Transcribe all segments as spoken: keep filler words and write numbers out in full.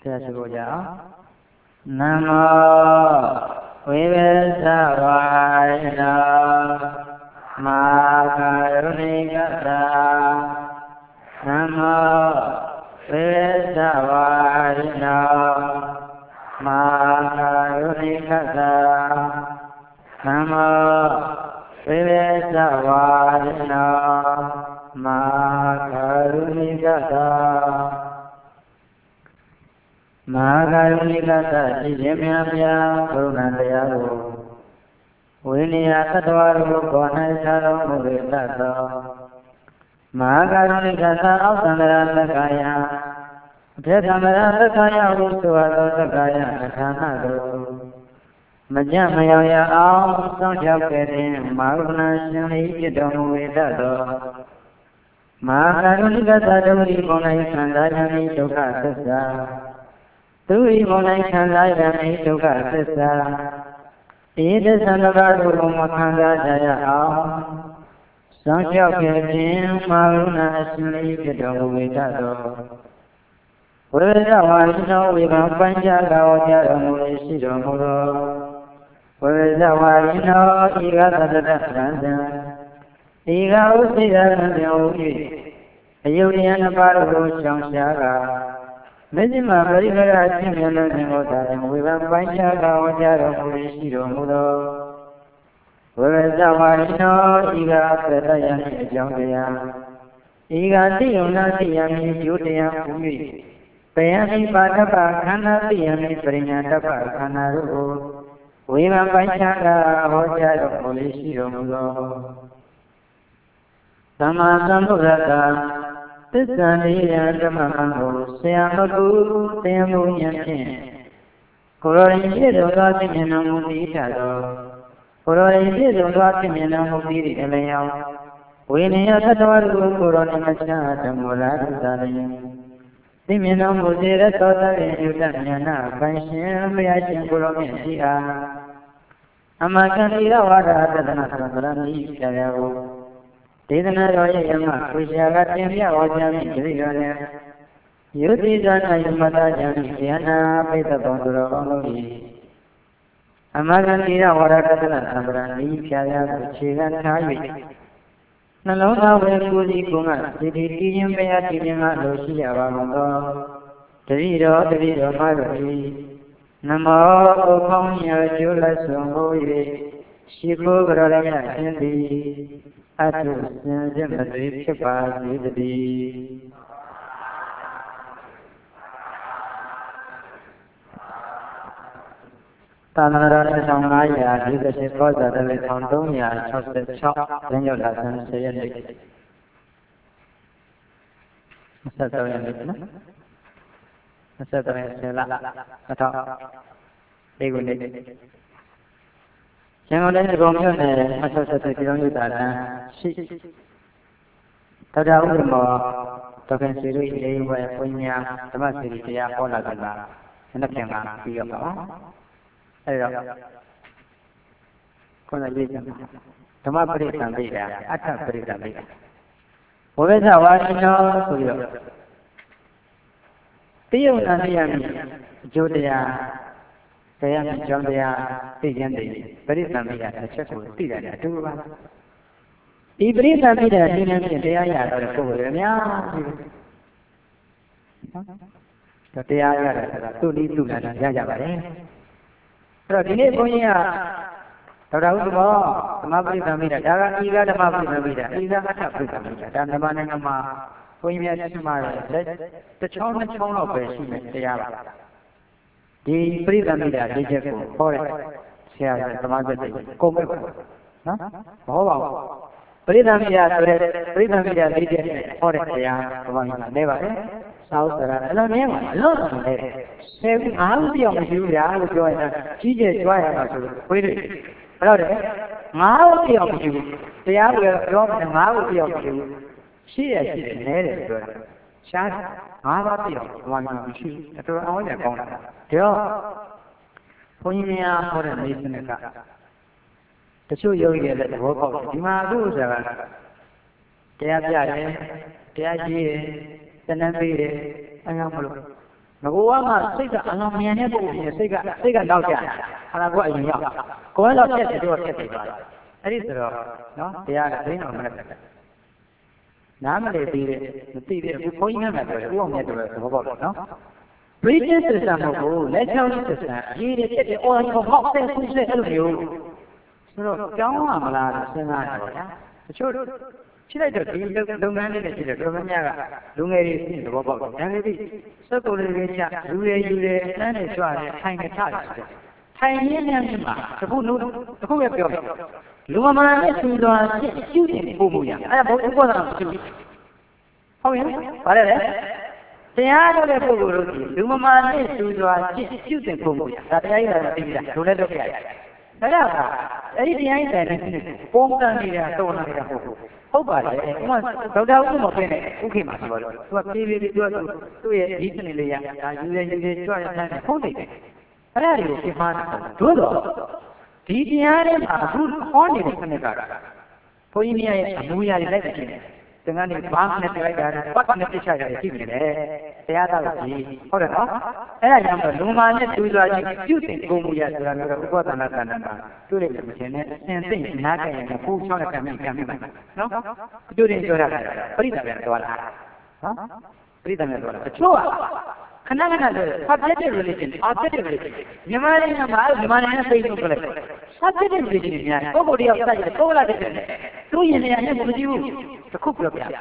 Thế sự của giáo Nam mô Quý Bế Sa Vai Na Ma Karunigata Nam mô Quý Bế Sa Vai Na Ma Karunigata Nam mô Quý Bế Sa Vai Na Ma Karunigata Ma Karunigata Chỉ Diệm Nham Ya Karunandaya Ru Viniya Tattva Ru Kona Saro Mugitato Ma Karunigata Autandara Takaya Tetamara Takaya Usuvato Takaya Athana Ru Majamaya Ya Aum Song Chao Ketin Maruna Shani Chito Mugitato Ma Karunigata Duri Kona Kandayani Tukha Sasa Tui Monai Kandayani Tukha Sasa Ida Sandavaru Makanda Jaya Aum Song Chao Ketin Maruna Shani Chito Mugitato Veda Varino Vivam Panchaga Ojara Mule Shiro Muro Veda Varino Iga Tadata Santa Iga Usida Santa Uji Ayuriana Paru Shangshaga Medima Parivara Simyana Nimota Vivam Panchaga Ojara Mule Shiro Muro Veda Varino Iga Tadayani Jangaya Iga Tiyuna Tiyami Yudaya Umi Payami Padapa Khana Tiyami Parinyatapa Khana Rupu Vivam Panchaga Ojara Mule Shiro Muro Sama Sambuddhaka Tissaniya Dhammakango Sayamaku Sayamu Yantin Kurori Yedova Timena Mudi Tado Kurori Yedova Timena Mudi Elayam Viniya Tattvaru Kuroni Macha Tamula Tattalayam Timena Mudi Ratotari Yudanyana Panshim Yashin Kuromi Siya Amakanira Vada Tadana Sandarani Shayavu Tidana Roya Yama Kushaga Timya Ojami Jirigana Yudhidana Yamata Jami Yana Peta Bondura Bonduri Amakanira Vada Tadana Sandarani Shayavu Chigan Tavi Nalona Vengudi Kunga Sidi Tiyam Paya Tiyama Loshia Vamando Taviro Taviro Maruri Namo Okanya Jula Sumboye Shiku Garaya Sindi Atu Sinjamadri Chipa Zidri Tanara Samaya Judasi Koza Dali Tondonia Choset Chok Daniel Hassan Sayandi Satu yang itu Satu yang sila Atau Egundi Yang ada Romeo ne Masa satu kilo Yudara Si Tada Urmo Token Siri Ewa Punya Tema Siri Tia Pola Dala Enak yang Iyo Kawa Ayo Kona Yudara Tema Beri Tambida Atta Beri Tambida Wabesa Warino Suyo Tiyo Naniyami Jodaya Sayami Jondaya Tiyandi Beri Tambida Chaku Tida Tuba Ibri Tambida Dinami Daya Kuburnya Daya Tuli Tula Jaya Bare Ini punya Tahu semua, semua Tambida. Jangan tiga sama Tambida. Tiga kata Tambida. Dan mana nama punya semua. Tercong tercong apa sih siapa? Di Tambida di Jepun. Boleh. Siapa teman jadi. Komen. Nah, bawa. Tambida boleh. Tambida di Jepun. Boleh siapa teman dewa. South Korea. Lalu ni apa? Lalu ni. Saya aku dia mesti dia aku jual. Cije jual apa tu? Boleh. Kalau deh, ngau dia mesti. Tiap jual ngau dia mesti. Sia sia ni deh. Siapa? Ngau dia mana mesti. Itu awalnya kau nak. Dia punya orang ni sebenarnya. Terus yo dia dah buat. Di mana tu sekarang? Tiap hari, tiap hari. Tenang diri, enggak perlu. ငကိုကမှစိတ်ကအလောင်းမြန်တဲ့ပုံနဲ့စိတ်ကစိတ်ကနောက်ကျတယ်ခန္ဓာကိုယ်အရင်ရောက်ကိုယ်ကတော့တက်တယ်တော့တက်တယ်ပါအဲ့ဒီဆိုတော့နော်တရားကသိအောင်မလုပ်တယ်နားမလည်သေးတဲ့မသိတဲ့အခုဘုန်းကြီးများပြောတယ်ဥအောင်မြတ်တော်ရဲ့သဘောပေါက်တယ်နော် British system ကို national system အရေးတွေတက်တယ်အော်ဟောက်တဲ့ခုဆက်အဲ့လိုမျိုးဆိုတော့ကြောင်းရမလားလို့စဉ်းစားတယ်ပေါ့ဗျာတချို့ချိလိုက်တော့ဒီလုပ်ငန်းလေးနဲ့ရှိတယ်တော်တော်များများကလူငယ်တွေသိသဘောပေါက်တယ်ဒါပေမဲ့စက်ကိုလေးလေးချလူတွေယူတယ်အတန်းတွေကြွတယ်ထိုင်နေချတယ်ဆိုတော့ထိုင်ရင်းနဲ့မြင်မှာတခုလုံးတခုပဲပြောတယ်လူမမာနဲ့သူတော်ချင်းပြုတင်ပို့မှုရအဲ့ဒါဘုရားသာမရှိဘူးဟုတ်ရဲ့ဗါတယ်လေတရားတော်တဲ့ပုဂ္ဂိုလ်တို့ဒီလူမမာနဲ့သူတော်ချင်းပြုတင်ပို့မှုရဒါတရားကြီးလည်းသိပြီလားလူလည်းလုပ်ပြရတယ်ဒါကအဲ့ဒီတရားကြီးတယ်ပုံစံနေတာတော်နေတာဟုတ်ဟုတ်ပါတယ်ဥမာဒေါက်တာဦးမဖြစ်နဲ့ဥခေမှာဆိုတော့သူကပြေးပြေးပြေးသူကသူ့ရဲ့ဒီစနစ်လေးရဒါယူရယူရကြွရတဲ့ဟုတ်တယ်အဲ့ဒါတွေကိုပြမှားတို့တော့ဒီတရားထဲမှာအခုဟောနေတဲ့စနစ်ကဘုန်းကြီးများရဲ့အမူအရာတွေလိုက်နေတယ်သင်္ကန်းတွေဘာနဲ့ပြလိုက်တာပတ်နဲ့ပြချရတယ်ရှိနေတယ်တရားသားလို့ကြီးဟုတ်တယ်နော်အဲ့ဒါကြောင့်လူမာနဲ့တူစွာချင်းပြုတင်ကုန်မှုရဆိုတာမျိုးတော့ဥပဒနာတဏ္ဍာမှာတွေ့လိုက်လို့ရှင်နဲ့အစဉ်သိနားကြရင်ပူချောင်းတဲ့ကံမြင်ကံမြင်ပါနော်အကျိုးတင်ပြောရတာပရိသတ်ပြန်သွားလာနော်ပရိသတ်ပြန်သွားလာအချို့ကခဏခဏဆို subjective religion objective religion မြန်မာနိုင်ငံမှာမြန်မာနိုင်ငံပြည်သူတွေ subjective religion များပုဂ္ဂိုလ်တယောက်စတဲ့ပုဂ္ဂလာတဲ့သူရင်နေရနဲ့မကြည့်ဘူးတစ်ခုပြောပြ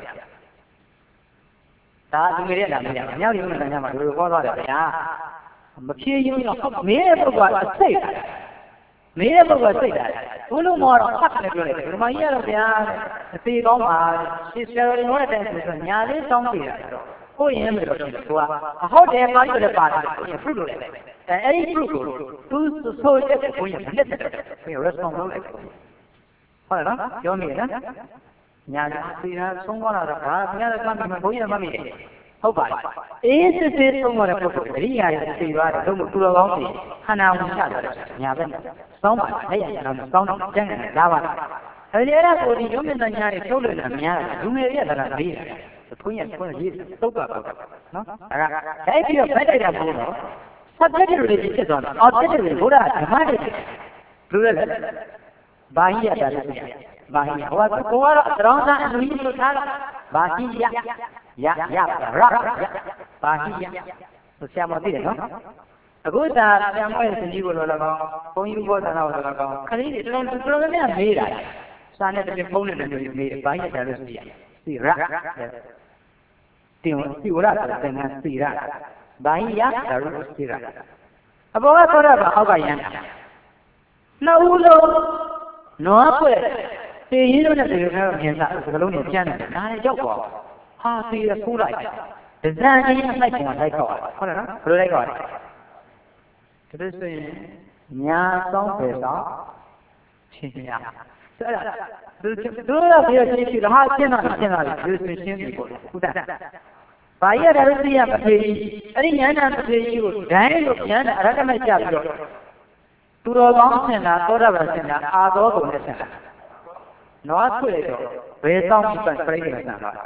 ဒါသူငယ်ရတာမရဘူးညောင်ရုံနဲ့ညမှာဒီလိုဟောသွားတယ်ဗျာမဖြေရင်တော့ဟုတ်မေးတဲ့ပုဂ္ဂိုလ်ကစိတ်တာမေးတဲ့ပုဂ္ဂိုလ်ကစိတ်တာဘုလို့မောတော့ဖတ်တယ်ပြောလိုက်တယ်ဒီမှာကြီးရတော့ဗျာအသေးကောင်းပါရှင်းဆရာတော်တွေnóiတဲ့ဆိုညာလေးတောင်းပြတာတော့ကိုယ်ရင်မလို့ရှိတယ်သူကအဟုတ်တယ်ပါလို့လည်းပါတယ်ကိုယ် fruit လို့လည်းအဲအဲ့ဒီ fruit ကိုသူဆိုတဲ့ကိုယ်ရင်လက်တယ်ကိုယ် response လုပ်လိုက်ဟုတ်လားနော်ပြောမိတယ်နော်ညာစီနာဆုံးသွားတာကဘာခင်ဗျားတို့ကမှဘုန်းကြီးကမှမမြင်ဟုတ်ပါတယ်အေးစစ်စစ်ဆုံးသွားတဲ့ပုဂ္ဂိုလ်အရိယာရဲ့သိပါတယ်တို့သူတော်ကောင်းစီခန္ဓာဝင်ချတယ်ညာဘက်စောင်းပါလက်ရအောင်စောင်းတော့ကျန်တယ်လာပါအဲဒီအဲ့ဒါကိုဒီရုံးမြင့်ညာတွေထုတ်လို့လည်းများတယ်လူငယ်တွေကလည်းပြီးတယ်ဘုန်းကြီးကဘုန်းကြီးသုတ်ပါပေါ့နော်ဒါကအဲ့ဒီတော့ဖက်တိုက်တာဘုန်းတော် subjective တွေဖြစ်သွားတယ် objective တွေဘုရားဓမ္မတွေလူလည်းဘာဟိယတာလည်းပြဘာဟိယဟောကိုကတော့တောင်းစားအလူကြီးလို့ထားတာဘာဟိယယယရဘာဟိယဆိုဆရာမသိတယ်နော်အခုသာဆရာမရဲ့စင်ကြီးကိုလည်းကောင်းဘုန်းကြီးဘောဓနာကိုလည်းကောင်းခရီးတွေတော်တော်တော်များမေးတာစာနဲ့တည်းဖုန်းနဲ့တည်းမေးတယ်ဘာဟိယတာလို့သိရစီရတင်စီဝရဆိုတာသင်္ကန်းစီရဘာဟိယဒါလို့စီရအဘောကခေါ်ရပါအောက်ကရမ်းတာနှစ်ဦးလုံးနွားပွဲတည်ရင်းလို့နဲ့တည်ရင်းတော့မြင်စားစကလုံးနဲ့ပြန်တယ်ဒါလည်းကြောက်သွားဟာစီရခိုးလိုက်ဒဇန်ကြီးအလိုက်ကောင်လိုက်ခေါ်ဟုတ်တယ်နော်ဘယ်လိုလိုက်ခေါ်လဲဒါလို့ဆိုရင်ညာဆောင်ပဲဆောင်ချင်းညာအဲ့ဒါသူတို့ကပြောချင်းရှိတော့ဟာရှင်းတော့ရှင်းတော့ဒီဆိုရှင်းပြီပေါ့ခုတည်းဘာရတာလို့သိရမဖေးအဲ့ဒီဉာဏ်နဲ့ဖေးကြီးကိုဒိုင်းလို့ဉာဏ်နဲ့အရဟတမကျပြီးတော့သူတော်ကောင်းဆင်တာသောတာပန်ဆင်တာအာသောကုန်နဲ့ဆင်တာနွားဆွေတော့ဘယ်ဆောင်ပြီးပြန်ပြိနေမှာလဲဘယ်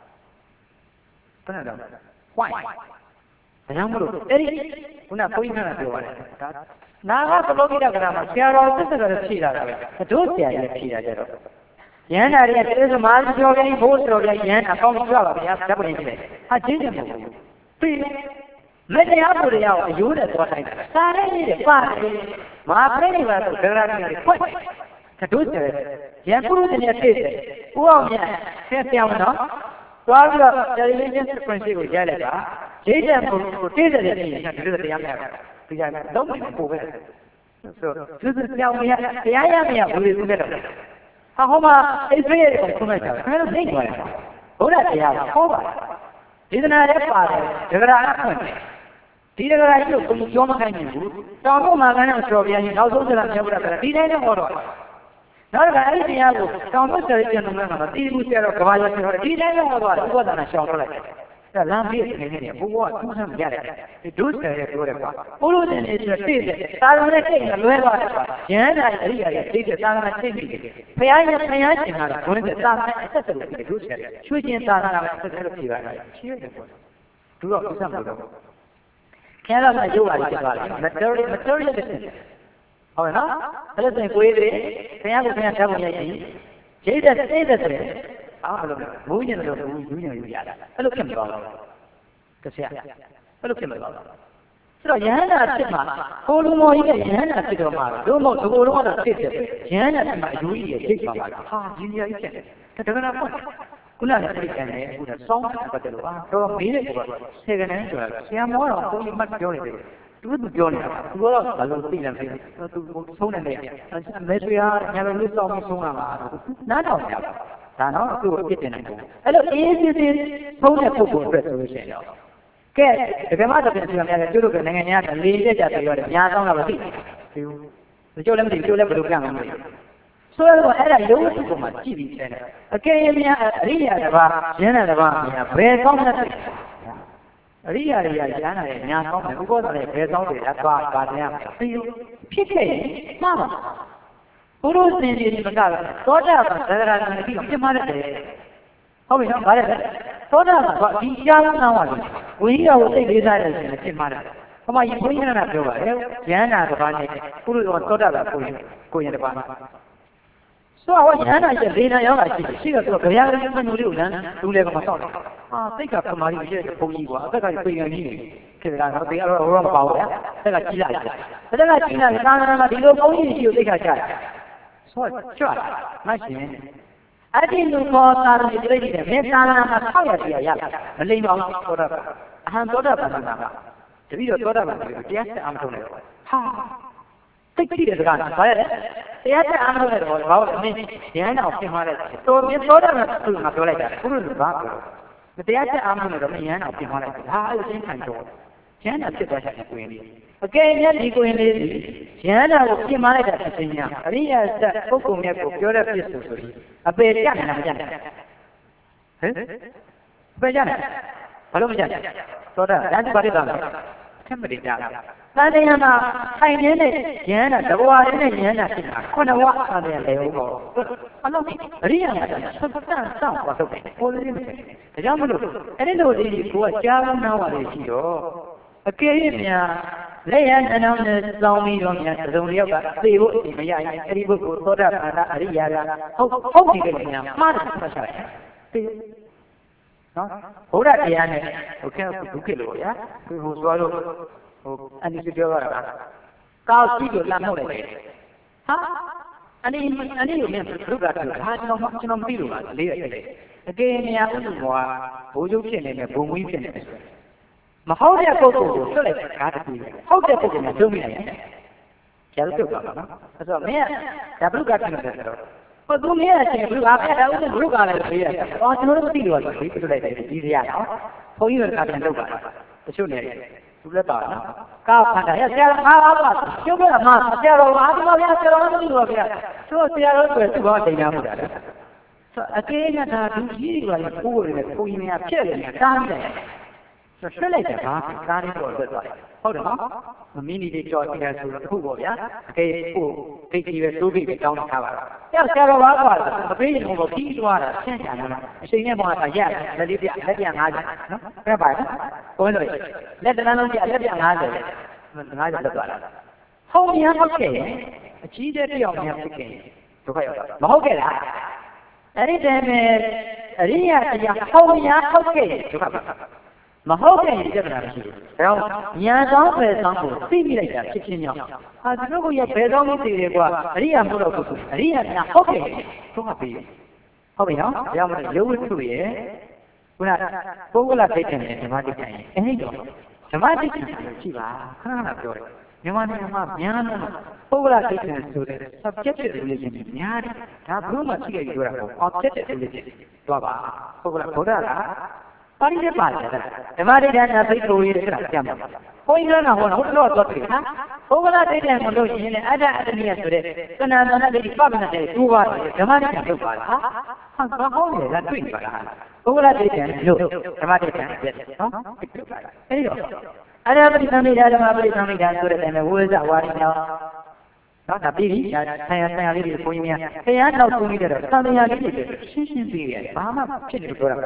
နဲ့တော့ဝိုင်းဒါကြောင့်မလို့အဲ့ဒီခုနဘုန်းကြီးကပြောပါတယ်ဒါနာဂသလောကိတကရမှာဆရာတော်စစ်စစ်ကလည်းဖြေတာပဲတို့ဆရာကြီးလည်းဖြေတာကြတော့ရဟန္တာတွေကတေသမားပြောကြရင်ဘိုးတော်ကြီးရဟန္တာကောင်းကြပါဗျာဓာတ်ပုံကြည့်လိုက်ဟာချင်းတယ်မဟုတ်ဘူးပြီးမတရားပုရိယကိုအယိုးနဲ့သွားတိုင်းတာစာရဲကြီးတွေပါတယ်မဟာပြိဋိဘဆိုဒဂရာကြီးတွေဖွက်တို့ဆရာရန်ပုရုဇဉ်ရဲ့ပြည့်တယ်ဦးအောင်မြတ်ဆရာပြောင်းတော့သွားပြီးတော့ television frequency ကိုရိုက်လိုက်တာဂျိတ်တဲ့ပုံကိုတိကျတဲ့ပြင်ဒီလိုတရားမရဘူးဒီကြိုင်တော့မပို့ပဲဆိုသူစပြောင်းမရတရားရမရဘူးလေသူနဲ့တော့ဟာဟောမှာအိတ်ဖေးကိုခုမဲ့ကြတယ်ခင်ဗျားတို့သိသွားတယ်ဘုရားတရားဟောပါဒေသနာလည်းပါတယ်ဒဂရာကဖွင့်တယ်ဒီဒဂရာကြီးကိုဘုံပြောမခိုင်းဘူးတောင်တော့မှာကန်းနဲ့ဆိုပြရင်နောက်ဆုံးစလာပြောပြတာဒီတိုင်းနဲ့ဟောတော့နောက်တစ်ခါအဲ့ဒီတရားကိုတောင်တော့ဆရာပြန်လို့လည်းမှာတီးဘူးဆရာတော့ကဘာရောဆိုတော့ဒီတိုင်းနဲ့ဟောတော့ဥပဒနာရှောင်တော့လိုက်အဲ့လမ်းပြေးနေနေဘုရားကသူ့ဆမ်းရတယ်ဒီဒုစရရဲ့ပြောတယ်ကွာဘုလို့တင်နေဆိုတိတယ်သာရနဲ့တိတ်လွဲသွားတယ်ကွာရဟန္တာအရိယာရဲ့တိတ်တဲ့သာရနဲ့တိတ်ပြီးဖယားရဲ့ဖယားရှင်ကဘုန်းတဲ့သာရနဲ့အဆက်ဆက်လို့ဒီဒုစရရွှေကျင်သာရနဲ့ဆက်ဆက်လို့ဖြေပါတယ်ဖြေရတယ်ကွာသူတော့ဥစ္စာမလို့ခင်ဗျားကရုပ်ပါလိဖြစ်သွားတယ် material material ဖြစ်တယ်ဟုတ်နော်အဲ့လိုဆိုရင်ကိုယ်တွေခင်ဗျားကိုခင်ဗျားဓာတ်ပုံရိုက်ပြီးရိတ်တဲ့စိတ်တဲ့ဆိုရင်အားဘယ်လိုလဲမူးညင်တယ်လို့မူးညင်ယူရတာအဲ့လိုဖြစ်မသွားဘူးတဆရာအဲ့လိုဖြစ်မသွားဘူးဆိုတော့ယဟန္တာဖြစ်မှာကိုလူမော်ကြီးကယဟန္တာဖြစ်တော့မှာလို့မဟုတ်ဒီလိုတော့ဖြစ်တယ်ယဟန္တာဖြစ်မှာအယူကြီးရဲ့ရိတ်ပါပါဟာကြီးကြီးကြီးဖြစ်တယ်တကယ်တော့ခုနကပြိတ္တန်နဲ့ခုနစောင်းတာပတ်တယ်လို့အာတော့မေးတဲ့ကောဆယ်ကနေဆိုတာဆရာမောတော့ဘုန်းကြီးမှတ်ပြောနေတယ်သူကသူပြောနေတာသူကတော့ဘာလို့သိလဲမသိဘူးသူဆုံးနေတယ်မဲဆွေဟာညာဘက်လို့စောင်းပြီးဆုံးတာပါနားထောင်ကြပါဒါတော့သူ့ကိုပြစ်တင်နေတယ်အဲ့လိုအေးအေးဆေးဆေးဆုံးတဲ့ပုဂ္ဂိုလ်အတွက်ဆိုလို့ရှိရင်တော့ကဲတကယ်မှတော့ပြန်ပြန်များတယ်ကျတို့ကနိုင်ငံများကလေးရက်ကြပြောတယ်ညာဆောင်တာမသိဘူးကျိုးလည်းမသိဘူးကျိုးလည်းဘယ်လိုပြန်မှာမသိဘူးဆိုတော့အဲ့ဒါရုပ်ထုပုံမှာကြည့်ပြီးတယ်အကယ်၍များအရိယာတစ်ပါးရဟန္တာတစ်ပါးများဘယ်ကောင်းတဲ့အရိယာတွေကရဟန္တာတွေညာကောင်းတယ်ဥပ္ပဒေဘယ်ကောင်းတယ်အသွားပါတရားပြီးဖြစ်ခဲ့မှားပါဘုရုစင်ကြီးမကတော့သောတာပန်သရဂါကံပြီးတော့ပြမတဲ့တယ်ဟုတ်ပြီနော်ဗါတယ်သောတာပန်ကဒီအရာလုံးနားပါလို့ဝိညာဉ်ကိုသိလေးစားတယ်ဆိုရင်ပြမတဲ့ခမကြီးဘုန်းကြီးကပြောပါလေရဟန္တာတစ်ပါးနဲ့ဘုရုတော်သောတာပန်ကိုရင်ကိုရင်တစ်ပါးဆိုတော့ရဟန္တာရဲ့ဒေနာယောဂရှိတယ်ရှိတော့သူကဗျာကလေးမညိုလေးကိုလမ်းလူလေကမဆောက်တယ်ဟာစိတ်ကပမာရီရဲ့ဘုန်းကြီးကွာအသက်ကပြင်ကန်ကြီးနေဖြစ်တာတော့ဒီအဲ့တော့ဟောမပါဘူးဗျာအသက်ကကြီးလာတယ်အသက်ကကြီးလာတယ်သာသနာမှာဒီလိုဘုန်းကြီးရှိကိုသိခါကြတယ်ဆိုတော့ကြွလာမရှင်အဲ့ဒီလူခေါ်သာရဏိပြိဋ္ဌိတယ်မင်းသာသနာမှာ၆ရက်တရားရလာမလိမ္မာဘူးသောတာပန်အဟံသောတာပန်ဆိုတာကတပည့်တော်သောတာပန်ဆိုတရားဆက်အားမထုတ်နဲ့ဟာသိကြည့်တဲ့စကားဘာလဲတရားဆက်အားမထုတ်နဲ့တော့ဘာလို့လဲမင်းဉာဏ်တော်ပြင်သွားတယ်တော်မင်းသောတာပန်ဆိုငါပြောလိုက်တာဘုရားလူဘာပြောမတရားဆက်အားမထုတ်နဲ့တော့မင်းဉာဏ်တော်ပြင်သွားလိုက်ဟာအဲ့လိုသိခံတော့ဉာဏ်တော်ဖြစ်သွားတဲ့ကိုရင်လေးအကယ်၍ဒီကိုရင်လေးဉာဏ်တော်ကိုပြင်မလိုက်တာဖြစ်ခြင်းအရိယာဆက်ပုဂ္ဂိုလ်မြတ်ကိုပြောတဲ့ပြစ်ဆိုဆိုပြီးအပေကြနိုင်လားမကြနိုင်ဟမ်အပေကြနိုင်ဘာလို့မကြနိုင်သောတာဒါကဘာဖြစ်သွားလဲထက်မတည်ကြဘူး။သာတရားမှာထိုင်နေတဲ့ဉာဏ်နဲ့တဘဝရင်းနဲ့ဉာဏ်နဲ့ဖြစ်တာခုနဘဝသာတရားလေဟုတ်ပေါ့။အလုံးအရိယာကဆက်ဆက်စောင့်ပါတော့တယ်။ပေါ်လေးမရှိဘူး။ဒါကြောင့်မလို့အဲ့ဒီလိုလေးကိုကကြားလို့နားပါလေရှိတော့အကယ်၍များလက်ရန်အနောင်းနဲ့စောင်းပြီးတော့များသုံးလျောက်ကသေဖို့အချိန်မရရင်အဲ့ဒီပုဂ္ဂိုလ်သောတာပန်အရိယာကဟုတ်ဟုတ်ဒီကနေ့မှားတယ်ဆက်ဆက်သေနော်ဘုရားတရားနဲ့ဟိုကဲဒုက္ခလို့ဗျာသူဟိုသွားလို့ဟိုအနိစ္စပြောရတာကောက်ကြည့်လို့လမ်းထုတ်လိုက်တယ်ဟာအနိအနိကိုမြင်ဘုရားကဟာကျွန်တော်ကျွန်တော်မသိလို့ပါလေးရတယ်အကယ်များဥစ္စာဘိုးချုပ်ဖြစ်နေတဲ့ဘုံဝင်းဖြစ်နေတယ်မဟုတ်တဲ့ပုဂ္ဂိုလ်ကိုဆွတ်လိုက်တဲ့ကားတစ်ခုဟုတ်တဲ့ပုဂ္ဂိုလ်နဲ့သုံးမိလိုက်တယ်ကျန်လို့ပြောပါနော်အဲ့တော့မင်းကဒါဘုရားကဖြစ်နေတယ်ဆိုတော့ဟိုသူမင်းရဲ့ရှင်ဘုရားအဲ့ဒါဥစ္စာဘုရားကလည်းပြေးရတယ်အော်ကျွန်တော်တို့မသိလို့ဒီပြလိုက်တယ်ဒီစရာနော်ဘုန်းကြီးတို့ကပြန်လုပ်ပါတချို့နေသူလည်းပါနော်ကောက်ခန္ဓာရဆရာတော်ငါးပါးပါကျုပ်ကမှဆရာတော်အားဒီမှာဗျာဆရာတော်မသိဘူးဗျာသူဆရာတော်ဆိုသူ့ဘာတင်ရမှာလဲဆိုအကေးနဲ့ဒါသူကြီးတွေပါကိုယ်တွေနဲ့ကိုကြီးများဖြစ်တယ်များတားတယ်ဆိုဆွလိုက်တယ်ဘာကားလေးတော့ဆက်သွားတယ်ဟုတ်တယ်နော်မမီနီလေးကြော်တယ်ဆိုတော့အခုပေါ့ဗျာအကေးကိုဒိတ်ကြီးပဲတိုးပြီးတောင်းထားပါတော့အဲ့ဆရာတော်ဘာကွာမပေးရင်ဟိုပြီးသွားတာဆန့်ချန်လာအချိန်နဲ့ပေါ်တာရက်လက်လေးပြလက်ပြငါးချက်နော်ပြပါလားကိုယ်လို့လက်တန်းလုံးပြလက်ပြငါးချက်ငါးချက်လက်သွားတာဟုတ်များဟုတ်ကဲ့အကြီးတဲ့တယောက်များဖြစ်ခဲ့ဒုက္ခရောက်တာမဟုတ်ကဲ့လားအဲ့ဒီတည်းမဲ့အရိယာတရားဟုတ်များဟုတ်ကဲ့ဒုက္ခမဟုတ်တဲ့ပြဿနာမရှိဘူး။ဒါကြောင့်ညာကောင်းပဲကောင်းကိုသိမိလိုက်တာဖြစ်ချင်းကြောင့်ဟာသူတို့ကရဘယ်ကောင်းလို့သိတယ်ကွာအရိယာမဟုတ်တော့ဘူးအရိယာများဟုတ်ကဲ့သုံးပါပြီဟုတ်ပြီနော်ဒါကြောင့်မလို့ရုပ်ဝတ္ထုရဲ့ခုနပုဂ္ဂလသိတဲ့ဓမ္မတိတ်တိုင်းအဲ့ဒီတော့ဓမ္မတိတ်တိုင်းရှိပါခဏခဏပြောတယ်မြန်မာနိုင်ငံမှာများတယ်ပုဂ္ဂလသိတဲ့ဆိုတဲ့ subjective religion များတယ်ဒါဘုရားမရှိခဲ့ပြောတာပေါ့ objective religion တော့ပါပုဂ္ဂလဘုရားကပါဠိနဲ့ပါတယ်ဓမ္မဒိဋ္ဌာနာသိကိုရေးတယ်ဆိုတာကြားမှာဘုန်းကြီးကဟောတော့ဟုတ်တော့သွားပြီဟာဘုရားဒိဋ္ဌာန်ကိုလို့ရှိရင်လည်းအတ္တအတ္တနိယဆိုတဲ့သဏ္ဍာန်နဲ့ဒီပပ္ပနာတဲ့တူပါတယ်ဓမ္မဒိဋ္ဌာန်လုပ်ပါလားဟာဘာဟောလဲလားတွေ့ပါလားဘုရားဒိဋ္ဌာန်လို့ဓမ္မဒိဋ္ဌာန်ပြည့်နော်အဲဒီတော့အရဟပတိသံဃာဓမ္မပတိသံဃာဆိုတဲ့အတိုင်းပဲဝိဇ္ဇဝါရိနောနော်ဒါပြီးပြီဆရာဆရာလေးတွေဘုန်းကြီးများဆရာနောက်ဆုံးပြီးတော့သံဃာလေးတွေရှင်းရှင်းပြီးရတယ်ဘာမှဖြစ်တယ်လို့ပြောတာမဟုတ်ဘူး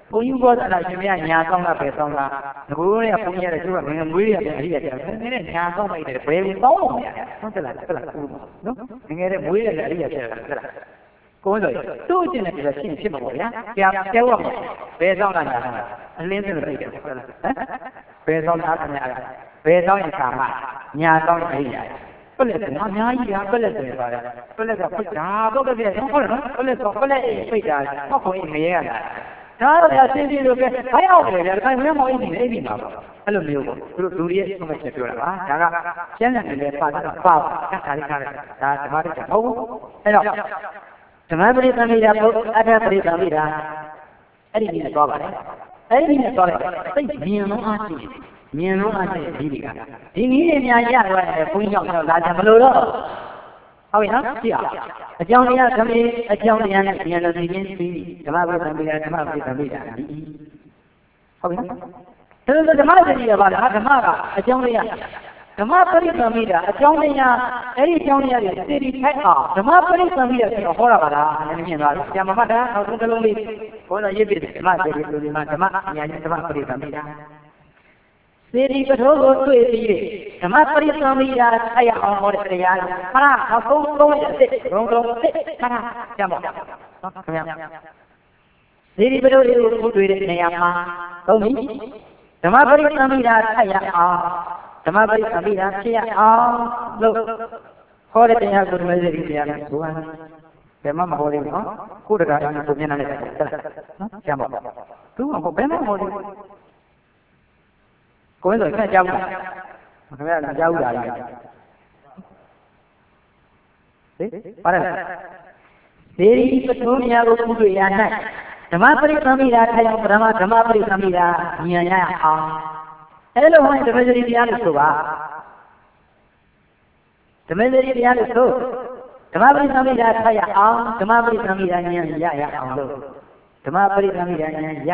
ဘုန်းကြီးဘောသာရှင်မညာဆောင်တာပဲဆောင်တာငကိုးတွေကဘုန်းကြီးရတယ်သူကငငမွေးရတယ်အရိယာတယ်နည်းနည်းညာဆောင်လိုက်တယ်ဘယ်ဝင်ပေါင်းလို့မရဟုတ်တယ်လားဟုတ်လားနော်ငငယ်တဲ့မွေးရတယ်အရိယာတယ်ဟုတ်လားကိုယ်ဆိုသူ့အကျင့်နဲ့ပြရှင်းဖြစ်မှာပေါ့ဗျာကြာကျဲဝမှာဘယ်ဆောင်လာညာအလင်းစင်လို့ပြတယ်ဟုတ်လားဟမ်ဘယ်ဆောင်သားခင်ဗျာဘယ်ဆောင်ရင်ခါမှညာဆောင်ရင်အရိယာပလက်ကအများကြီးဟာပလက်တယ်ပါတယ်ပလက်ကပိတ်တာတော့ပြည့်ဟုတ်တယ်နော်ပလက်ဆိုပလက်ပိတ်တာဟောက်ခွင့်ငရဲရတာဒါတော့အစင်းကြီးလိုပဲဘိုင်းအောင်တယ်ဗျာဒါကမင်းမောင်ကြီးနေအိမ်မှာပါအဲ့လိုမျိုးပေါ့သူတို့လူတွေရဲ့ဆုံးမချက်ပြောတာပါဒါကကျန်းတဲ့လည်းပါတော့ပါတာဒါလေးထားတယ်ဒါဓမ္မတစ်ချက်ဟုတ်ဘူးအဲ့တော့ဓမ္မပရိသမိတာဘုအထပရိသမိတာအဲ့ဒီနည်းနဲ့သွားပါတယ်အဲ့ဒီနည်းနဲ့သွားလိုက်သိမြင်လုံးအားရှိမြင်လုံးအားရှိဒီဒီကဒီနည်းတွေများရသွားတယ်ဘုန်းကြီးကြောင့်လာကြမလို့တော့ဟုတ်ပြီနော်ကြည့်အောင်အကြောင်းတရားသမီးအကြောင်းတရားနဲ့ဉာဏ်တော်သိခြင်းပြီးဓမ္မပရိသမိတာဓမ္မပရိသမိတာဟုတ်ပြီနော်ဒါဆိုဓမ္မပရိသမိတာပါလားဓမ္မကအကြောင်းတရားဓမ္မပရိသမိတာအကြောင်းတရားအဲ့ဒီအကြောင်းတရားတွေစေတီထိုက်အောင်ဓမ္မပရိသမိတာဆိုတော့ဟောတာပါလားနည်းမြင်သွားတယ်ဆရာမမတ်တာနောက်ဆုံးတစ်လုံးလေးဘုန်းတော်ရေးပြတယ်ဓမ္မစေတီလူတွေမှာဓမ္မအညာဓမ္မပရိသမိတာစေတီပထိုးကိုတွေ့ပြီးဓမ္မပရိသမိတာဆက်ရအောင်ဟောတဲ့တရားခရနောက်ဆုံးသုံးရတဲ့ရုံးလုံးစစ်ခရကြမ်းပါနော်ခင်ဗျာစေတီပထိုးကိုတွေ့တဲ့နေရာမှာသုံးပြီဓမ္မပရိသမိတာဆက်ရအောင်ဓမ္မပရိသမိတာဖြစ်ရအောင်လို့ဟောတဲ့တရားကိုဓမ္မစေတီတရားနဲ့ဆိုရတယ်ဘယ်မှမဟောသေးဘူးနော်ကိုယ်တကာအင်းကိုမျက်နှာနဲ့ဆက်နော်ကြမ်းပါသူကဘယ်မှမဟောသေးဘူးကိုယ်ဆိုခက်ကြောက်တာခင်ဗျားကြောက်တာကြီးဟေးပါတယ်စေရီပထုံးများကိုပြုတွေ့ရ၌ဓမ္မပရိသမိတာထိုင်အောင်ပရမဓမ္မပရိသမိတာဉာဏ်ရအောင်အဲ့လိုဟောဓမ္မစရိတရားလို့ဆိုပါဓမ္မစရိတရားလို့ဆိုဓမ္မပရိသမိတာထိုင်ရအောင်ဓမ္မပရိသမိတာဉာဏ်ရရအောင်လို့ဓမ္မပရိသမိတာဉာဏ်ရ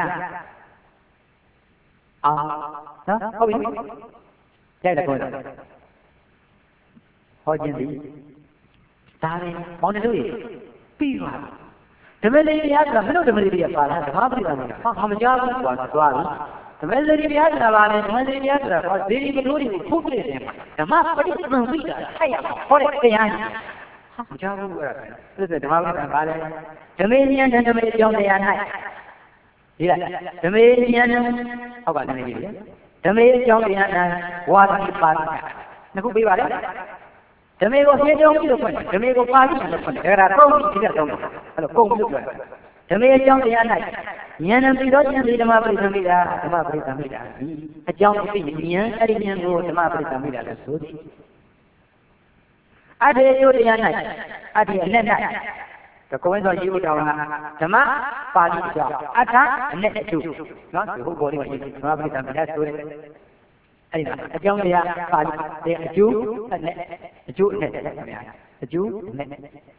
အောင်နော်ဟုတ်ပြီကြိုက်တယ်ခေါ်တော့ဟောခြင်းသည်ဒါပဲမောင်တို့ပြီးသွားဓမ္မလေးတရားဆိုတာမင်းတို့ဓမ္မလေးတရားပါလားဓမ္မပရိသတ်မှာဟာမကြောက်ဘူးကွာသွားပြီဓမ္မလေးတရားဆိုတာပါလေဓမ္မလေးတရားဆိုတာဟောဇေဒီမလို့တွေကိုဖုတ်ပြတယ်မှာဓမ္မပရိသတ်ပြီးတာထိုက်ရမှာဟောတဲ့တရားကြီးဟာမကြောက်ဘူးကွာအဲ့ဒါဓမ္မပရိသတ်ပါလေဓမ္မဉာဏ်ဓမ္မအကြောင်းတရား၌ဒီလားဓမ္မဉာဏ်ဟုတ်ပါဓမ္မကြီးလေဓမ္မအကြောင်းတရား၌ဝါဒီပါဠိနှစ်ခုပေးပါလေဓမ္မကိုရှင်းကြောင်းပြီးလို့ဖွင့်ဓမ္မကိုပါဠိလို့ဖွင့်တယ်ဒါကကုန်ပြီဒီကတော့အဲ့လိုကုန်ပြီလို့ပြောဓမ္မအကြောင်းတရား၌ဉာဏ်နဲ့ပြီးတော့ဉာဏ်ဒီဓမ္မပရိသမိတာဓမ္မပရိသမိတာအကြောင်းသိဉာဏ်အဲ့ဒီဉာဏ်ကိုဓမ္မပရိသမိတာလို့ဆိုသည်အထေယုတရား၌အထေအနဲ့၌တကောင်းသောရေဦးတော်ကဓမ္မပါဠိကြောင့်အထာအနဲ့အကျိုးနော်ဒီဟုတ်ပေါ်နေဓမ္မပရိသမိတာဆိုတဲ့အဲ့ဒါအကြောင်းတရားပါဠိတဲ့အကျိုးအနဲ့အကျိုးအနဲ့ခင်ဗျာအကျိုးအနဲ့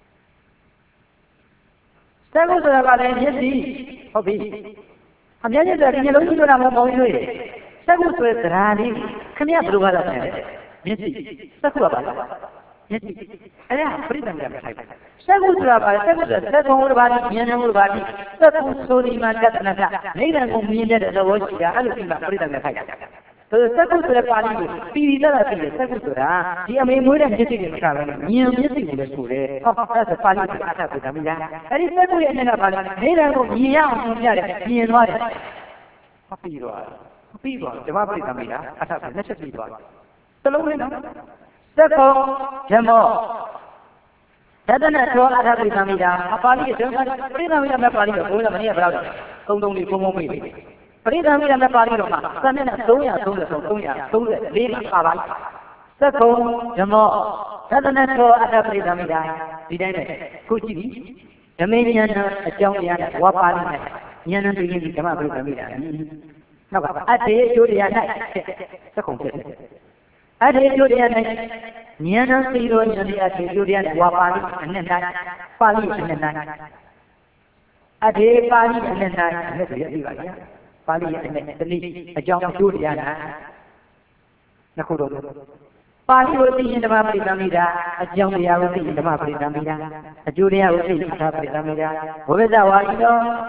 စက်လို့ဆိုတာကလည်းမျက်စိဟုတ်ပြီအများကြီးဆိုတာဒီမျိုးလုံးကြီးဆိုတာမဟုတ်ဘူးလို့စက်လို့ဆိုတဲ့သရာလေးခင်ဗျာဘယ်လိုပါလဲမျက်စိစက်လို့ပါလားမျက်စိအဲ့ဒါပြိတ္တံကထိုက်တယ်စက်လို့ဆိုတာပါစက်လို့ဆိုတာစက်ကုံလို့ပါလိဉာဏ်လို့ပါလိစက်ကုဆိုဒီမှာတဏ္ဍကနိဗ္ဗာန်ကိုမြင်တဲ့သဘောရှိတာအဲ့လိုဒီမှာပြိတ္တံကထိုက်တယ်ဆိုတော့စက်ကုဆိုတဲ့ပါဠိကိုပြည်ပြည်သားသားပြည်တယ်စက်ကုဆိုတာဒီအမေမွေးတဲ့မျက်စိတွေမကဘဲနဲ့ဉာဏ်မျက်စိကိုလည်းဆိုတယ်ဟောအဲ့ဒါဆိုပါဠိကိုအထပ်ကိုဒါမှမဟုတ်အဲ့ဒီစက်ကုရဲ့အနေနဲ့ပါဠိနေတယ်ကိုမြင်ရအောင်ပြောပြတယ်မြင်သွားတယ်ဟောပြီးတော့ပြီးတော့ဓမ္မပရိသမိတာအထပ်ကိုလက်ချက်ပြီးသွားတယ်သလုံးလေးနော်စက်ကုဓမ္မောတတနာသောအထပ်ပရိသမိတာအပါဠိရဲ့ဓမ္မပရိသမိတာမဲ့ပါဠိကိုဘုရားမနေ့ကဘယ်လောက်လဲသုံးသုံးလေးဘုံဘုံပြေးတယ်ပရိသမိရမဲ့ပါဠိတော်မှာစနစ်နဲ့သုံးရာသုံးရာသုံးရာသုံးရာလေးပါပါသက္ကုံဓမ္မောသတ္တနသောအတ္တပရိသမိတာဒီတိုင်းပဲခုကြည့်ပြီဓမ္မဉာဏ်အကြောင်းတရားနဲ့ဝါပါဠိနဲ့ဉာဏ်နဲ့သိရင်ဒီဓမ္မပရိသမိတာနောက်က အတ္တေအကျိုးတရား၌သက္ကုံဖြစ်တယ်အတ္တေအကျိုးတရား၌ဉာဏ်နဲ့သိလို့ဉာဏ်တရားအတ္တေအကျိုးတရားနဲ့ဝါပါဠိအနှစ်၌ပါဠိအနှစ်၌အတ္တေပါဠိအနှစ်၌အနှစ်ဆိုရပြီပါဗျာပါဠိရဲ့အနေတနည်းအကြောင်းအကျိုးတရားနာနှစ်ခုတော့ပါဠိကိုသိရင်ဓမ္မပရိသမိတာအကြောင်းတရားကိုသိရင်ဓမ္မပရိသမိတာအကျိုးတရားကိုသိရင်အထာပရိသမိတာဘုရားဝါဒီတော်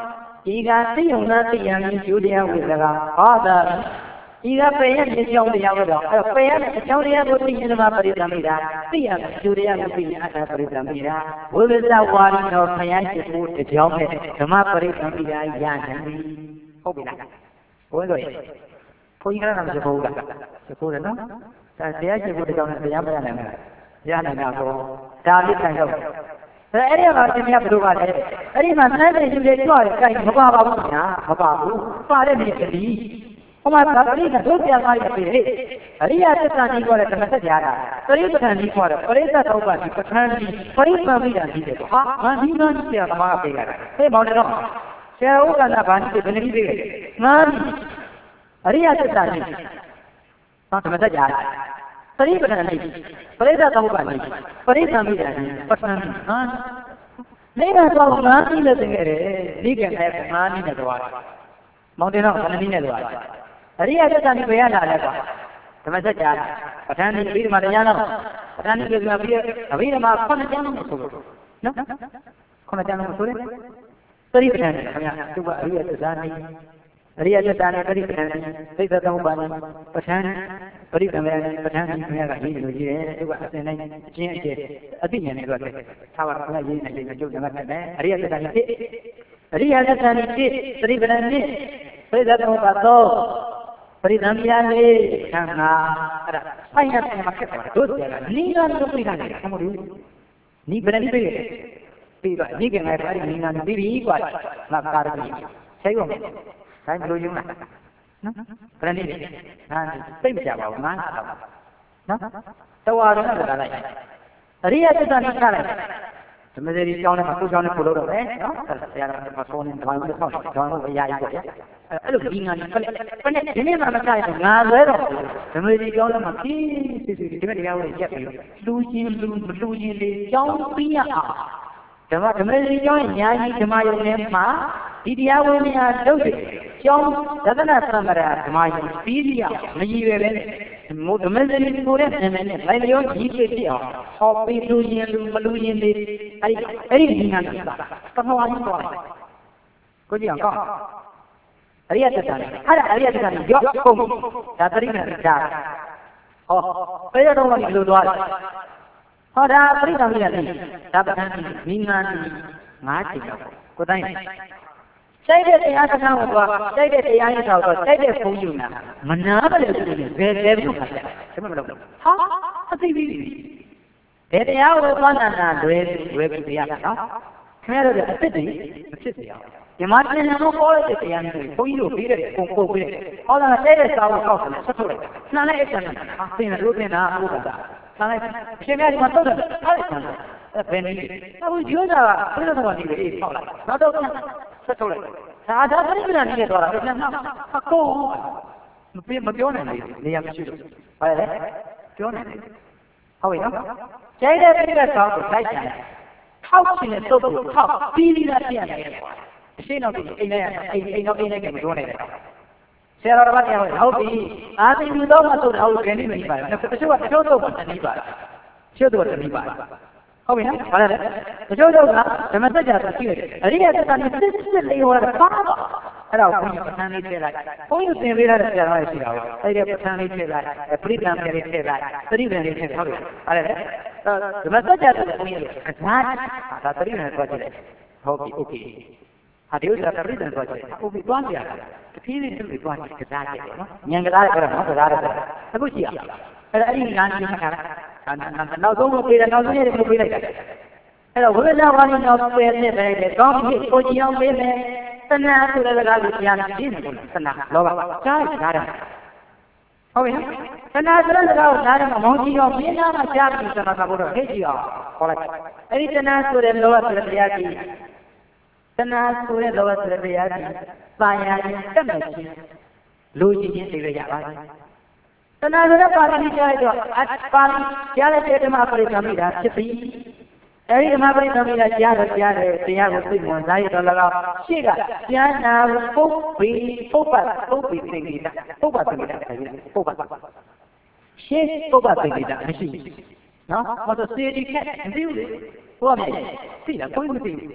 依家使用了这样的酒店为这个好的，依家白人的酒店为了，哎，白人的酒店不比什么不的怎么的，这样的酒店不比那啥不的怎么的，我们在外里头白人是不的酒店，什么不的怎么的一样的，好不啦？我说，不应该那么去说的，去说的呢，但谁也去不的酒店，谁也不能那个，也能那个，家里看着。အဲ့ဒီမှာသင်များဘယ်လိုပါလဲအဲ့ဒီမှာနန်းတဲ့ယူတွေကြွတယ်ကြိုင်မပါပါဘူးညာမပါဘူးပါတဲ့မြေကလေးဟိုမှာဗပရိကတို့ပြန်လာရပြီဟဲ့အရိယသစ္စာကြီးခေါ်တဲ့ဓမ္မစကြာတာပရိပဋ္ဌာန်ကြီးခေါ်တဲ့ပရိသတ်သောပါတိပဋ္ဌာန်ကြီးပရိပံမိတာကြီးတယ်ဟာငါဒီမှန်းဆရာသမားကပေးကြတာဟဲ့မောင်တယ်တော့ဆရာဥက္ကဋ္ဌဘာကြီးဘယ်နည်းပေးခဲ့ငါအရိယသစ္စာကြီးဟောဓမ္မစကြာပရိပဋ္ဌာန်ကြီးပရိသတ်သောပါတိပရိပံမိတာကြီးပဋ္ဌာန်ကြီးဟာနေကတော့ငါးနည်းနဲ့သင်ခဲ့တယ်ဒီကနေ့ငါးနည်းနဲ့သွားတယ်မောင်တင်တော့ဘယ်နည်းနဲ့သွားလဲအရိယသစ္စာကြီးဘယ်ရလာလဲကွာဓမ္မစကြာပဋ္ဌာန်ကြီးပြီးမှတရားတော့ပဋ္ဌာန်ကြီးပြီးမှပြီးအဘိဓမ္မာခုနှစ်ကျမ်းလုံးဆိုလို့နော်ခုနှစ်ကျမ်းလုံးဆိုတယ်ပရိပဋ္ဌာန်ကြီးခင်ဗျာသူကအရိယသစ္စာကြီးအရိယသစ္စာနဲ့ပရိပဋ္ဌာန်သိသသုံးပါးနဲ့ပဋ္ဌာန်ပရိပံမေပဋ္ဌာန်ကြီးခင်ဗျာကရေးလို့ရေးတယ်သူကအစဉ်တိုင်းအချင်းအကျယ်အသိဉာဏ်နဲ့တော့သာဝရကရေးနေတယ်ကျုပ်ကလည်းတယ်အရိယသစ္စာကြီးအရိယသစ္စာကြီးပရိပဋ္ဌာန်နဲ့ပရိသသုံးပါးတော့ပရိသံမြာလေးခန္ဓာအဲ့ဒါဆိုင်ရဆိုင်မှာခက်တယ်တို့တယ်ကနိဂန္ဓပရိသံတယ်မဟုတ်ဘူးနိဗ္ဗာန်ပြီးပြီပြီးတော့ဒီကငါအဲ့ဒီနိဂန္ဓပြီးပြီကွာငါကာရပြီဆိုင်ရောဆိုင်ဘယ်လိုယူလားနော်ဘယ်နည်းလဲဟာသိမကြပါဘူးငါတော့နော်တော်တော်နဲ့လာလိုက်အရိယသစ္စာနဲ့ခါလိုက်ဓမ္မစရိကျောင်းနဲ့အခုကျောင်းနဲ့ပို့လို့တော့ပဲနော်ဆရာကမဆိုးနေတယ်ဘာလို့လဲဆောက်တယ်ကျောင်းလို့အရာကြီးပေါ့ဗျာအဲ့လိုဒီငါနဲ့ဖက်ဖက်နဲ့ဒီနေ့မှမကြရဘူးငါလွဲတော့ဓမ္မစရိကျောင်းလည်းမပြီးစစ်စစ်ဒီမဲ့တရားဝင်ရက်ပြီးလူချင်းလူမလူချင်းလေးကျောင်းပြီးရအောင်ဓမ္မဓမ္မစရိကျောင်းရဲ့ညာကြီးဓမ္မယုံထဲမှာဒီတရားဝင်များလုပ်တယ်ကျောင်းသဒ္ဒနာသံဃာဓမ္မယုံပြီးရမကြီးပဲလေမို့ဓမ္မစရိကိုတဲ့နာမည်နဲ့လိုက်လျောကြီးဖြစ်ဖြစ်အောင်ဟောပြီးလူချင်းလူမလူချင်းလေးအဲ့ဒီအဲ့ဒီဒီငါကသမောအကြီးသွားတယ်ကိုကြည့်အောင်ကောင်းအရိယသစ္စာနဲ့အဲ့ဒါအရိယသစ္စာနဲ့ရော့ကုန်ဒါသတိနဲ့ကြားဟောဘယ်တော့မှဒီလိုသွားတယ်ဟောဒါပရိသံမိတယ်ဒါပဋ္ဌာန်းကြီးမိငန်းကြီးငါးချိန်တော့ကိုတိုင်းစိုက်တဲ့တရားစကားကိုသွားစိုက်တဲ့တရားရင်းတော့စိုက်တဲ့ဘုံယူနာမနာပါလေဆိုရင်ဘယ်ဘယ်ဘုခါတယ်ဒါမှမဟုတ်ဟာအသိပြီးပြီဘယ်တရားကိုသွားနာနာလွယ်လွယ်ပြီးတရားနော်ခင်ဗျားတို့အစ်စ်တွေမဖြစ်စေအောင်ဒီမှာတင်နေလို့ပေါ်တဲ့တရားမျိုးဘုန်းကြီးတို့ပြီးတဲ့ပုံပုံပြီးတဲ့ဟောတာတဲ့တဲ့စာကိုကောက်တယ်ဆက်ထုတ်လိုက်နှမ်းလိုက်အစ်စ်နဲ့ဟာသင်တို့သင်တာဟုတ်ကဲ့ဆန်းလိုက်ရှင်များဒီမှာတော့တယ်အဲ့ဒါအဲ့ဘယ်နည်းအခုပြောတာကဘယ်လိုတော့နေလဲအေးဆောက်လိုက်နောက်တော့ဆက်ထုတ်လိုက်ဒါဒါပရိပဒနေနဲ့တော့တာပြန်နောက်အကုန်မပြမပြောနိုင်ဘူးနေရာမရှိလို့ဟုတ်ရဲ့ပြောနိုင်တယ်ဟုတ်ပြီနော်ကျိုင်းတဲ့ပြည့်တဲ့ဆောက်ကိုလိုက်ကြတယ်ထောက်ရှင်တဲ့တုပ်ကိုထောက်ပြီးပြီးသားပြရတယ်ကွာအရှင်းတော့ဒီအိမ်ထဲအိမ်အိမ်တော့အိမ်ထဲကမပြောနိုင်တယ်ဆရာတော်ဘာပြောလဲဟုတ်ပြီအာသိလူတော့မဆိုတော့ဘယ်နည်းမနေပါဘူးတချို့ကတချို့တော့တနည်းပါတချို့တော့တနည်းပါဟုတ်ပြီနော်ဘာလဲတချို့တော့ကဓမ္မစကြာဆိုရှိတယ်အရိယသစ္စာနဲ့စစ်စစ်လေးဟောတာပါတော့အဲ့ဒါကိုဘုန်းကြီးပဋ္ဌာန်းလေးထည့်လိုက်ဘုန်းကြီးသင်ပေးထားတဲ့ဆရာတော်ရှိတာကိုအဲ့ဒီပဋ္ဌာန်းလေးထည့်လိုက်ပရိသံပြလေးထည့်လိုက်သတိပ္ပံလေးထည့်ဟုတ်ပြီအဲ့ဒါလေဓမ္မစကြာဆိုဘုန်းကြီးကဒါဒါသတိပ္ပံဆိုကြည့်တယ်ဟုတ်ပြီโอเคဟာဒီဥစ္စာပရိသံဆိုကြည့်ဟုတ်ပြီတွားကြရတယ်တဖြည်းဖြည်းသူ့ကိုတွားကြည့်ကစားကြည့်နော်ဉာဏ်ကစားရတယ်နော်ကစားရတယ်အခုကြည့်ရအဲ့ဒါအဲ့ဒီဉာဏ်ကြီးခါတာနောက်ဆုံးလို့ပြေးတယ်နောက်ဆုံးရတယ်လို့ပြေးလိုက်တယ်အဲ့တော့ဝိပဿနာဘာလို့နောက်ပြေးနေပဲလေကောင်းပြီကိုကြည့်အောင်ပြေးမယ်သနာဆိုတဲ့စကားကိုကြားနေတယ်သနာလောဘကြားရတာဟုတ်ပြီသနာဆိုတဲ့စကားကိုကြားတယ်မောင်းကြည့်အောင်ပြေးနာမှာကြားပြီးသနာကဘုရားဟဲ့ကြည့်အောင်ခေါ်လိုက်အဲ့ဒီသနာဆိုတဲ့လောဘဆိုတဲ့တရားကြီးသနာဆိုတဲ့လောဘဆိုတဲ့တရားကြီးပါရရင်တက်မယ်ချင်းလူကြီးချင်းသိရရပါတယ်သနာဆိုတဲ့ပါဠိကြားလိုက်တော့ပါဠိကြားလိုက်တဲ့ဓမ္မပရိသံမိတာဖြစ်ပြီးအဲဒီဓမ္မပရိသံမိတာကြားတော့ကြားတယ်တရားကိုသိမှန်သားရတော့လည်းရှေ့ကကျမ်းနာပုပ်ပြီးပုပ်ပတ်ပုပ်ပြီးသိနေတာပုပ်ပတ်သိနေတာပုပ်ပတ်ရှေ့ပုပ်ပတ်သိနေတာမရှိဘူးနော်ဘာလို့စေဒီခက်မသိဘူးလေဟိုကမြေသိလားကိုယ်မသိဘူး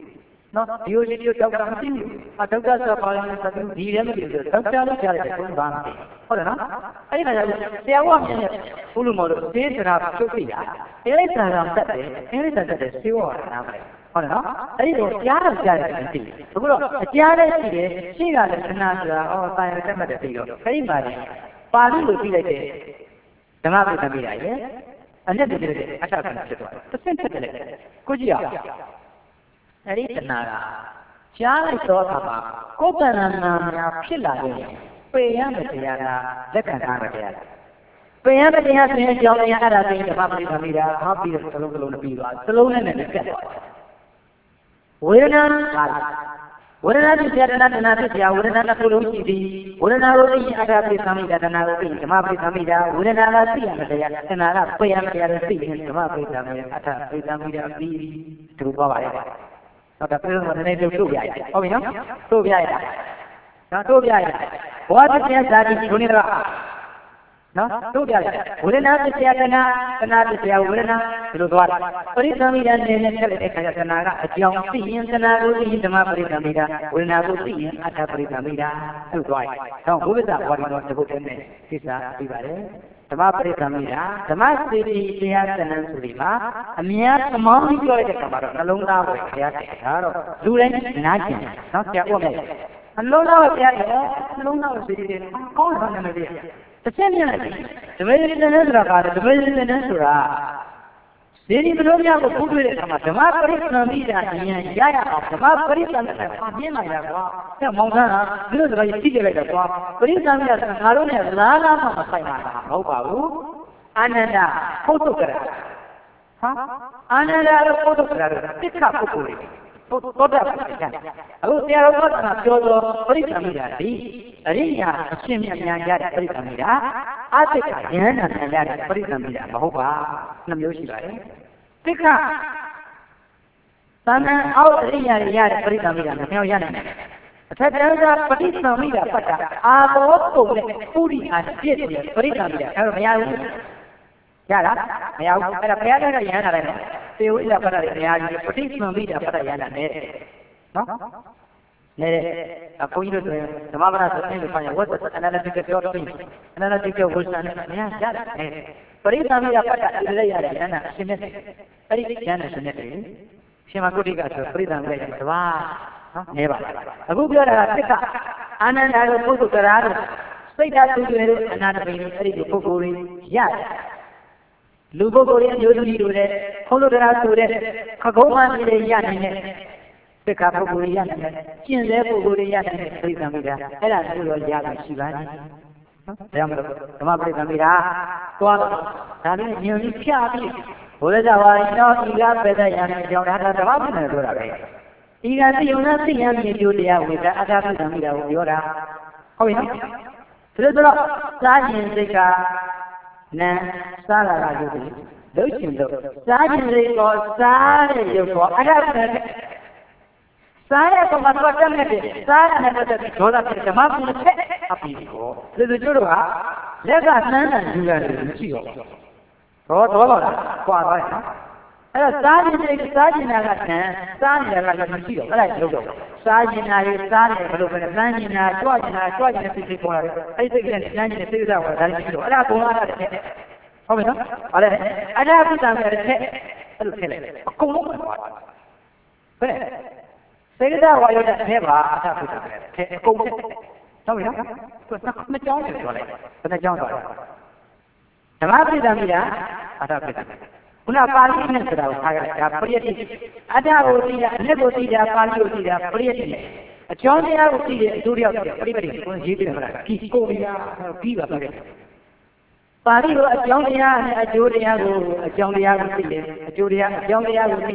နော်ဒီလိုဒီလိုဒေါက်တာမသိဘူးအဒေါက်တာဆိုပါရင်ဒီလည်းမသိဘူးဒေါက်တာလို့ကြားတယ်ဘုန်းဘာမသိဟုတ်တယ်နော်အဲ့ဒီခါကျဆရာကမြင်တယ်ဘုလူမော်တို့သေစရာပြုတ်ပြီလားအင်္ဂလိပ်စာကတက်တယ်အင်္ဂလိပ်စာတက်တယ်စေဝါနာပဲဟုတ်တယ်နော်အဲ့ဒီတော့ကြားတော့ကြားတယ်မသိဘူးအခုတော့အကြားလည်းရှိတယ်ရှိတာလည်းခဏဆိုတာအော်စာရတက်မှတ်တယ်ပြီးတော့အဲ့ဒီမှာပါဠိလိုပြီးလိုက်တဲ့ဓမ္မပိဋကမိတာရဲ့အနဲ့တည်းတဲ့အထက်ကဖြစ်သွားတယ်တစ်ဆင့်တက်တယ်လေကိုကြည့်ရအဲ့ဒီတဏှာကကြားလိုက်တော့အခါမှာကိုယ်တဏှာနာများဖြစ်လာရင်ပေရမယ့်တရားကလက်ခံထားတဲ့တရားပေရမယ့်တရားဆိုရင်ကြောင်းတရားအဲ့ဒါဆိုရင်ဓမ္မပိဋကမိတာဟောပြီးတော့စလုံးစလုံးနဲ့ပြီးသွားစလုံးနဲ့လည်းပြတ်သွားဝေဒနာကဝေဒနာဖြစ်တဲ့တဏှာတဏှာဖြစ်တဲ့ဝေဒနာတစ်ခုလုံးရှိသည်ဝေဒနာကိုသိရင်အထာပိသမိတာတဏှာကိုသိရင်ဓမ္မပိသမိတာဝေဒနာကသိရမယ်တရားတဏှာကပေရမယ်တရားသိရင်ဓမ္မပိသမိတာအထာပိသမိတာပြီးဒီလိုသွားပါလေဟုတ်တယ်ပြောလို့နည်းနည်းတို့ပြရတယ်ဟုတ်ပြီနော်တို့ပြရတာနော်တို့ပြရတယ်ဘောဓတရားဇာတိဒုနိဒရာနော်တို့ပြရတယ်ဝေဒနာပစ္စယတဏှာတဏှာပစ္စယဝေဒနာဒီလိုသွားတယ်ပရိသမီတာနေနဲ့ဆက်လက်တဲ့ခါကျတဏှာကအကြောင်းသိရင်တဏှာကိုသိရင်ဓမ္မပရိသမီတာဝေဒနာကိုသိရင်အထာပရိသမီတာအဲ့လိုသွားတယ်တော့ဘုရားဝါဒီတော်တပုတ်တဲ့နဲ့သစ္စာပြီးပါတယ်ဓမ္မပရိသမီတာဓမ္မစေတီတရားသဏ္ဍာန်ဆိုဒီမှာအများသမောင်းကြီးပြောတဲ့အခါမှာတော့နှလုံးသားပဲဘုရားတဲ့ဒါတော့လူတိုင်းနားကျင်နော်ဆရာဦးမယ်နှလုံးသားပဲဘုရားတဲ့နှလုံးသားပဲစေတီတယ်ကောင်းတယ်နာမည်လေးတစ်ချက်မြင်လိုက်ဓမ္မရည်နဲ့ဆိုတာကဓမ္မရည်နဲ့ဆိုတာစေတီဘလို့များကိုဖူးတွေ့တဲ့အခါမှာဓမ္မပရိသမီတာအရင်ရရအောင်ဓမ္မပရိသမီတာဖာပြင်းလိုက်တာကွာအဲမောင်ဆန်းဟာဒီလိုစကားကြီးကြည့်ကြလိုက်တော့ကွာပရိသမီတာငါတို့နဲ့လားလားမှမဆိုင်ပါဘူးမဟုတ်ပါဘူးအာနန္ဒပုဒ္ဒကရဟာအာနန္ဒရောပုဒ္ဒကရတိခပုဂ္ဂိုလ်သောတာပန်ကျန်အခုဆရာတော်ကပြောတော့ပရိသမီတာဒီအရိယာအရှင်မြတ်များရတဲ့ပရိသမီတာအတိတ်ကဉာဏ်နဲ့ရတဲ့ပရိသမီတာမဟုတ်ပါနှစ်မျိုးရှိပါတယ်တိခသံဃာအောက်အရိယာရတဲ့ပရိသမီတာနှစ်မျိုးရနိုင်တယ်အထက်တန်းကပရိသမီတာပတ်တာအာဘောပုံနဲ့ပုရိအာပြည့်တဲ့ပရိသမီတာအဲ့တော့မရဘူးရလားမရဘူးအဲ့ဒါဘုရားကရဟန်းလာတယ်နော်သေဝိဇ္ဇပတ်တာတွေတရားကြီးပဋိသမီတာပတ်တာရဟန်းလာတယ်နော်နေတယ်အခုကြီးတို့ဆိုရင်ဓမ္မပဒဆိုရင်လို့ခေါ်ရင်ဝတ်အနာလတိကပြောတော့အနာလတိကဝိဇ္ဇာနဲ့မရရတယ်ပဋိသမီတာပတ်တာအဲ့လည်းရတယ်ရဟန်းလာအရှင်မြတ်အဲ့ဒီရဟန်းလာရှင်မြတ်တယ်ရှင်မကုဋ္ဌိကဆိုပဋိသမီတာတဘာနော်နေပါအခုပြောတာကတိက္ခအာနန္ဒာကိုပုဂ္ဂိုလ်တရားတို့စိတ်ဓာတ်သူတွေတို့အနာတပိတို့အဲ့ဒီပုဂ္ဂိုလ်တွေရတယ်လူပုဂ္ဂိုလ်ရဲ့အမျိုးသမီးတို့လည်းဘုံလူတရားဆိုတဲ့ခကုံးမှန်တွေရနိုင်တဲ့သိက္ခာပုဂ္ဂိုလ်ရနိုင်တဲ့ကျင့်တဲ့ပုဂ္ဂိုလ်တွေရနိုင်တဲ့ပြိဿမိတာအဲ့ဒါဆိုတော့ရတာရှိပါတယ်နော်ဒါကြောင့်မလို့ဓမ္မပြိဿမိတာသွားတော့ဒါလည်းညွန်ပြီးဖြာပြီးဘုရားကြောင့်ပါတော့ဤကပဲတဲ့ရတဲ့အကြောင်းဒါကဓမ္မပြိဿဆိုတာပဲဤကသိုံနဲ့သိရမြင်ကျိုးတရားဝေဒအထာပြိဿမိတာကိုပြောတာဟုတ်ပြီနော်ဒါဆိုတော့သာရင်စိတ်ကနံစားလာတာရုပ်တွေလို့ရှင်လို့စားခြင်းတွေကိုစားတဲ့ရုပ်ပေါ်အဲ့ဒါပဲစားတဲ့ကောင်ကတော့တက်နေတယ်စားရတဲ့တက်ဒေါသဖြစ်ဓမ္မပုနဲ့အပီကိုဒီလိုကျတို့ကလက်ကနှမ်းတယ်ယူရတယ်မရှိတော့ဘောတော့တော့ကွာသွားတယ်နော်အဲ့တော့စားခြင်းတွေစားခြင်းနာကဆန်းစားနေတာကလည်းမရှိတော့အဲ့ဒါရုပ်တော့စားခြင်းနာတွေစားတယ်ဘယ်လိုပဲလဲစမ်းခြင်းနာကြွခြင်းနာကြွခြင်းနဲ့စိတ်ဖြစ်ပေါ်လာတယ်အဲ့ဒီစိတ်ကလည်းစမ်းခြင်းနဲ့စိတ်ဥဒ္ဒါဝါဒါလည်းမရှိတော့အဲ့ဒါကုန်လာတာတဲ့ဟုတ်ပြီနော်ဟာလေအဲ့ဒါပြတာမယ်တဲ့အဲ့လိုထည့်လိုက်အကုန်လုံးပါဘယ်စိတ်ဥဒ္ဒါဝါရောတဲ့ထဲပါအထာပြတာမယ်ထဲအကုန်ထည့်ဟုတ်ပြီနော်သူကနှစ်ကြောင်းတယ်ပြောလိုက်ဘယ်နှကြောင်းသွားလဲဓမ္မပြတာမိတာအထာပြတာခုနပါဠိနဲ့ဆိုတာကိုထားကြတာပရိယတိအတ္တကိုသိတာအနဲ့ကိုသိတာပါဠိကိုသိတာပရိယတိအကျောင်းတရားကိုသိတဲ့အကျိုးတရားကိုပရိပတိကိုရေးပြတယ်မလားဒီကိုရပြီးပါပဲပါဠိကိုအကျောင်းတရားနဲ့အကျိုးတရားကိုအကျောင်းတရားကိုသိတယ်အကျိုးတရားအကျောင်းတရားကိုသိ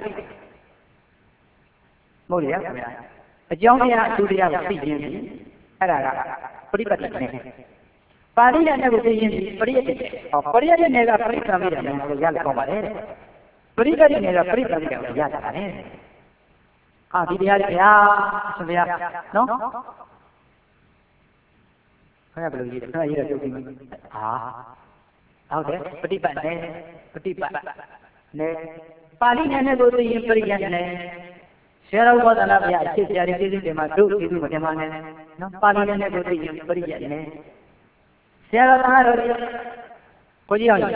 မဟုတ်လေခင်ဗျာအကျောင်းတရားအကျိုးတရားကိုသိခြင်းပြီအဲ့ဒါကပရိပတိနဲ့ပါဠိနဲ့ကိုသိရင်ပရိယတ်ဟောပရိယတ်နဲ့ကပရိသမီးတယ်လို့ရလို့ကောင်းပါတယ်ပရိပတိနဲ့ကပရိသမီးတယ်လို့ရတာပါတယ်အာဒီတရားကြီးဗျာဆိုဗျာနော်ခဏဘယ်လိုရေးလဲခဏရေးတော့ပြုတ်ပြီးဟာဟုတ်တယ်ပฏิပတ်နဲ့ပฏิပတ်နဲ့ပါဠိနဲ့ကိုသိရင်ပရိယတ်နဲ့ရာတော်ဘောဓနာဗျာအစ်ဆရာတွေပြည်သူတွေမှာတို့ပြည်သူမတင်ပါနဲ့နော်ပါဠိနဲ့ကိုသိရင်ပရိယတ်နဲ့ဆရာတော်သားတော်ကိုကြီးအောင်နော်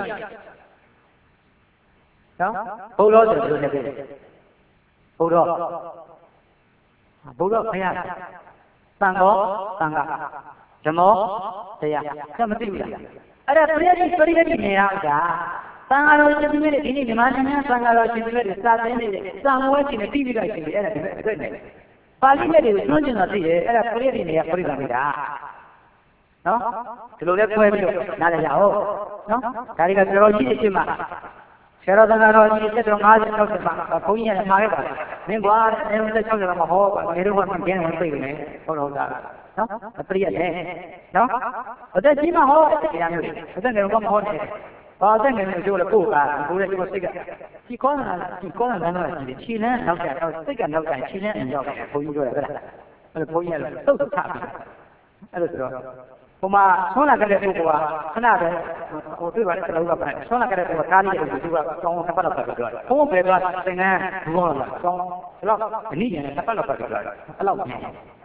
ဘုရားဆိုလို့လည်းပြောတယ်ဘုရားဘုရားခရသံဃောသံဃာဓမ္မောတရားကမသိဘူးလားအဲ့ဒါပရိယတ်ပရိယတ်နေရတာသံဃာတော်ရှင်ပြည့်တဲ့ဒီနေ့မြန်မာနိုင်ငံသံဃာတော်ရှင်ပြည့်တဲ့စာသင်နေတဲ့စာမွေးရှင်နဲ့တိတိကျကျရှင်အဲ့ဒါဒီအတွက်နဲ့ပါဠိနဲ့တွေကိုကျွမ်းကျင်တာသိတယ်အဲ့ဒါပရိယတ်နေရပရိသမိတာနော်ဒီလိုလဲခွဲပြီးတော့နားလည်ကြအောင်နော်ဒါတွေကတော်တော်ကြီးအစ်မဆရာတော်သံဃာတော်ကြီးတက်တော်၅၀ ၆၀မှာဘုန်းကြီးကမှာခဲ့ပါမင်းကွာအဲ၆၀မှာဟောပါငယ်တော့မှကျင်းဝင်သိနေဟုတ်တော့တာနော်ပရိယတ်နဲ့နော်အသက်ကြီးမှဟောတရားမျိုးတွေအသက်ငယ်တော့မဟောနဲ့ဘာသက်ငယ်မျိုးကျိုးလဲပို့တာကိုယ်ရဲ့ကျိုးစိတ်ကဒီကောင်းတာဒီကောင်းတာကတော့ရှိတယ်ခြေလန်းနောက်ကျတော့စိတ်ကနောက်ကျခြေလန်းအရောက်တယ်ဘုန်းကြီးပြောတယ်ဟုတ်လားအဲ့လိုဘုန်းကြီးကလည်းတုတ်ထပြီးအဲ့လိုဆိုတော့ဟိုမှာဆွမ်းလာကြတဲ့ပုဂ္ဂိုလ်ကခဏပဲဟိုတွေ့ပါတဲ့ကလေးကပဲဆွမ်းလာကြတဲ့ပုဂ္ဂိုလ်ကားလေးကိုသူကကောင်းနှစ်ပတ်လောက်ပဲပြောတယ်ဘုံပဲသွားသင်္ကန်းဘောလာကောင်းဒီလောက်အနည်းငယ်နှစ်ပတ်လောက်ပဲပြောတယ်အဲ့လောက်ဟုတ်ကဲ့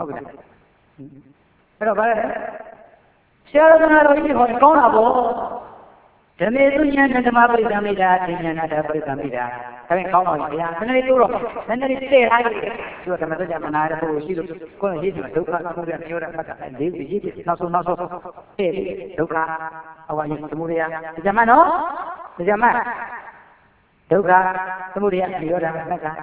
အဲ့တော့ဗါလဲဆရာတော်တော်ကြီးဟောကောင်းတာပေါ့ဓမေသူဉာဏ်ဓမ္မပရိသမိတာဉာဏ်ဓမ္မပရိသမိတာဒါပေမဲ့ကောင်းပါပြီဗျာနည်းနည်းလေးတိုးတော့နည်းနည်းလေးတည့်ထားလိုက်သူကဓမ္မစကြာမနာတဲ့ပုဂ္ဂိုလ်ရှိလို့ကိုယ်ရေးတယ်ဒုက္ခဆိုတဲ့ပြောတဲ့အခါကလေးရေးရေးနောက်ဆုံးနောက်ဆုံးတည့်ဒုက္ခအဝါယသမုဒယဓမ္မနော်ဓမ္မဒုက္ခသမုဒယပြောတာမက်က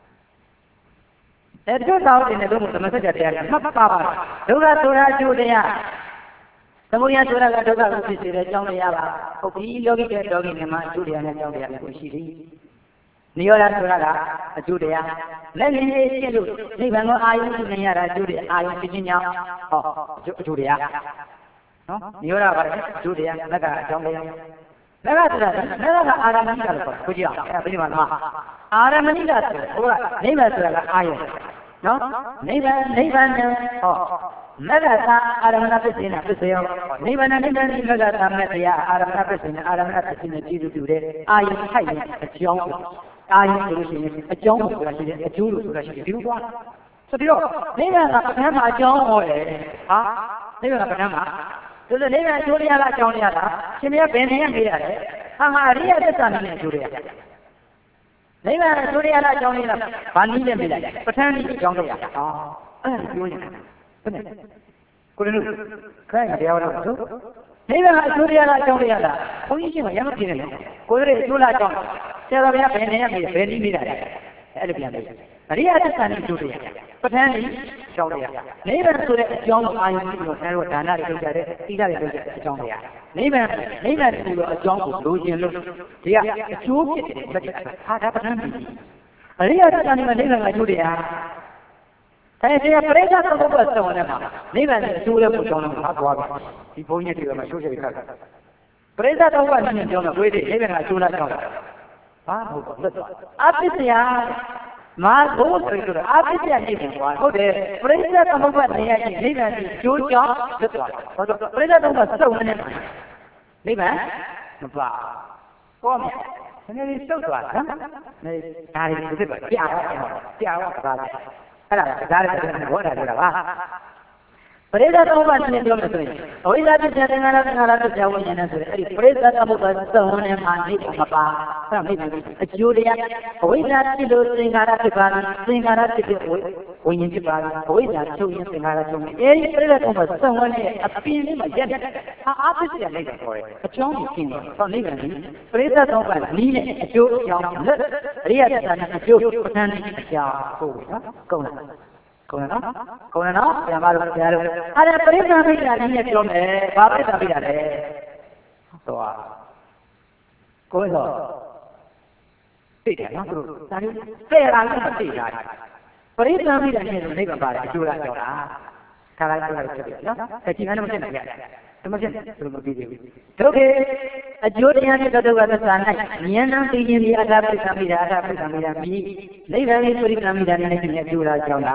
အဲတို့တောင်းနေတယ်လို့ဓမ္မစကြာတရားကမှတ်ပါပါဒုက္ခဆိုတာအကျိုးတရားသမုဒယဆိုတာကဒုက္ခကိုဖြစ်စေတဲ့အကြောင်းတရားပါဟုတ်ပြီလောကီတဲ့လောကီနဲ့မှာအကျိုးတရားနဲ့အကြောင်းတရားကိုရှိသည်နိရောဓဆိုတာကအကျိုးတရားလက်ငင်းလေးရှင်းလို့နိဗ္ဗာန်ကိုအာယုပြုနေရတာအကျိုးတရားအာယုဖြစ်ခြင်းကြောင့်ဟောအကျိုးတရားနော်နိရောဓကလည်းအကျိုးတရားလက်ကအကြောင်းတရားလက်ကဆိုတာလက်ကအာရမဏိကလို့ခေါ်ကိုကြည့်အောင်အဲ့ဒါပြိမာလားအာရမဏိကဆိုဟိုကနိဗ္ဗာန်ဆိုတာကအာယုနော်နိဗ္ဗာန်နိဗ္ဗာန်ဟောမဂ္ဂသာအာရမဏပစ္စေနပစ္စယောနိဗ္ဗာန်နိဗ္ဗာန်ဒီမဂ္ဂသာမဲ့တရားအာရမဏပစ္စေနအာရမဏပစ္စေနကြည့်လို့တူတယ်အာယုထိုက်ရင်အကြောင်းအာယုဆိုလို့ရှိရင်အကြောင်းဆိုတာရှိတယ်အကျိုးလို့ဆိုတာရှိတယ်ဒီလိုသွားဆိုပြီးတော့နိဗ္ဗာန်ကပဋ္ဌာန်းမှာအကြောင်းဟောတယ်ဟာနိဗ္ဗာန်ကပဋ္ဌာန်းမှာဆိုတော့နိဗ္ဗာန်အကျိုးတရားကအကြောင်းတရားလားရှင်မရဘယ်နေရမေးရတယ်ဟာငါအရိယသစ္စာနဲ့အကျိုးတရားနိဗ္ဗာန်အကျိုးတရားလားအကြောင်းတရားလားဘာနည်းနဲ့မေးလိုက်ပဋ္ဌာန်းကြီးအကြောင်းတရားဟာအဲ့ဒါပြောရင်ဟုတ်တယ်ကိုရနုခိုင်းတရားတော်ဆိုနိဗ္ဗာန်အကျိုးတရားလားအကြောင်းတရားလားဘုန်းကြီးရှင်ကရမပြင်းနေတယ်ကိုရရဲ့အကျိုးလားအကြောင်းဆရာတော်ဘုရားဘယ်နေရမေးဘယ်နည်းမေးတာလဲအဲ့လိုပြန်မေးအရိယသစ္စာနဲ့အကျိုးတရားပဋ္ဌာန်းကြီးအကြောင်းတရားနိဗ္ဗာန်ဆိုတဲ့အကြောင်းကိုအာရုံပြုလို့ဆရာတော်ဒါနတွေလုပ်ကြတယ်သီလတွေလုပ်ကြတယ်အကြောင်းတရားနိဗ္ဗာန်နိဗ္ဗာန်ဆိုလို့အကြောင်းကိုလိုချင်လို့ဒီကအကျိုးဖြစ်တယ်ဟာဒါပဋ္ဌာန်းကြီးအရိယသစ္စာနဲ့နိဗ္ဗာန်ကအကျိုးတရားအဲဒီပရိသတ်ပုဂ္ဂိုလ်ဆောင်းနေမှာနိဗ္ဗာန်နဲ့အကျိုးလည်းကိုကြောင်းလို့ဟာသွားပြီဒီဘုန်းကြီးတွေကမှရှိုးရှိခါပရိသတ်ပုဂ္ဂိုလ်နဲ့ကြောင်းတော့ကိုယ်တွေနိဗ္ဗာန်ကအကျိုးလားကြောင်းလားဘာဟုတ်ပါလက်သွားအပစ္စယမာဘုဆိုရတော့အပစ္စယနေတယ်ကွာဟုတ်တယ်ပရိသတ်ပုဂ္ဂိုလ်နေရချင်းနိဗ္ဗာန်ကိုကျိုးကြောင်းလက်သွားဟုတ်တော့ပရိသတ်ပုဂ္ဂိုလ်စုံနေမှာနိဗ္ဗာန်မပါကောမယ်နည်းနည်းစုတ်သွားနော်နေဒါတွေဖြစ်ပါပြအောင်ပြအောင်ကစားအဲ့ဒါကစားရတဲ့ဘောဓာဆိုတာပါပရိသတ်သမုပ္ပါဒ်နဲ့ပြောမယ်ဆိုရင်အဝိဇ္ဇာပစ္စယသင်္ခါရသင်္ခါရပစ္စယဝိညာဉ်နဲ့ဆိုရင်အဲ့ဒီပရိသတ်သမုပ္ပါဒ်သုံးနဲ့မှနေမပါအဲ့ဒါမိဘအကျိုးတရားအဝိဇ္ဇာဖြစ်လို့သင်္ခါရဖြစ်ပါလားသင်္ခါရဖြစ်တဲ့ဝိညာဉ်ဖြစ်ပါလားအဝိဇ္ဇာချုပ်ရင်သင်္ခါရချုပ်ရင်အဲ့ဒီပရိသတ်သမုပ္ပါဒ်သုံးနဲ့အပြင်လေးမှာရက်ဟာအပစ္စယလိုက်တာခေါ်တယ်အကြောင်းကိုရှင်းတယ်ဟောနိဗ္ဗာန်ကြီးပရိသတ်သမုပ္ပါဒ်နီးနဲ့အကျိုးအကြောင်းလက်အရိယသစ္စာနဲ့အကျိုးပဋ္ဌာန်းနဲ့အကြောင်းဟုတ်ပြီနော်ကုန်လားကုန်နော်ကုန်နော်ဆရာမတို့ဆရာတို့အဲ့ဒါပရိသတ်မိတ်တာကြီးနဲ့ပြောမယ်ဘာပရိသတ်မိတ်တာလဲဆိုတော့ကိုယ်တော့သိတယ်နော်သူတို့ဒါမျိုးတဲ့လာလို့သိတာပရိသတ်မိတ်တာနဲ့ဆိုနိဗ္ဗာန်ပါတယ်အကျိုးလားကြောက်တာခါလိုက်ခါလိုက်ဖြစ်တယ်နော်အချိန်မှမဖြစ်နိုင်ကြဘူးမဖြစ်ဘူးမပြီးသေးဘူးဒုက္ခအကျိုးတရားနဲ့ဒုက္ခသစ္စာ၌ဉာဏ်နဲ့သိခြင်းဒီအထာပိသမိတာအထာပိသမိတာပြီးနိဗ္ဗာန်ကိုပရိသမိတာနဲ့လည်းအကျိုးလားကြောက်တာ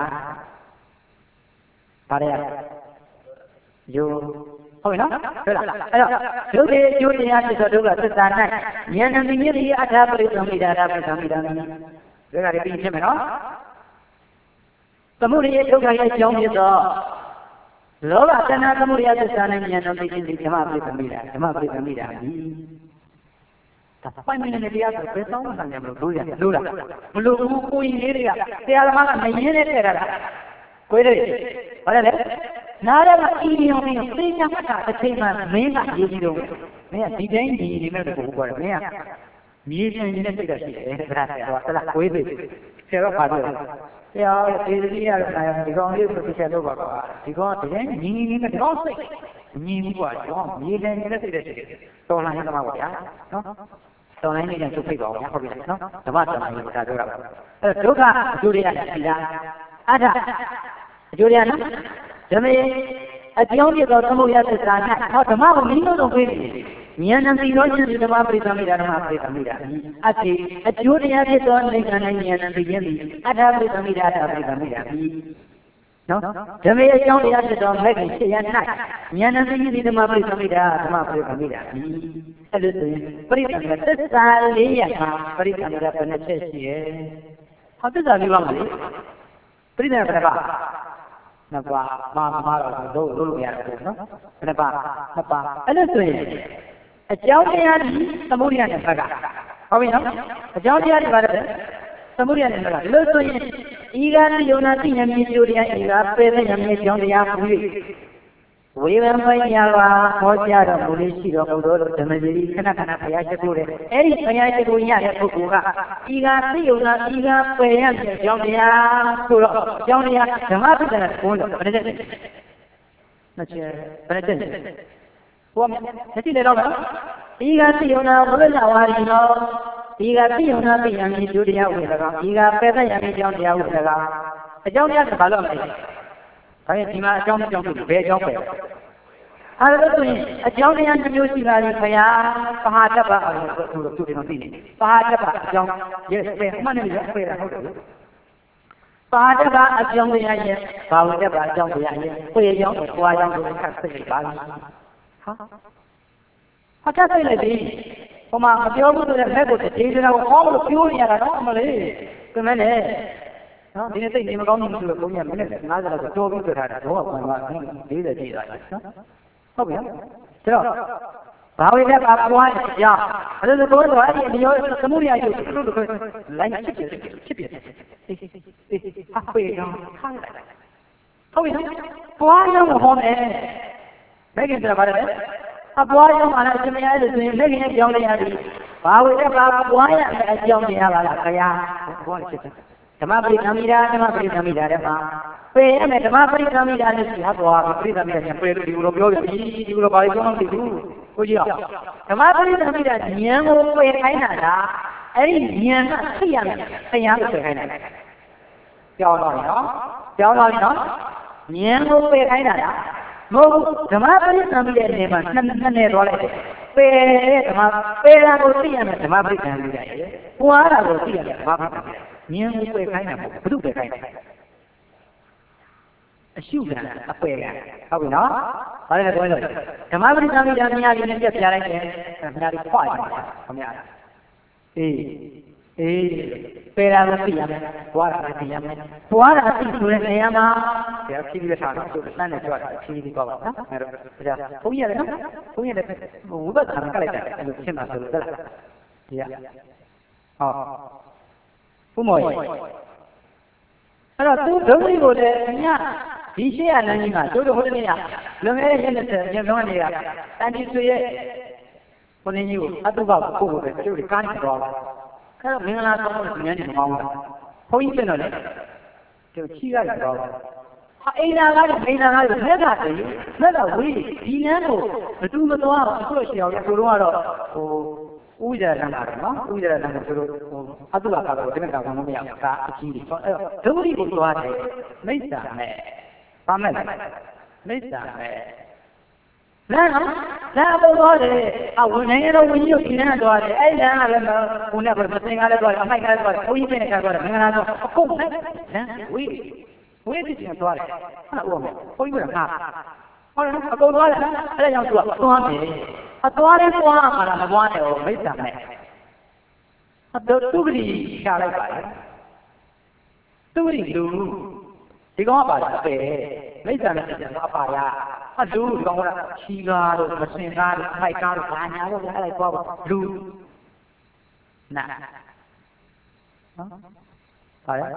ပါတယ်ယုံဟုတ်ပြီနော်ဟုတ်လားအဲ့တော့ဒုက္ခအကျိုးတရားဖြစ်သောဒုက္ခသစ္စာ၌ဉာဏ်နဲ့သိခြင်းဒီအထာပိသမိတာအထာပိသမိတာဒါကလည်းပြီးဖြစ်မယ်နော်သမုဒိယဒုက္ခရဲ့အကြောင်းဖြစ်သောလောဘတဏှာသမုဒိယသစ္စာနဲ့ဉာဏ်တော်သိခြင်းဒီဓမ္မပရိသမီတာဓမ္မပရိသမီတာဒီဒါပိုင်မင်းနဲ့တရားဆိုဘယ်သောမှမနိုင်ဘူးလို့ရလို့လားမလို့ဘူးကိုကြီးလေးတွေကတရားသမားကမရင်းနဲ့တဲ့တာကိုယ်တွေဘာလဲလဲနားရကအီဒီယိုမင်းသိချင်မှတ်တာတစ်ချိန်မှမင်းကရေးပြီးတော့မင်းကဒီတိုင်းဒီဒီမဲ့ကိုပြောတယ်မင်းကမြေပြင်ရင်းနဲ့သိတာရှိတယ်ဒါကဟောလားကိုယ်တွေဆရာကပါတော့ဆရာဒီဒီရတော့ဒီကောင်လေးကိုသိချင်တော့ပါကွာဒီကောင်ဒီတိုင်းညီညီနဲ့ဒီကောင်စိတ်ညီညီကွာဒီကောင်မြေပြင်ရင်းနဲ့သိတာရှိတယ်တော်လာရင်သမားပါဗျာနော်တော်လိုင်းလေးနဲ့သူ့ဖိတ်ပါဦးညာဟုတ်ပြီလားနော်ဓမ္မတော်ကြီးကိုဒါပြောတာပါအဲဒုက္ခအကျိုးတွေကရှိလားအတ္တအကျိုးတွေကနော်ဓမ္မရဲ့အကြောင်းပြသောသမုဒယသစ္စာ၌ဟောဓမ္မကိုမင်းတို့တော့ပြေးနေဉာဏ်နဲ့သိလို့ရှိရင်ဓမ္မပရိသမီတာဓမ္မပရိသမီတာအတ္တိအကျိုးတရားဖြစ်သောနိဗ္ဗာန်၌ဉာဏ်နဲ့သိခြင်းသည်အတ္တပရိသမီတာအတ္တပရိသမီတာနော်ဓမ္မရဲ့အကြောင်းတရားဖြစ်သောမဲ့ခင်ဖြစ်ရ၌ဉာဏ်နဲ့သိခြင်းသည်ဓမ္မပရိသမီတာဓမ္မပရိသမီတာအဲ့လိုဆိုရင်ပရိသမီတာသစ္စာလေးရမှာပရိသမီတာဘယ်နှချက်ရှိရဲ့ဟောသစ္စာလေးပါမလေးပရိသမီတာဘယ်နှပါနှစ်ပါးမာမာတော့လို့လို့ရတယ်နော်နှစ်ပါးနှစ်ပါးအဲ့လိုဆိုရင်အကြောင်းတရားဒီသမုဒိယနဲ့ဘက်ကဟုတ်ပြီနော်အကြောင်းတရားဒီပါလေသမုဒိယနဲ့ဘက်ကဒီလိုဆိုရင်ဤကားယုံနာသိဉာဏ်မြင်ကြိုတရားဤကားပယ်တဲ့ဉာဏ်မြင်ကြောင်းတရားဟူ၍ဝေဘံပညာပါဟောကြားတော်မူလေးရှိတော်မူသောဓမ္မကြီးခဏခဏဘုရားရှိခိုးတယ်အဲ့ဒီဘုရားရှိခိုးရတဲ့ပုဂ္ဂိုလ်ကဤကားသိယုံနာဤကားပယ်ရတဲ့ကြောင်းတရားဆိုတော့ကြောင်းတရားဓမ္မပဋ္ဌာန်းကိုဘယ်နဲ့တဲ့နှစ်ချက်ဘယ်နဲ့တဲ့ဟောမျက်စိလေးတော့နော်ဤကားသိယုံနာဘုရားဝါရီနောဤကားသိယုံနာသိရမည်ဒုတိယဝေ၎င်းဤကားပယ်တဲ့ရမည်ကြောင်းတရားဝေ၎င်းအကြောင်းတရားကဘာလို့မလဲဒါရင်ဒီမှာအကြောင်းအကြောင်းဘယ်အကြောင်းပဲအဲဒါဆိုရင်အကြောင်းတရားတစ်မျိုးရှိပါလိမ့်ခင်ဗျာပဟာတ္တပအောင်ဆိုလို့သူတွေတော့သိနေပဟာတ္တပအကြောင်းရဲ့ပဲမှတ်နေရပဲဟုတ်တယ်ပဟာတ္တပအကြောင်းတရားရဲ့ဘာဝတ္တပအကြောင်းတရားရဲ့ကိုယ်ရောင်းကိုယ်ရောင်းကိုခတ်စိတ်ပါလိမ့်ဟာဟာခတ်စိတ်လိုက်ပြီဟိုမှာမပြောဘူးဆိုတဲ့ဘက်ကိုတေးတရားကိုဟောလို့ပြောနေရတာတော့အမလေးပြမနဲ့နော်ဒီနေ့သိနေမကောင်းဘူးဆိုတော့ဘုန်းကြီးကမနေ့ငါးဆယ်လောက်တော်ပြီးပြထားတာတော့ဘာမှလေးဆယ်ကြည့်သွားပြီနော်ဟုတ်ပြီနော်ဒါတော့ဘာဝိတ္တပါပွားတဲ့အကြောင်းအဲ့ဒါဆိုတော့အဲ့ဒီအမျိုးသမုဒိယကျုပ်တို့တို့လိုင်းချစ်ဖြစ်ဖြစ်ဖြစ်ဟာပြေတော့ခိုင်းလိုက်ဟုတ်ပြီနော်ပွားရောဟောမယ်ဘယ်ကတည်းကပါတယ်အပွားရောမှာလည်းအရှင်မရလို့ဆိုရင်လက်ခင်ကြောင်းလိုက်ရပြီဘာဝိတ္တပါပွားရတဲ့အကြောင်းတရားပါလားခရားဘုရားချစ်ဓမ္မပရိသမီတာဓမ္မပရိသမီတာတဲ့မှာပယ်ရမယ်ဓမ္မပရိသမီတာနဲ့ရှိသွားပြီပရိသမီတာပြန်ပယ်လို့ဒီလိုပြောပြပြီဒီလိုဘာလို့ပြောလို့သိဘူးကိုကြီးအောင်ဓမ္မပရိသမီတာဉာဏ်ကိုပယ်ခိုင်းတာလားအဲ့ဒီဉာဏ်ကသိရမယ်တရားကိုပယ်ခိုင်းတာကြောင်းတော့နော်ကြောင်းတော့နော်ဉာဏ်ကိုပယ်ခိုင်းတာလားမဟုတ်ဓမ္မပရိသမီတဲ့နေမှာနှစ်နှစ်နဲ့သွားလိုက်တယ်ပယ်တဲ့ဓမ္မပယ်တာကိုသိရမယ်ဓမ္မပရိသမီတာရဲ့ပွားတာကိုသိရမယ်ဓမ္မပရိသမီတာဉာဏ်ကိုပယ်ခိုင်းတာပေါ့ဘု து ပယ်ခိုင်းတယ်အရှုခံအပယ်ခံဟုတ်ပြီနော်ဘာလဲပြောလို့ဓမ္မပရိသမီတာမြားလေးနဲ့ပြပြလိုက်တယ်မြားလေးဖွားရတယ်ခင်ဗျာအေးအေးပယ်တာလည်းသိရမယ်ဘွားတာလည်းသိရမယ်ဘွားတာသိဆိုတဲ့နေရာမှာဆရာဖြည်းဖြည်းထားတော့သူစမ်းနေကြတာဖြည်းဖြည်းပေါ့နော်အဲ့တော့ဆရာဘုန်းကြီးရတယ်နော်ဘုန်းကြီးလည်းဝိပဿနာကလိုက်တာအဲ့လိုရှင်းပါဆိုလို့ဟုတ်လားဒီကဟောဘုမောအဲ့တော့သူဒုက္ခကိုလည်းညဒီရှေ့ရလမ်းကြီးမှာတို့တို့ဟိုတနေ့ကလွန်ခဲ့တဲ့ရက်နဲ့ရက်လုံးကနေကတန်တီဆွေရဲ့ဘုန်းကြီးကိုအတုပကိုကိုကိုပဲသူတို့ကားနေတော့အဲ့တော့မင်္ဂလာဆောင်လို့ဉာဏ်နဲ့မကောင်းဘူးဘုန်းကြီးပြန်တော့လေသူချီရတယ်တော့ဟာအိမ်သာကားနဲ့အိမ်သာကားကိုလက်သာတည်းလက်သာဝေးဒီနန်းကိုမတူမသွားအောင်အခုတော့ရှေ့အောင်ရသူတို့ကတော့ဟိုဥဒရဏတာနော်ဥဒရဏတာဆိုတော့ဟိုအတုပကတော့ဒီနေ့ကတော့မရဘူးဒါအကြီးကြီးဆိုအဲ့တော့ဒုတိကိုသွားတယ်မိစ္ဆာနဲ့ဘာမဲ့လဲမိစ္ဆာနဲ့လမ်းနော်လမ်းအပေါ်သွားတယ်အဝင်နေတော့ဝင်ကြီးတို့ဒီလမ်းသွားတယ်အဲ့လမ်းကလည်းဘုန်းနဲ့ကမစင်ကားလည်းသွားတယ်အမိုက်ကလည်းသွားတယ်ဘုန်းကြီးပြင်နေကသွားတယ်မင်္ဂလာတော့အကုန်နဲ့လမ်းဝေးဝေးပြီးပြန်သွားတယ်ဟုတ်ပါဘူးဘုန်းကြီးကငါဟုတ်တယ်အကုန်သွားတယ်အဲ့ဒါကြောင့်သူကသွားတယ်အသွားနဲ့သွားမှာလားမသွားနဲ့ဟိုမိစ္ဆာနဲ့အတော့သူကလေးရှာလိုက်ပါလေသူကလေးလူဒီကောင်ကပါလားပဲမိစ္ဆာနဲ့ပြန်တော့အပါရအလူဒီကောင်ကချီကားတို့မစင်ကားတို့ဖိုက်ကားတို့ဘာညာတော့အဲ့လိုက်သွားပါလူနာနော်ဟာရ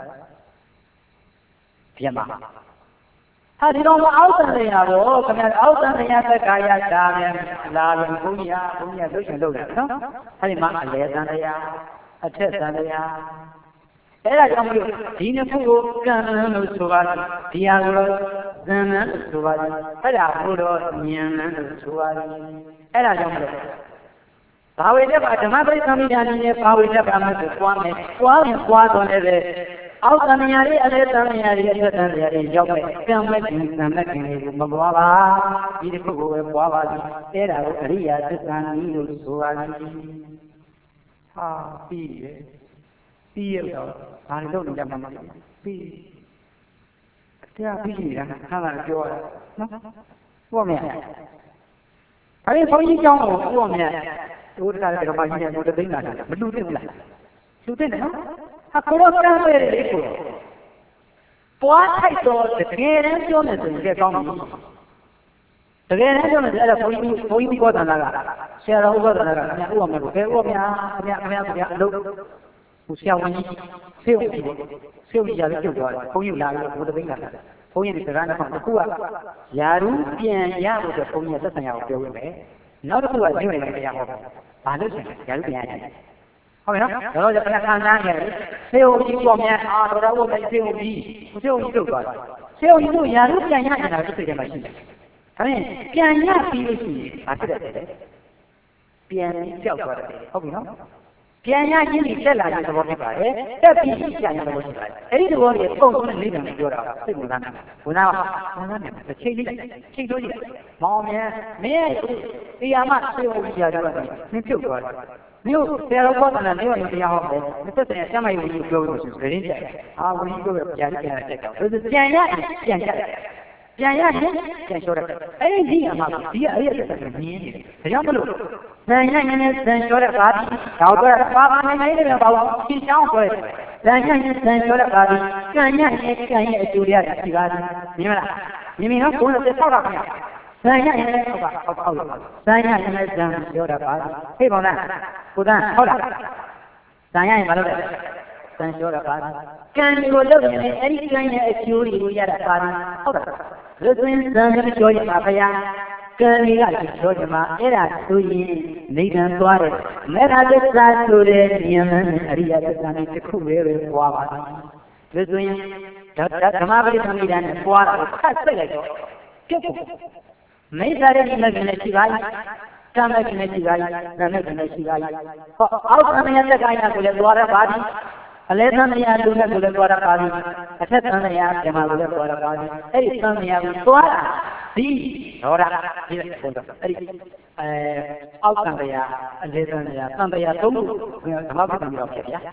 ပြန်ပါဟာဒီကောင်ကအောက်တန်တရားကိုခင်ဗျာအောက်တန်တရားသက်ကာယရှားမြန်လာရင်ဘုန်းကြီးဟာဘုန်းကြီးကလှုပ်ရှင်လှုပ်တယ်နော်အဲ့ဒီမှာအလဲတန်တရားအထက်တန်တရားအဲ့ဒါကြောင့်မလို့ဒီနှစ်ခုကိုကံလို့ဆိုပါဒီဟာကိုဇန်နလို့ဆိုပါအဲ့ဒါဘုတော့ဉာဏ်လို့ဆိုပါအဲ့ဒါကြောင့်မလို့ဘာဝေတက်ပါဓမ္မပရိသမီးညာနည်းနဲ့ဘာဝေတက်ပါမယ်ဆိုပွားမယ်ပွားရင်ပွားတော့လည်းအောက်တန်ရာလေးအလဲတန်ရာလေးအထက်တန်ရာလေးရောက်မဲ့ကံမဲ့ကံမဲ့ကံလေးကိုမပွားပါဒီတစ်ခုကိုပဲပွားပါလိမ့်အဲ့ဒါကိုအရိယာသစ္စာနည်းလို့ဆိုပါလိမ့်ဟာပြီးရဲ့ပြီးရတော့ဘာလို့လုပ်နေကြမှာမလဲပြီးတရားပြီးနေတာခါလာပြောရနော်ဟုတ်မြတ်အဲ့ဒီဘုန်းကြီးကျောင်းကိုဟုတ်မြတ်ဒုဒ္ဒရာဓမ္မကြီးနဲ့ဘုဒ္ဓသိန်းလာတယ်မလူသိဘူးလားလူသိတယ်နော်အခုတော့ကံပဲလေကိုပွားထိုက်တော့တကယ်တမ်းပြောမယ်ဆိုရင်ကြည့်ကောင်းပြီတကယ်တမ်းပြောမယ်ဆိုအဲ့ဒါဘုန်းကြီးဘုန်းကြီးဘောဓနာကဆရာတော်ဥပဒနာကခင်ဗျာဥပမာကိုဘယ်ဥပမာခင်ဗျာခင်ဗျာခင်ဗျာအလုပ်ကိုဆရာဝန်ကြီးဆေးဦးကြီးဆေးဦးကြီးရပြီးပြုတ်သွားတယ်ဘုန်းကြီးလာပြီးဘုဒ္ဓသိန်းလာတယ်ဘုန်းကြီးဒီစကားနဲ့ပေါ့တစ်ခုကယာရုပြန်ရလို့ဆိုဘုန်းကြီးသက်ဆိုင်ရာကိုပြောဝင်မယ်နောက်တစ်ခုကညွှန်နေတရားဟောဘာလို့ဆိုရင်ယာရုပြန်ရတယ်ဟုတ်ပြီနော်ဒါတော့ကျွန်တော်ခံစားနေတယ်ဆေးဦးကြီးပေါ်မြန်အာတော်တော်ဘုဆေးဦးကြီးဆေးဦးကြီးပြုတ်သွားတယ်ဆေးဦးကြီးတို့ယာရုပြန်ရနေတာတစ်စိတ်တည်းမှရှိတယ်ဒါနဲ့ပြန်ရပြီးလို့ရှိရင်ဘာဖြစ်တယ်လဲပြန်ပြောက်သွားတယ်ဟုတ်ပြီနော်ပြန်ရခြင်းဒီတက်လာတဲ့သဘောဖြစ်ပါတယ်တက်ပြီးပြန်ရတဲ့သဘောဖြစ်ပါတယ်အဲ့ဒီသဘောကြီးပုံစံနဲ့လေးပြန်ပြောတာစိတ်ဝင်စားတယ်ဝင်စားပါဝင်စားတယ်တစ်ချိန်လေးချိန်လို့ကြီးမောင်မြန်မင်းရဲ့တရားမှစေဝိတရားတော့နင်းပြုတ်သွားတယ်မြို့ဆရာတော်ဘောကလည်းမြို့ရင်တရားဟောတယ်မသက်ဆိုင်ဆရာမကြီးကိုပြောလို့ဆိုရင်ရင်းချက်အာဝင်ကြီးပြောပြပြန်ပြန်တက်တော့ပြန်ရပြန်ချက်ပြန်ရရင်ပြန်လျှော်တယ်အဲ့ဒီအမှာဒီအရေးအသက်ကိုမြင်နေတယ်ဒါကြောင့်မလို့ဇန်ရရင်နဲ့ဇန်လျှော်တဲ့ပါတိတော့တော့ပါပါနေနေတယ်ပါပါရှင်းချောင်းဆိုရဲဇန်ရရင်ဇန်လျှော်တဲ့ပါတိကံရရင်ကံရဲ့အကျိုးရရှိပါတယ်မြင်မလားမြင်မြင်နော်ကိုယ်နဲ့ဆောက်တာခင်ဗျဇန်ရရင်လည်းဟုတ်ပါဟုတ်ဟုတ်ဇန်ရရင်လည်းဇန်လျှော်တဲ့ပါတိဟေ့ပါလားကိုတန်းဟုတ်လားဇန်ရရင်မလုပ်တဲ့ဇန်လျှော်တဲ့ပါတိကံကိုလုပ်ရင်အဲ့ဒီကံရဲ့အကျိုးတွေကိုရတာပါတိဟုတ်တာလူသွင်းဇံနဲ့ပြောကြပါဗျာကံလေးကပြောကြမှာအဲ့ဒါဆိုရင်နိဗ္ဗာန်သွားတယ်မေတ္တာသစ္စာဆိုတဲ့ဉာဏ်နဲ့အရိယသစ္စာနဲ့တစ်ခုပဲပဲပွားပါတယ်လူသွင်းဓမ္မပရိသမီးတန်းနဲ့ပွားတာကိုခတ်စိတ်လိုက်တော့ပြတ်ကုန်မိစ္ဆာရဲ့ဒီမဲ့နဲ့ရှိပါရဲ့ကံမဲ့နဲ့ရှိပါရဲ့ကံမဲ့နဲ့ရှိပါရဲ့ဟောအောက်ကနေရတဲ့ခိုင်းတာကိုလည်းသွားရပါသည်အလဲသံတရားလူနဲ့ကိုလည်းသွားရပါသည်အထက်သံတရားဓမ္မကိုလည်းသွားရပါသည်အဲ့ဒီသံတရားကိုသွားတာဒီဟောတာဒီဘုံတော့အဲ့ဒီအဲအောက်သံတရားအလဲသံတရားသံတရားသုံးခုဓမ္မပဋိသင်္ဘောဖြစ်ဗျာ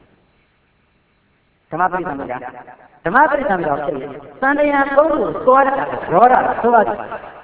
ဓမ္မပဋိသင်္ဘောဓမ္မပဋိသင်္ဘောဖြစ်သံတရားသုံးခုသွားတာရောတာသွားတာ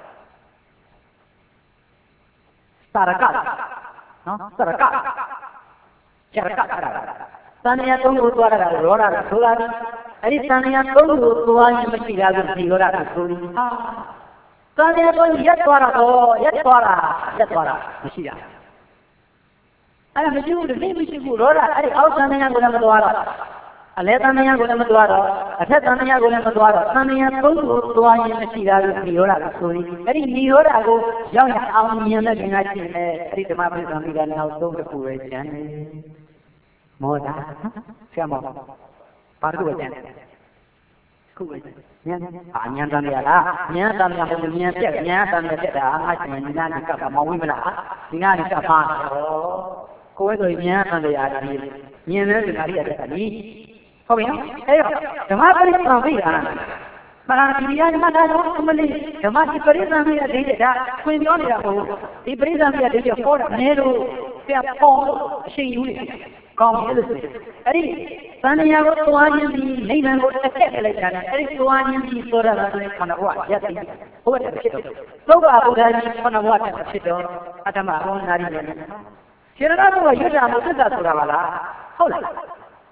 စရကနော်စရကကျရကအဲ့ဒါသံဃာသုံးခုသွားတာရောတာဆိုတာအဲ့ဒီသံဃာသုံးခုသွားရင်မရှိတာကိုဒီရောတာဆိုရင်ဟာသံဃာသုံးရက်သွားတာတော့ရက်သွားတာရက်သွားတာမရှိတာအဲ့ဒါမရှိဘူးဒီမရှိဘူးရောတာအဲ့ဒီအောက်သံဃာကိုလည်းမသွားတော့အလဲသံဃာကိုလည်းမသွားတော့အထက်သံဃာကိုလည်းမသွားတော့သံဃာသုံးခုသွားရင်မရှိတာကိုဒီရောတာဆိုရင်အဲ့ဒီဒီရောတာကိုရောက်ရအောင်မြင်တဲ့ငါချင်းနဲ့အဲ့ဒီဓမ္မပရိသမိကနောက်ဆုံးတစ်ခုပဲကျန်တယ်မောတာဆရာမောဘာလို့ပဲကျန်ခုပဲညံအာညံတန်ရလားညံတန်ရဘုံညံပြက်ညံတန်ရပြက်တာငါကျင်ညာနဲ့ကပ်မောင်းဝိမလားဒီကနေ့ကပ်ပါတော့ကိုယ်ဆိုညံတန်ရဒီညံတဲ့ဒီကာရီရတဲ့ကဒီဟုတ်ပြီနော်အဲ့တော့ဓမ္မပရိသံဝိဒါမလားဒီရမတာတော့အမလေးဓမ္မဒီပရိသံဝိဒါဒိဋ္ဌိဒါခွင်ပြောနေတာဟုတ်ဒီပရိသံဝိဒါဒိဋ္ဌိပေါ်တာနည်းလို့ဆရာပေါ်အရှိန်ယူနေကောင်းပြီလို့ဆိုအဲ့ဒီသံဃာကိုသွားခြင်းဒီနိဗ္ဗာန်ကိုတစ်ဆက်လိုက်တာအဲ့ဒီသွားခြင်းဒီဆိုတာကလည်းခန္ဓာဘဝရက်သိဘဝတစ်ဖြစ်တော့သုတ်ကဘုရားကြီးခန္ဓာဘဝတစ်ဖြစ်တော့အတ္တမအဝနာရီနဲ့ခြေရနာဘုရားရွတ်တာမသစ္စာဆိုတာပါလားဟုတ်လား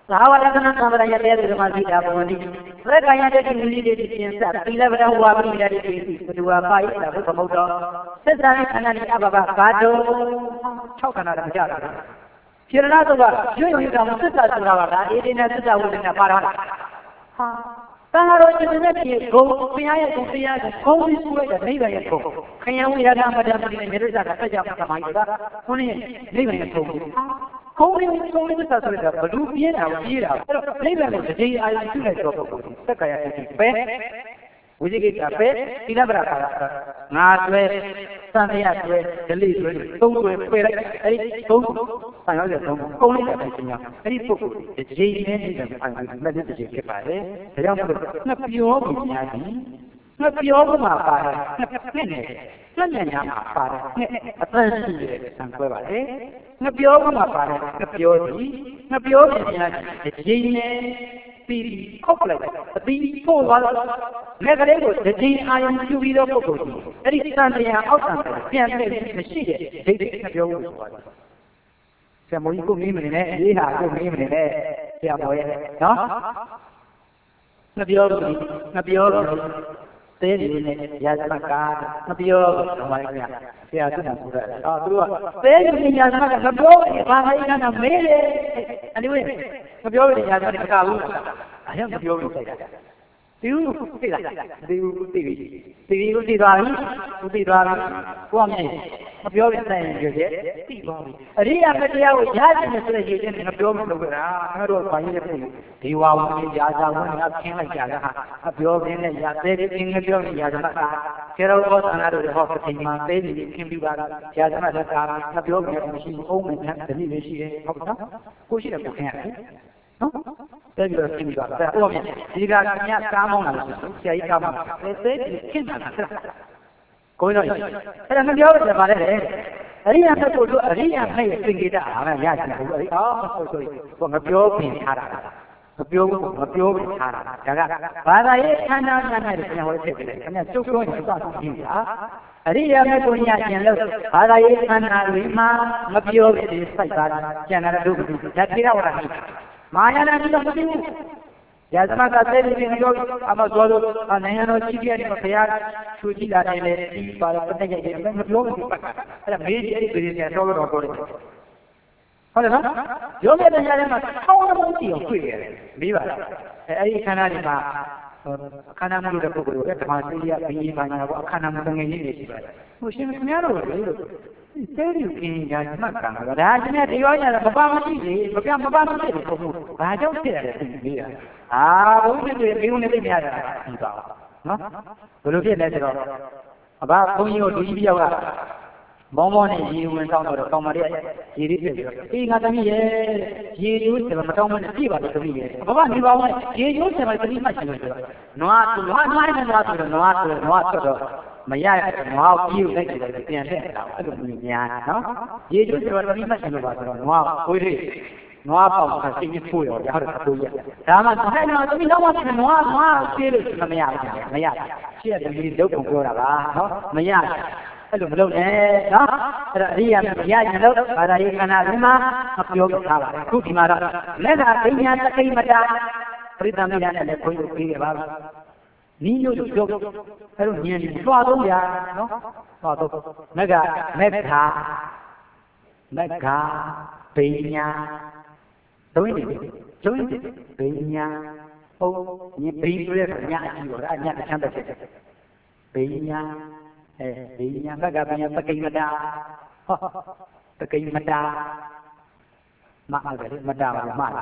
သာဝရကနာသံဃာရတဲ့ဓမ္မစီတာဘောနိသရကယတဲ့ဒီလူတွေပြင်ဆက်သီလဗရဝါပိရတဲ့ဒီဘဒဝါပါယတာဘုသမုတ်တော်သစ္စာနဲ့ခန္ဓာနဲ့အဘဘကာတုံ၆ခန္ဓာလည်းမကြတော့ဘူးဖြေရနာတော့ကရွံ့ရွံ့တောင်သစ္စာဆိုတာကဒါအေဒီနဲ့သစ္စာဝိဒနာပါတော့ဟာတန်ဃာတော်ရှင်တဲ့ပြေဂုံဘုရားရဲ့ဂုံတရားကဂုံပြီးစုလိုက်တဲ့နိဗ္ဗာန်ရဲ့ဂုံခယံဝိရဒမတ္တပတိနဲ့မြေရစ္ဆာကဆက်ကြပါသမိုင်းကခုနည်းနိဗ္ဗာန်ရဲ့ဂုံဂုံလေးဂုံလေးသစ္စာဆိုတဲ့ဘလူပြင်းတာပြေးတာအဲ့တော့နိဗ္ဗာန်ကိုတည်အာရုံပြုလိုက်တော့ပုဂ္ဂိုလ်သက္ကာယတတိပဲဝိဇိကိတပဲသီလပရခါငါဆွဲသံဃာဆွဲဒလိဆွဲသုံးဆွဲပယ်လိုက်အဲ့ဒီသုံးဆံရောက်တဲ့သုံးဂုံလေးတဲ့ပြင်ညာအဲ့ဒီပုဂ္ဂိုလ်တည်နေနေတဲ့အာရုံမဲ့တဲ့တည်ဖြစ်ပါတယ်ဒါကြောင့်မို့နှစ်ပြောပြီးများကြီးနှစ်ပြောကမှပါတယ်နှစ်နဲ့နှစ်နဲ့ညာမှာပါတယ်နှစ်အသက်ရှိတဲ့ဆံခွဲပါတယ်နှစ်ပြောကမှပါတယ်နှစ်ပြောစီနှစ်ပြောပြီးများကြီးတည်နေပြီးခောက်လိုက်အပြီးပို့သွားတော့လက်ကလေးကိုတည်အာရုံပြုပြီးတော့ပုဂ္ဂိုလ်ကြီးအဲ့ဒီသံတရားအောက်သံပြန်ပြန်မရှိတဲ့ဒိဋ္ဌိနှစ်ပြောလို့ဆိုပါတယ်ဆရာမောကြီးကိုမင်းမနေနဲ့အေးဟာကိုမင်းမနေနဲ့ဆရာမောရဲ့နော်နှစ်ပြောပြီးနှစ်ပြောသေးတယ်နဲ့ရာဇမကာမပြောတော့ဘာလဲဆရာသူကဆိုရတယ်အော်သူကသေးတယ်ရာဇမကမပြောဘူးဘာသာရေးကမေးတယ်အဲ့ဒီဝေးမပြောဘူးရာဇမကကဘူးအဲ့ဒါမပြောဘူးစိတ်တာဒီဦးသိလားဒီဦးသိပြီဒီဦးသိသွားပြီဦးသိသွားပြီကိုကမြေမပြောရင်ဆိုင်ရင်ပြောချက်သိသွားပြီအရိယာမတရားကိုရတယ်ဆိုတဲ့ရည်ချင်းနဲ့မပြောမလို့ကလားငါတို့ဘာကြီးလဲဖြစ်ဒီဝါဝင်းရာဇဝင်းကခင်းလိုက်ကြတာဟာအပြောပြင်းနဲ့ရာသေးသေးငယ်ပြောနေရာဇမကကျေတော်ဘောသနာတို့ဟောပတိမာသေးနေခင်းပြီးပါလားရာဇမကမပြောပြင်းမရှိအောင်မယ်နဲ့တနည်းလေးရှိတယ်ဟုတ်ကဲ့ကိုရှိတယ်ကိုခင်းရတယ်နော်တဲ့ပြီးတော့ပြင်ပြီးတော့အဲ့တော့ဒီကညကားမောင်းလာလို့ဆရာကြီးကားမောင်းတယ်သေးသေးခင်းတာကိုင်းတော့အဲ့ဒါမပြောရပါနဲ့လေအရိယာမဲ့ကိုတို့အရိယာမဲ့ရဲ့သင်္ကေတအားနဲ့ရချင်ဘူးအဲ့ဒီအော်ဆိုဆိုကိုမပြောပြင်ထားတာမပြောဘူးမပြောဘူးထားတာဒါကဘာသာရေးခန္ဓာခန္ဓာတွေပြန်ဟောဖြစ်တယ်ခင်ဗျကျုပ်ပြောရင်စသဖြင့်ဟာအရိယာမဲ့ကိုညကျင်လို့ဘာသာရေးခန္ဓာတွေမှာမပြောဘူးစိုက်ပါကျန်တဲ့ဒုက္ခဓာတ်တိရဝရမာယာနာကြီးတော့မသိဘူးရာဇမကသေးတယ်ပြီးတော့အမသွားလို့နိုင်ငံတော်ကြီးပြတဲ့ဘုရားချူကြည့်လာတယ်လေဒီပါတော့တက်ကြတယ်မပြောဘူးပတ်အဲ့ဒါမေးကြည့်အဲ့ဒီပြည်နေတော့တော့တော့တယ်ဟုတ်တယ်နော်ရုံးတဲ့တရားထဲမှာထောင်းလုံးကြည့်အောင်တွေ့ရတယ်ပြီးပါလားအဲအဲ့ဒီခန္ဓာတွေမှာအခန္ဓာမှုတဲ့ပုဂ္ဂိုလ်တွေဓမ္မစရိယဘိညာဘာညာပေါ့အခန္ဓာမှုငယ်ကြီးတွေရှိပါတယ်ဟိုရှင်ခင်ဗျားတို့လေလို့သေရီကင်းညာမှတ်ကံကဒါချင်းနဲ့ဒီရောညာမပါမရှိလေမပြမပါမရှိဘူးဘုံဘာကြောင့်ဖြစ်ရတယ်သိနေရအာဘုန်းကြီးတွေဘင်းနေသိနေရတာဒီပါနော်ဘယ်လိုဖြစ်လဲဆိုတော့အဘဘုန်းကြီးတို့ဒီပြောက်ကမောင်းမောင်းနဲ့ရေဝင်ဆောင်တော့ကောင်မလေးရေလေးဖြစ်ပြီးတော့အေးငါသမီးရဲ့ရေရိုးတယ်မတောင်းမနဲ့ပြပါလို့သမီးရဲ့ဘဘနေပါဦးရေရိုးတယ်မသမီးမှတ်ချင်လို့ဆိုတော့နွားနွားနွားနဲ့နွားဆိုတော့နွားဆိုနွားဆိုတော့မရတဲ့နွားကိုပြီးလိုက်တယ်ပြန်ထည့်တာအဲ့လိုမျိုးများနော်ရေရိုးတယ်သမီးမှတ်ချင်လို့ပါဆိုတော့နွားကိုတွေးနွားပေါက်ခါစိတ်ကြီးဖို့ရောရဟုတ်တယ်ကိုရဒါမှဟဲ့နော်သမီးတော့မှနွားနွားပြေးလို့မရဘူးမရရှေ့ကသမီးဒုက္ခပြောတာပါနော်မရအဲ့လိုမလုပ်နဲ့နော်အဲ့ဒါအရိယာမရရင်လို့ဘာသာရေးခန္ဓာတွေမှာမပြောပြထားပါဘူးခုဒီမှာတော့လက်သာပညာတကိမတာပရိသမီးနဲ့လည်းခွင့်ပြုပေးခဲ့ပါဘူးနီးလို့ပြောအဲ့လိုညင်လွှာသုံးရနော်လွှာသုံးမက်ကမက်ခာမက်ကဘိညာသုံးနေသုံးနေဘိညာဟုတ်ညဘိဆိုတဲ့ညအကြည့်တော့အဲ့ညတစ်ချမ်းတစ်ချက်ဘိညာအဲဒီညာဘက်ကဘယ်ပကိမတာဟောပကိမတာမအားတယ်မတာပါမလာ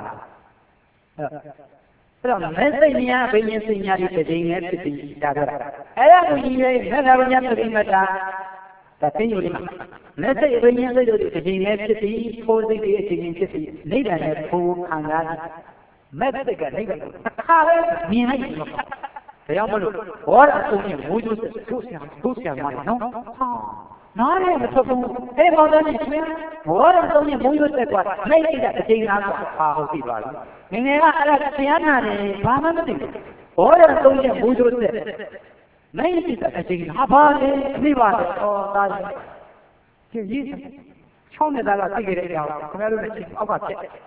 အဲ့တော့မဲစိတ်ညာဘိညာစိညာဒီတစ်ချိန်နဲ့ဖြစ်ပြီးဒါတော့အဲ့ဒါကိုကြီးရဲ့ဘက်ကဘညာပကိမတာဒါသိယူလိမ့်မယ်မဲစိတ်ဘိညာစိတ်တို့တစ်ချိန်နဲ့ဖြစ်ပြီးဖိုးစိတ်တွေအချိန်ချင်းဖြစ်ပြီးနိဗ္ဗာန်နဲ့ဖိုးခံရမဲစိတ်ကနိဗ္ဗာန်ကိုခါပဲမြင်လိုက်တယ်ဘယ်ရောက်မလို့ဘောရအုံနဲ့မိုးကျိုးစစ်ထုတ်ဆရာထုတ်ဆရာမနော်ဟာနားလည်းမထုတ်ဘူးအဲဘောတော့နေရှင်ဘောရအုံနဲ့မိုးကျိုးစစ်ကွာနိုင်လိုက်တာအချိန်လားကွာဟာဟုတ်ပြီပါလားငငယ်ကအဲ့ဒါတရားနာတယ်ဘာမှမသိဘူးဘောရအုံနဲ့မိုးကျိုးစစ်နိုင်လိုက်တာအချိန်ဟာပါလေအမိပါလေဩသားကြီးကြီးချောင်းနေတာကသိကြတဲ့အကြောင်းခင်ဗျားတို့လည်းအောက်ကချက်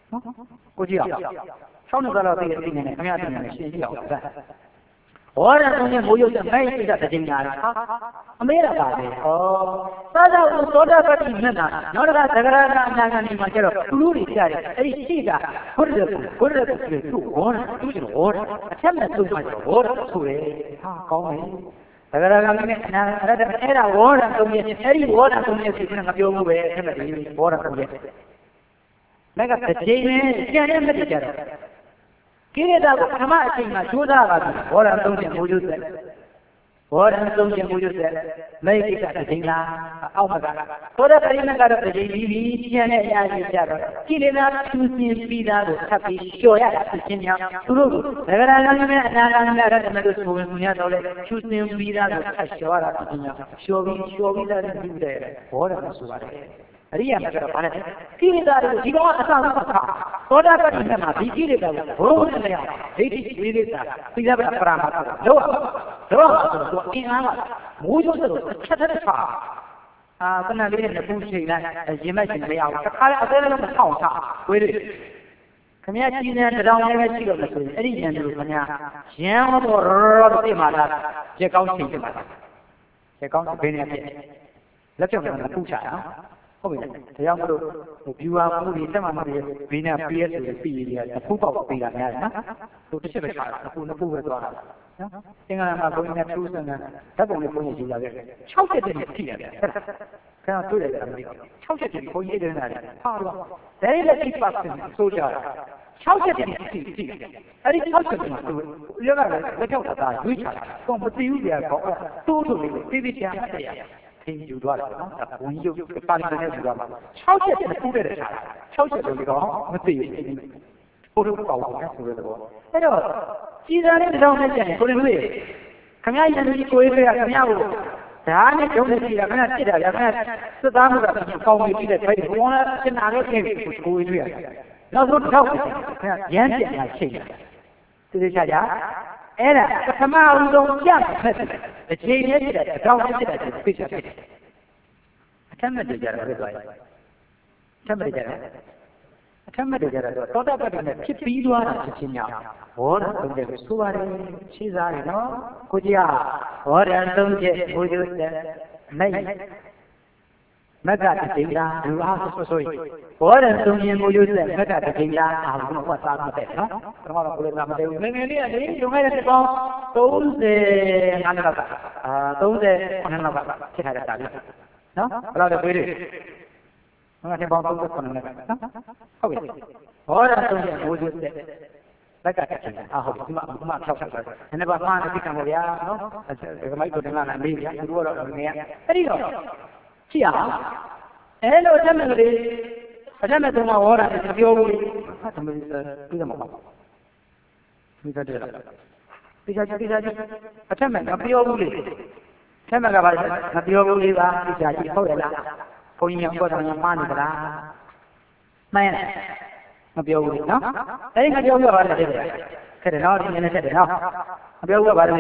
ကိုကြည့်အောင်၆နှစ်လောက်သိတဲ့သိနေတယ်ခင်ဗျားသိနေတယ်ရှင်းကြည့်အောင်ဗျာဟောတဲ့ဆုံးနဲ့မိုးရုပ်တဲ့မိုက်ပြတဲ့တည်ညာဟာအမေရပါပဲဩသာသာဦးသောတာပတိမြတ်တာနောက်တစ်ခါသဂရကအနာဂတ်နေမှာကျတော့သူတို့တွေကြားတယ်အဲ့ဒီရှိတာဘုရားဘုရားဆိုပြီးသူ့ဟောတာသူ့ကျတော့ဟောတာအထက်မဲ့သူ့မှာကျတော့ဟောတာဆိုတယ်ဟာကောင်းတယ်သဂရကမင်းအနာရတဲ့အဲ့ဒါဝေါ်တာသုံးရက်အဲ့ဒီဝေါ်တာသုံးရက်ဆိုရင်ငါပြောမှုပဲအဲ့မဲ့ဒီဝေါ်တာသုံးရက်မက်ကတစ်ချိန်နဲ့ကျန်တဲ့မက်ကြတော့ကိရိတာကိုပထမအချိန်မှာကြိုးစားပါပြီဝေါ်တာသုံးရက်မိုးကျဆက်ဝေါ်တာသုံးရက်မိုးကျဆက်မိတ်ကိစ္စတစ်ချိန်လားအောက်မှာကသောတာပရိမတ်ကတော့တစ်ချိန်ပြီးပြီကျန်တဲ့အရာကြီးကြတော့ကိရိတာဖြူစင်ပြီးသားကိုထပ်ပြီးလျှော်ရတာဖြစ်ခြင်းကြောင့်သူတို့ကသဂရကမင်းအနာဂတ်နဲ့ရတယ်မလို့ဆိုဝင်မှုရတော့လေဖြူစင်ပြီးသားကိုထပ်လျှော်ရတာဖြစ်ခြင်းကြောင့်လျှော်ပြီးလျှော်ပြီးသားတဲ့ပြုတဲ့ဘောဓမဆိုပါတယ်အရိယာမကတော့ဗါလဲကိရိတာတွေကိုဒီကောင်ကအစဆုံးကသောတာပတိမြတ်မှာဒီကိရိတာကိုဘုံနဲ့မရဒိဋ္ဌိဝိရိတာသီလပရပရမတ်တော့လောလောဆိုတော့အင်းအားကမိုးကျိုးဆိုတော့ချက်တဲ့ချာအာခဏလေးနဲ့ပူချိန်လိုက်ရင်မဲ့ရှင်မရဘူးတစ်ခါလည်းအသေးလေးမထောင်ချဝေးတယ်ခင်ဗျာကြီးနေတရောင်လေးပဲရှိတော့မဆိုရင်အဲ့ဒီဉာဏ်တို့ခင်ဗျာရန်တော့ရောသိမှလားရက်ကောင်းချိန်ဖြစ်ပါလားရက်ကောင်းဘယ်နေဖြစ်လက်ပြောင်းကပူချတာဟုတ်ပြီဒါကြောင့်မလို့ဟို viewer မှုတွေတက်မှမတွေဘေးနဲ့ P S ဆိုပြီးပြီးရတယ်အဖူးပေါက်ပေးတာများတယ်နော်ဟိုတစ်ချက်ပဲချတာအဖူးနှစ်ဖူးပဲသွားတာနော်သင်္ကန်းမှာဘုန်းကြီးနဲ့ထူးဆန်းတဲ့ဓာတ်ပုံလေးဘုန်းကြီးယူလာခဲ့၆ချက်တည်းထိရတယ်ခင်ဗျာတွေ့တယ်အမေ၆ချက်တည်းဘုန်းကြီးအဲ့ဒါနဲ့ဟာတော့ဒါလေးလက်ရှိပတ်စင်ဆိုကြတာ၆ချက်တည်းထိထိအဲ့ဒီ၆ချက်မှာသူရကလည်းလက်ထောက်တာရွေးချတာတော့မသိဘူးကြာကောတိုးတိုးလေးသိသိချာမှတ်ရယူသွားတယ်နော်။ဘုံရုပ်ပါဠိနဲ့ယူသွားမှာ၆ချက်နဲ့ပူးတဲ့ခြား၆ချက်ဆိုပြီးတော့မသိဘူး။ဘုရားပေါ့ဗျာဆိုတဲ့တော့အဲ့တော့ကြီးစားတဲ့တောင်းနဲ့ကျရင်ကိုယ်တွေခင်ဗျားရန်ကြီးကိုယ်တွေကခင်ဗျားကိုဓာတ်နဲ့ကျုံနေကြတာခင်ဗျားစစ်တာဗျာခင်ဗျားစစ်သားမှုကကောင်းပြီးတဲ့ဖိုက်ဘုံနဲ့စင်နာတော့ခဲ့ကိုယ်တွေနောက်ဆုံးထောက်ခင်ဗျားရမ်းပြန်လာချိန်တယ်သိသေးချာချာအဲ့ဒါပထမဦးဆုံးကြက်ဖက်တယ်အချိန်နဲ့ဖြစ်တယ်အကောင်းနဲ့ဖြစ်တယ်သိချာဖြစ်တယ်အထက်မဲ့ကြတာပဲသွားရအထက်မဲ့ကြတာအထက်မဲ့ကြတာတော့သောတာပတ္တိနဲ့ဖြစ်ပြီးသွားတာဖြစ်ချင်းကြောင့်ဘောဓသုံးချက်ကိုဆိုပါတယ်ရှင်းစားတယ်နော်ကိုကြီးကဘောဓသုံးချက်ဘုရားတဲ့မိတ်မက္ကတတိလာဒူအားဆိုဆိုဘောဓသုံးရင်ဘုရားတဲ့မက္ကတတိလာအာဘုံကစားမှတဲ့နော်တော့တော့ဘုရားမတည်ဘူးငယ်ငယ်လေးကလေလုံခဲ့တဲ့ပေါင်း၃၅နှစ်လောက်ကအာ၃၉နှစ်လောက်ကဖြစ်ထားတာလေနော်ဘယ်လောက်လဲပြေးတယ်ငါတင်ပေါင်း၃၉နှစ်လောက်ကနော်ဟုတ်ပြီဘောဓသုံးချက်ဘုရားတဲ့မက္ကတတိလာအာဟုတ်ပြီဒီမှာဒီမှာ၆ချက်ပဲနည်းနည်းပါးမှားနေပြီကံပေါ့ဗျာနော်ဒီမိုက်တို့တင်လာနေပြီဗျာသူတို့ကတော့ငယ်အဲ့ဒီတော့ကြည့်အောင်အဲ့လိုအထက်မဲ့ကလေးအထက်မဲ့သုံးမှာဝေါ်တာမပြောဘူးလေဟာသမီးပြီးတော့မပေါ့ပြီးတော့တယ်ပြီးကြပြီးကြအထက်မဲ့မပြောဘူးလေအထက်မဲ့ကပါမပြောဘူးလေပါပြီးကြကြည့်ဟုတ်ရလားဘုန်းကြီးများဘောတော်များမှားနေကြလားမှန်ရမပြောဘူးလေနော်အဲ့ဒီမပြောဘူးပါတယ်တဲ့ခက်တယ်နော်ဒီနည်းနည်းခက်တယ်နော်မပြောဘူးပါတယ်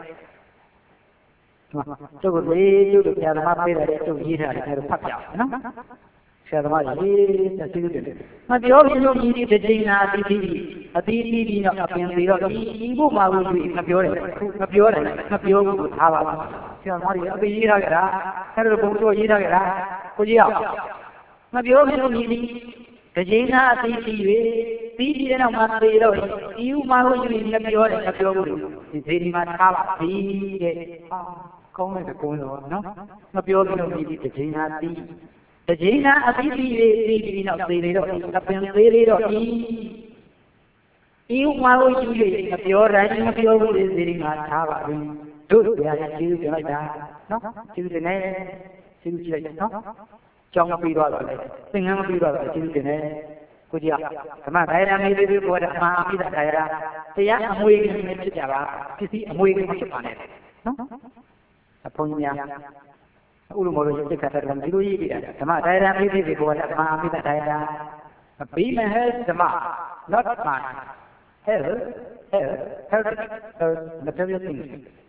ကျုပ်ကလေးကျုပ်တို့ဆရာသမားပေးတယ်ကျုပ်ရေးထားတယ်အဲ့ဒါဖတ်ပြအောင်နော်ဆရာသမားရေးတဲ့စီးတယ်မပြောဘူးလို့ဒီဒီတစ်ချိန်နာအသီးသီးအသီးသီးပြီးတော့အပြင်ပြီးတော့ဒီဖို့မှာဘူးမပြောတယ်မပြောတယ်မပြောဘူးထားပါလားဆရာသမားတွေအပေးရေးထားကြတာအဲ့ဒါဘုံတို့ရေးထားကြတာကိုကြီးအောင်မပြောဘူးလို့ဒီဒီတစ်ချိန်နာအသီးသီးတွေပြီးပြီးတဲ့နောက်မှာသေးတော့ဒီဥမာကိုယူရင်မပြောတယ်မပြောဘူးဒီသေးဒီမှာထားပါပြီတဲ့ဟာကောင်းတဲ့ကုန်းတော့နော်မပြောဘူးလို့ဒီတစ်ချိန်နာသီးတစ်ချိန်နာအသီးသီးတွေပြီးပြီးနောက်သေးသေးတော့အပင်သေးသေးတော့ဒီဒီဥမာကိုယူရင်မပြောတိုင်းမပြောဘူးဒီသေးဒီမှာထားပါပြီတို့ဘုရားကျေးဇူးတင်လိုက်တာနော်ကျေးဇူးတင်နေကျေးဇူးကြည့်လိုက်နော်ကြောင်းမပြီးတော့တယ်သင်္ကန်းမပြီးတော့တယ်ကျေးဇူးတင်နေကိုကြီးဓမ္မဒါယရာမေးသေးဘောဓမ္မအပိဓာဒါယရာတရားအမွေနဲ့ဖြစ်ကြပါပစ္စည်းအမွေနဲ့ဖြစ်ပါနဲ့နော်အဖုန်ကြီးများဥလူမောလို့စိတ်ခတ်တယ်ဒီလိုရေးပြတာဓမ္မဒါယရာမေးသေးဘောဓမ္မအပိဓာဒါယရာ be my health ဓမ္မ not my health health health material things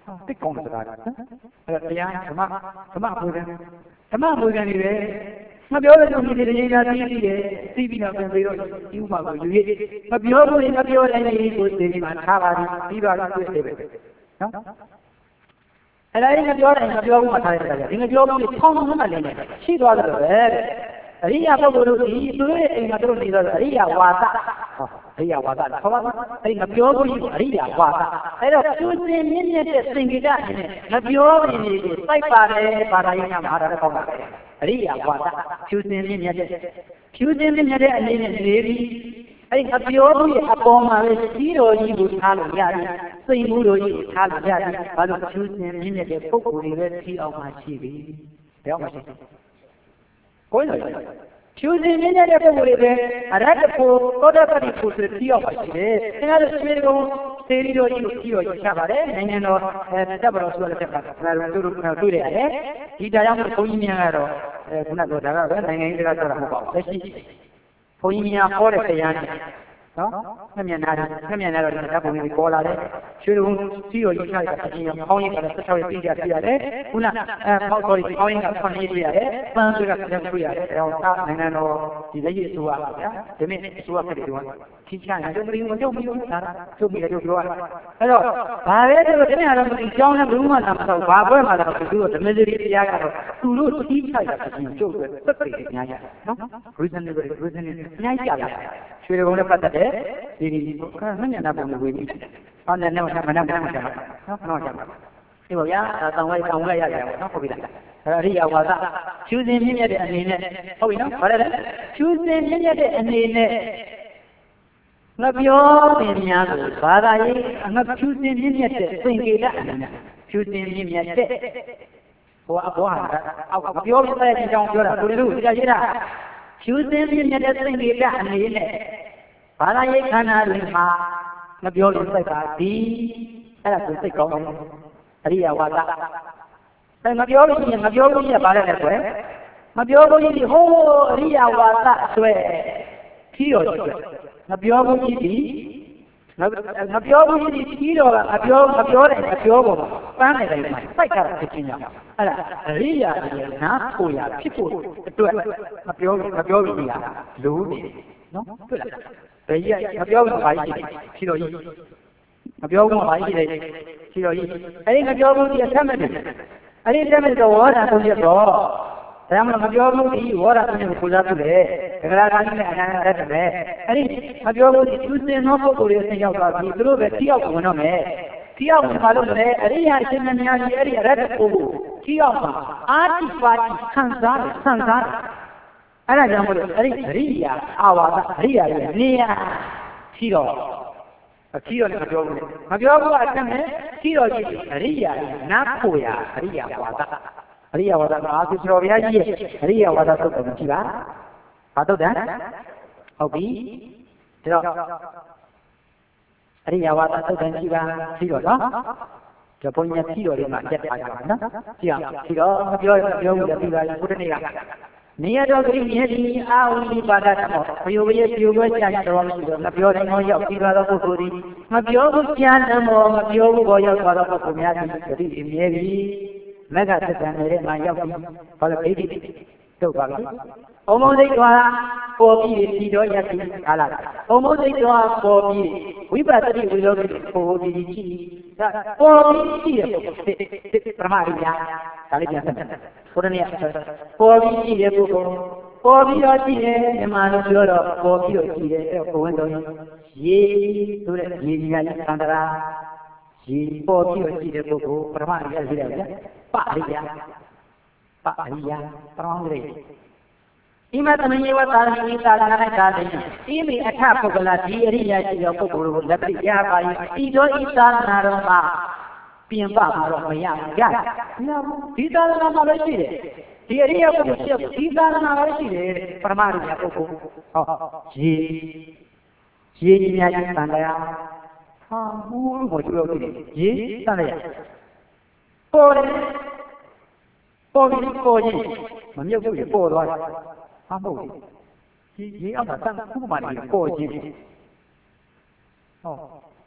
တိတ်ကောင်းတဲ့စကားအဲ့ဒါတရားဓမ္မဓမ္မဘုရားဓမ္မဘုရားနေတယ်မပြောလို့ဒီဒီရေးတာသိသိတယ်သိပြီးတော့ပြန်ပြီးတော့ဒီဥပမာကိုယူရမပြောဘူးမပြောတိုင်းလေးကိုဒီဒီမှာထားပါပြီပြီးတော့တွေ့တယ်ပဲနော်အဲ့ဒါကြီးမပြောတိုင်းမပြောဘူးမှထားရတယ်ဒီမပြောဘူးလေထောင်းထောင်းမှလည်းရှိသွားတယ်ပဲအရိယာပုဂ္ဂိုလ်တို့ဒီသူတို့ရဲ့အိမ်မှာတို့နေတော့အရိယာဝါဒအရိယာဝါဒခေါ်ပါအဲ့မပြောဘူးအရိယာဝါဒအဲ့တော့သူစင်မြင့်မြတ်တဲ့သင်္ကေတအနေနဲ့မပြောရင်ဒီစိုက်ပါတယ်ဘာသာရေးကမဟာတာကောင်းတာပဲအရိယာဝါဒဖြူစင်မြင့်မြတ်တဲ့ဖြူစင်မြင့်မြတ်တဲ့အနေနဲ့နေပြီးအဲ့အပြောဘူးရဲ့အပေါ်မှာပဲစီးတော်ကြီးကိုထားလို့ရတယ်စိတ်မှုတော်ကြီးကိုထားလို့ရတယ်ဘာလို့ဖြူစင်မြင့်မြတ်တဲ့ပုဂ္ဂိုလ်တွေပဲထီအောင်မှရှိပြီဘယ်အောင်မှရှိကိုယ်တော်ဖြူစင်မြင့်တဲ့ပုဂ္ဂိုလ်တွေပဲအရဟတဖို့သောတာပတိဖို့ဆိုပြီးရောက်ပါရှိတယ်။အဲဒါဆိုရွှေကုန်းသေရီတော်ကြီးကိုကြည့်တော့ချပါတယ်။နိုင်ငံတော်အဲတပ်မတော်ဆိုတဲ့တက်ပါဒါတို့တို့တွေ့ရတယ်။ဒီတရားကြောင့်ဘုန်းကြီးများကတော့အဲခုနကဒါကပဲနိုင်ငံရေးတရားဆိုတာမဟုတ်ပါဘူး။လက်ရှိဘုန်းကြီးများဟောတဲ့တရားနဲ့နော်မျက်မျက်နာမျက်မျက်နာတော့ဒါပုံကြီးပေါ်လာတယ်ရွှေကုန်းစီတော်ကြီးချလိုက်တာအရင်ခေါင်းရည်ကလည်းဆက်ချောက်ရည်ပြကြပြရတယ်ခုနအဲခေါင်းတော်ကြီးခေါင်းရည်ကဆွန်ရည်ပြရတယ်ပန်းတွေကဆက်ပြရတယ်အဲတော့သားနိုင်ငံတော်ဒီလက်ရည်အစိုးရပါဗျာဒီနေ့အစိုးရဖြစ်တယ်ဒီကထိချရင်ကျုပ်မင်းမကျုပ်ပြီးတော့ဒါကျုပ်ပြီးတော့ပြောရအဲ့တော့ဘာလဲဆိုတော့ဒီနေ့ကတော့ဒီကြောင်းနဲ့ဘယ်မှလာမတော့ဘာပွဲမှာတော့သူတို့ဓမ္မစရိတရားကတော့သူတို့ထိချလိုက်တာအရင်ကျုပ်ပဲသက်သေအများကြီးနော် reason တွေ reason တွေအများကြီးကြလာရွှေကုန်းနဲ့ပတ်သက်တယ်ဒီဒီကနှမျက်နှာပုံကိုဝေပြီးဟောနဲ့နဲ့မမနဲ့မနဲ့နော်နော်ကြပါဒီပေါ့ဗျာတောင်းလိုက်တောင်းလိုက်ရတယ်ပေါ့နော်ဟုတ်ပြီလားအဲ့အရိယာဝါဒဖြူစင်မြင့်မြတ်တဲ့အနေနဲ့ဟုတ်ပြီနော်ဗါတယ်လေဖြူစင်မြင့်မြတ်တဲ့အနေနဲ့ငါပြောတင်များကိုဘာသာရေးငါဖြူစင်မြင့်မြတ်တဲ့သင်္ကေတအနေနဲ့ဖြူစင်မြင့်မြတ်တဲ့ဟိုအဘောဟာအောက်ပြောပြတဲ့အကြောင်းပြောတာသူတို့ကကြားရတာဖြူစင်မြင့်မြတ်တဲ့သင်္ကေတအနေနဲ့ဘာသာရေးခန္ဓာတွေမှာမပြောလို့စိတ်ပါဒီအဲ့ဒါကိုစိတ်ကောင်းတယ်အရိယဝါဒအဲမပြောလို့ရှိရင်မပြောလို့ရပါတယ်လေကွယ်မပြောလို့ရှိရင်ဟိုးအရိယဝါဒဆွဲခီးတော်ဆွဲမပြောဘူးရှိသည်မပြောဘူးရှိသည်ခီးတော်ကမပြောမပြောတယ်မပြောပေါ်မှာပန်းနေတယ်မှာစိုက်တာဖြစ်ခြင်းကြောင့်အဲ့ဒါအရိယာရဲ့နားဖို့ရဖြစ်ဖို့အတွက်မပြောမပြောလို့ရလို့နေနော်တွေ့လားဘယ်ကြီးကမပြောဘူးဘာကြီးရှိတော်ကြီးမပြောဘူးဘာကြီးရှိတယ်ရှိတော်ကြီးအဲ့ဒီမပြောဘူးဒီအထက်မဲ့တယ်အဲ့ဒီတက်မဲ့တော့ဝါဒသုံးချက်တော့ဒါမှမပြောဘူးဒီဝါဒသုံးချက်ကိုပူဇော်ပြုတယ်ဒဂရာခါကြီးနဲ့အနန္တရက်တယ်အဲ့ဒီမပြောဘူးဒီသူစင်သောပုဂ္ဂိုလ်တွေအစဉ်ရောက်သွားပြီသူတို့ပဲတိရောက်ဝင်တော့မယ်တိရောက်ဝင်ပါလို့လည်းအရိယာရှင်မများကြီးအဲ့ဒီရက်ကိုတိရောက်ပါအာတိပါတိဆန်စားတယ်ဆန်စားတယ်အဲ့ဒါကြောင့်မို့လို့အဲ့ဒီအရိယာအာဝါဒအရိယာရဲ့နေရာရှိတော့ခီးတော်လည်းမပြောဘူးမပြောဘူးအတက်နဲ့ခီးတော်ကြီးအရိယာနားဖို့ရအရိယာဝါဒအရိယာဝါဒကအာသီတော်ဘုရားကြီးရဲ့အရိယာဝါဒသုတ်တော်မရှိပါဘာသုတ်တန်ဟုတ်ပြီဒါတော့အရိယာဝါဒသုတ်တန်ရှိပါခီးတော်နော်ဒါဘုန်းကြီးခီးတော်လေးမှာရက်ထားကြပါနော်ကြည့်အောင်ခီးတော်မပြောမပြောဘူးလည်းပြီးပါပြီဘုရားနေ့ကနေရတော်ဂရိမြဲဒီအာဝိပါဒတ်မောဘယုဘယေပြိုပွဲချရတော်မရှိတော့မပြောတိုင်းတော့ရောက်ပြီးသွားသောပုဂ္ဂိုလ်ဒီမပြောဘူးပြန်တယ်မောမပြောဘူးဘောရောက်သွားသောပုဂ္ဂိုလ်များသည်ဂရိမြဲပြီမက္ခသက္ကံနေတဲ့မှာရောက်ပြီးဘာလို့ဒိဋ္ဌိတုတ်ပါလဲအုံမုံစိတ်တော်ပေါ်ပြီးဒီတော်ရရှိအားလားအုံမုံစိတ်တော်ပေါ်ပြီးဝိပဿတိဝိလောကိပေါ်ပြီးကြည့်ဒါပေါ်ပြီးကြည့်ရပုဂ္ဂိုလ်ပရမရိယာဒါလေးပြန်ဆက်ဘုရားနေ့ပေါ်ပြီးကြည့်ရပုဂ္ဂိုလ်ပေါ်ပြီးတော့ကြည့်တယ်ဒီမှာလို့ပြောတော့ပေါ်ပြီးတော့ကြည့်တယ်အဲ့တော့ဘဝတော်ရေဆိုတဲ့ရေကြီးကလည်းသံတရာရေပေါ်ပြီးတော့ကြည့်တဲ့ပုဂ္ဂိုလ်ပရမရိယာရှိတယ်ဗျာပရိယာပရိယာပရမရိယာဣမသမယေဝသာရဏိသာရဏိသာတိဣမိအထပုဂ္ဂလဒီအရိယာရှိသောပုဂ္ဂိုလ်ကိုလက်ပိရပါ၏ဤသောဤသာရဏတော်မှာပြင်ပမှာတော့မရဘူးရတယ်ဒီသာရဏမှာပဲရှိတယ်ဒီအရိယာပုဂ္ဂိုလ်ရှိဒီသာရဏပဲရှိတယ်ပရမရိယာပုဂ္ဂိုလ်ဟောရေရေကြီးများကြီးသံတရားဟာဘူးလို့ပြောလို့ရေသံတရားပေါ်တယ်ပေါ်ပြီးပေါ်ရင်မမြုပ်ဘူးပေါ်သွားတယ်ဟာမဟုတ်ဘူးရေရေအောက်ကတန်ခုမှနေပေါ်ခြင်းဟော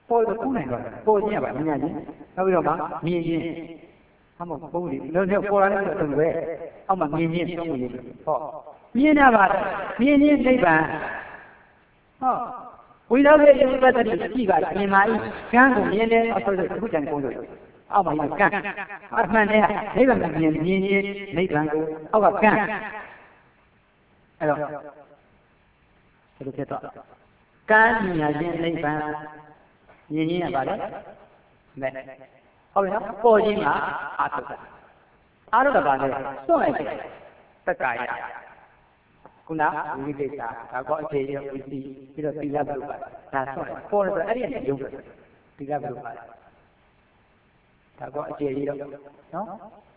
ပေါ်လို့ကူးနိုင်တော့ပေါ်ခြင်းရပါမညာချင်းနောက်ပြီးတော့မှမြင်ချင်းအမပုံးလေးလုံးလုံးပေါ်လာတဲ့ဆိုတော့အောက်မှာမြင်ချင်းပြုံးနေတယ်ဟောမြင်ရပါမြင်ချင်းနိဗ္ဗာန်ဟောဝိသောကေယဝိပဿနာကြည့်ပါမြင်ပါ၏ကံကိုမြင်တယ်အဆိုဆိုအခုကြံပုံးလို့အောက်မှာကံအမှန်တည်းနိဗ္ဗာန်ကိုမြင်မြင်ချင်းနိဗ္ဗာန်ကိုအောက်ကကံအဲ့တော့ဘယ်လိုဖြစ်တော့ကံမြင်ခြင်းနိဗ္ဗာန်မြင်ခြင်းရပါလေမဲ့ဟုတ်ပြီနော်ပေါ်ခြင်းကအာထုတာအာထုတာပါလေစွန့်လိုက်တယ်တက္ကာယခုနဝိကိစ္စဒါကောအခြေရဝိသိပြီးတော့သီလဘုရားဒါစွန့်လိုက်ပေါ်တယ်ဆိုအဲ့ဒီကနေရုပ်တယ်သီလဘုရားဒါကောအခြေရတော့နော်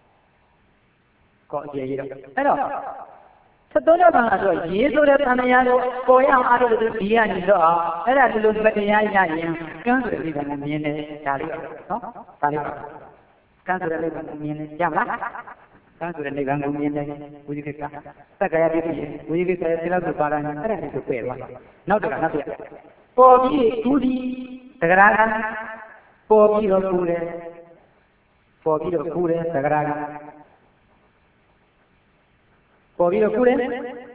ကောအခြေရတော့အဲ့တော့ဆက်သုံးတဲ့ဘာသာဆိုရေးဆိုတဲ့တဏှာကိုပေါ်ရအောင်အားထုတ်လို့ဒီကနေတော့အဲ့ဒါဒီလိုမတရားရရင်ကန်းဆိုတဲ့ဒီကံကိုမြင်တယ်ဒါလေးနော်ဒါလေးကန်းဆိုတဲ့လေးကမြင်တယ်ရမလားကန်းဆိုတဲ့လေးကကိုမြင်တယ်ဝိဇိကိစ္စသက္ကာယပိပိဝိဇိကိစ္စဆရာကပါလာတယ်အဲ့ဒါလေးကိုပယ်သွားနောက်တစ်ခါနောက်ပြပေါ်ပြီးဒုတိသက္ကာရကပေါ်ပြီးတော့ကူတယ်ပေါ်ပြီးတော့ကူတယ်သက္ကာရကပေါ်ပြီးတော့ကူတယ်။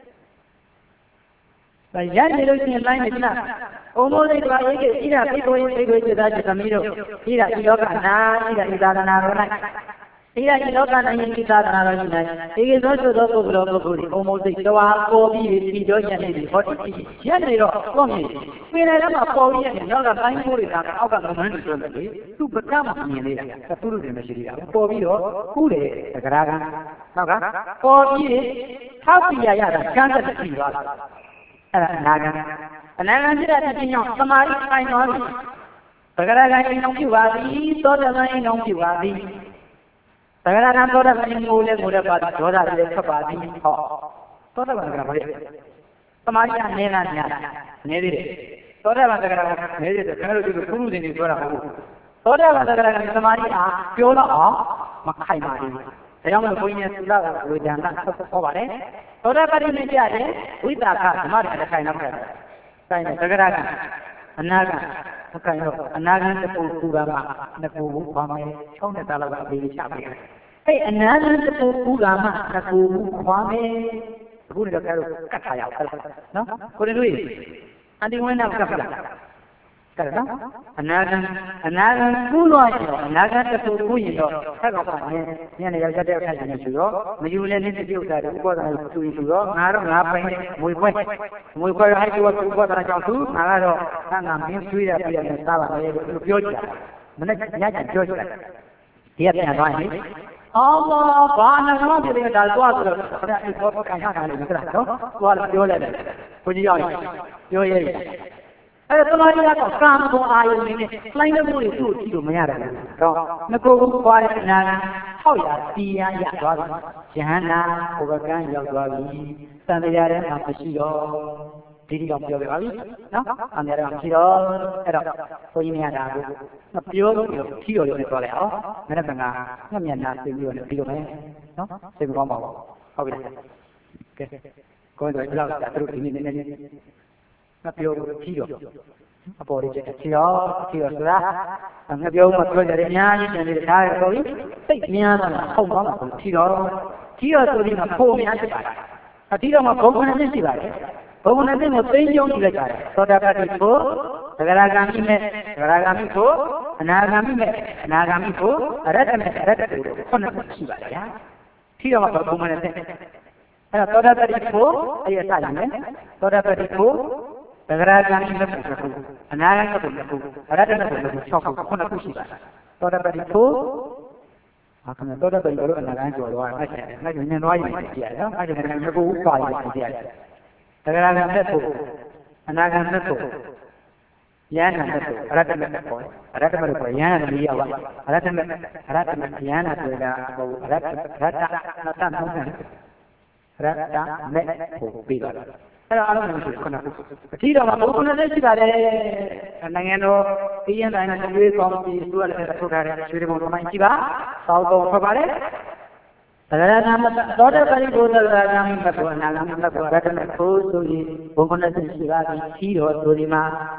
ဒါရနေလို့ရှိရင်လိုင်းနေလား။အုံမိုးလေးကအေးကဣရာပိကိုရင်ပိကိုစေတာသမီးတို့ဣရာဒီလောကနာဣရာဤသာသနာတော်၌ဣရာဒီလောကနာယင်ဤသာသနာတော်၌ဧကေသောသို့သောပုဂ္ဂိုလ်ပုဂ္ဂိုလ်ဒီအုံမိုးစိတ်တော်ပေါ်ပြီးပြီးတော့ရနေပြီဟောတိရနေတော့ကောမြင်ပင်လည်းမှာပေါ်ပြီးရနေတော့ကတိုင်းမိုးတွေကအောက်ကငမန်းတွေဆိုတယ်လေသူ့ပကမှမြင်နေတာသူတို့တွေမရှိသေးတာပေါ်ပြီးတော့ကူးတယ်သက္ကရာကနောက်ကပေါ်ပြီးထောက်ပြရရတာကန်းသက်ပြီးသွားတယ်အဲ့ဒါအနာဂံအနာဂံဖြစ်တဲ့ပြင်ကြောင့်သမာဓိခိုင်သွားပြီသက္ကရာကအိမ်အောင်ပြုပါသည်သောတပန်အိမ်အောင်ပြုပါသည်သက္ကရာကသောတပန်အိမ်ကိုလည်းကိုယ်လည်းပါဒေါသလည်းထွက်ပါသည်ဟောသောတပန်ကဘာလဲသမာဓိကနေလားညာနေသေးတယ်သောတပန်သက္ကရာကနေသေးတယ်ခင်ဗျားတို့ဒီလိုကုလူတင်နေပြောတာမဟုတ်ဘူးသောတပန်သက္ကရာကသမာဓိအားပြောတော့အောင်မခိုင်ပါဘူးဒါကြောင့်မလို့ဘုန်းကြီးသုလကဝေဒနာဟောပါတယ်သောတပတိနဲ့ကြတယ်ဝိတာခဓမ္မတွေခိုင်နောက်ခဲ့တယ်ခိုင်တယ်သက္ကရာကအနာကမခိုင်တော့အနာကတပူကူတာမှနှစ်ပူဘူးဘာမယ်၆နှစ်သားလောက်ကအပေးချပေးတယ်အဲ့အနာကတပူကူတာမှနှစ်ပူဘူးခွာမယ်အခုလည်းကြတော့ကတ်ထားရအောင်နော်ကိုရင်တို့အန်တီဝင်းနာကတ်ဖလားကဲနော်အနာဂံအနာဂံကူးလို့ရင်အနာဂံတပူကူးရင်တော့ဆက်ကပါနေညနေရောက်တဲ့အခါကျရင်ဆိုတော့မယူလည်းနည်းနည်းပြုတ်တာဥပဒနာကိုသူဆိုတော့ငါတော့ငါပိုင်မွေပွဲမွေပွဲဟိုက်ကတော့ဥပဒနာကြောင့်သူငါကတော့ငါငါမင်းဆွေးရပြရနဲ့စားပါလေလို့ပြောကြတယ်မနေ့ညကျပြောကြတယ်ဒီကပြန်သွားရင်အော်ဘာနာကမှပြည်တယ်ဒါသွားဆိုတော့ခဏအေးတော့ကန်ရတာလေမဟုတ်လားနော်သွားပြောလိုက်တယ်ဘုန်းကြီးရောက်ပြောရဲအဲ့ဒါသမာဓိကတော့ကာမဂုဏ်အာယုန်နဲ့လှိုင်းတဲ့မှုတွေသူ့ကြည့်လို့မရတယ်ဘူး။တော့ငကိုယ်ကိုပွားတဲ့အနာဂတ်ဟောက်ရတီးရရသွားပြီ။ယဟန္တာဘုဗကံရောက်သွားပြီ။သံတရားထဲမှာမရှိတော့ဒီဒီကောင်ပြောပြပါပြီ။နော်။အများကြီးမရှိတော့အဲ့တော့ဘုန်းကြီးများတာကိုမပြောဘူးလို့ထီတော်လေးနဲ့ပြောလိုက်အောင်။မနေ့ကငါငှက်မျက်နှာသိပြီးတော့ပြီးတော့မယ်။နော်။စိတ်မကောင်းပါဘူး။ဟုတ်ပြီ။ကဲ။ကိုယ်တို့လောက်တာသူတို့ဒီနေ့နည်းနည်းငါပြောလို့ထီတော့အပေါ်လေးချက်ထီတော့ထီတော့ဆိုတာငါပြောမှပြောကြတယ်အများကြီးတင်ပြီးထားရတော့စိတ်များတာဟုတ်ပါလားထီတော့ထီတော့ဆိုပြီးမှပုံများဖြစ်ပါတယ်အထီတော့မှဘုံခဏနဲ့ရှိပါတယ်ဘုံခဏနဲ့ကိုသိကျုံကြည့်လိုက်ကြတယ်သောတာပတိကိုသဂရဂามိမဲ့သဂရဂามိကိုအနာဂามိမဲ့အနာဂามိကိုအရတ္တမဲ့အရတ္တကိုခုနှစ်ခုရှိပါတယ်ဗျာထီတော့မှဘုံခဏနဲ့အဲ့တော့သောတာပတိကိုအဲ့ရစရမယ်သောတာပတိကိုသဂရဂามိမဲ့ပုဂ္ဂိုလ်အနာဂတ်ပုဂ္ဂိုလ်ပုဂ္ဂိုလ်အရတ္တမဲ့ပုဂ္ဂိုလ်၆ခုခုနှစ်ခုရှိပါတယ်သောတာပတိကိုအခါသောတာပတိကိုအနာဂတ်ကျော်သွားတယ်အဲ့ဒါနဲ့ညင်သွားရင်ကြည့်ရတယ်နော်အဲ့ဒါနဲ့ငကိုပါရင်ကြည့်ရတယ်သဂရဂามမဲ့ပုဂ္ဂိုလ်အနာဂတ်မဲ့ပုဂ္ဂိုလ်ယန္နာမဲ့ပုဂ္ဂိုလ်အရတ္တမဲ့ပုဂ္ဂိုလ်အရတ္တမဲ့ပုဂ္ဂိုလ်ယန္နာမီးရောက်ပါအရတ္တမဲ့အရတ္တမဲ့ယန္နာဆိုတာဟိုအရတ္တရတ္တနတ္တနှုတ်တယ်ရတ္တမဲ့ကိုပြီးတော့အဲ့ဒါအားလုံးကိုခုနကအထီးတော်မှာဘုရားနဲ့ရှိပါတယ်နိုင်ငံတော်ပြည်ရင်တိုင်းနဲ့ရွေးကောင်းပြီးသူကလည်းထုတ်ထားတဲ့ရွှေဘုံတော်မှရှိပါသောက်တော်ထွက်ပါတယ်သဂရဂามသောတပတိဘုဒ္ဓဂามမဘောအနာဂามမဘောရတ္တမေဖို့ဆိုရင်ဘုံခုနှစ်ရှိပါပြီထီးတော်ဆိုဒီမှာ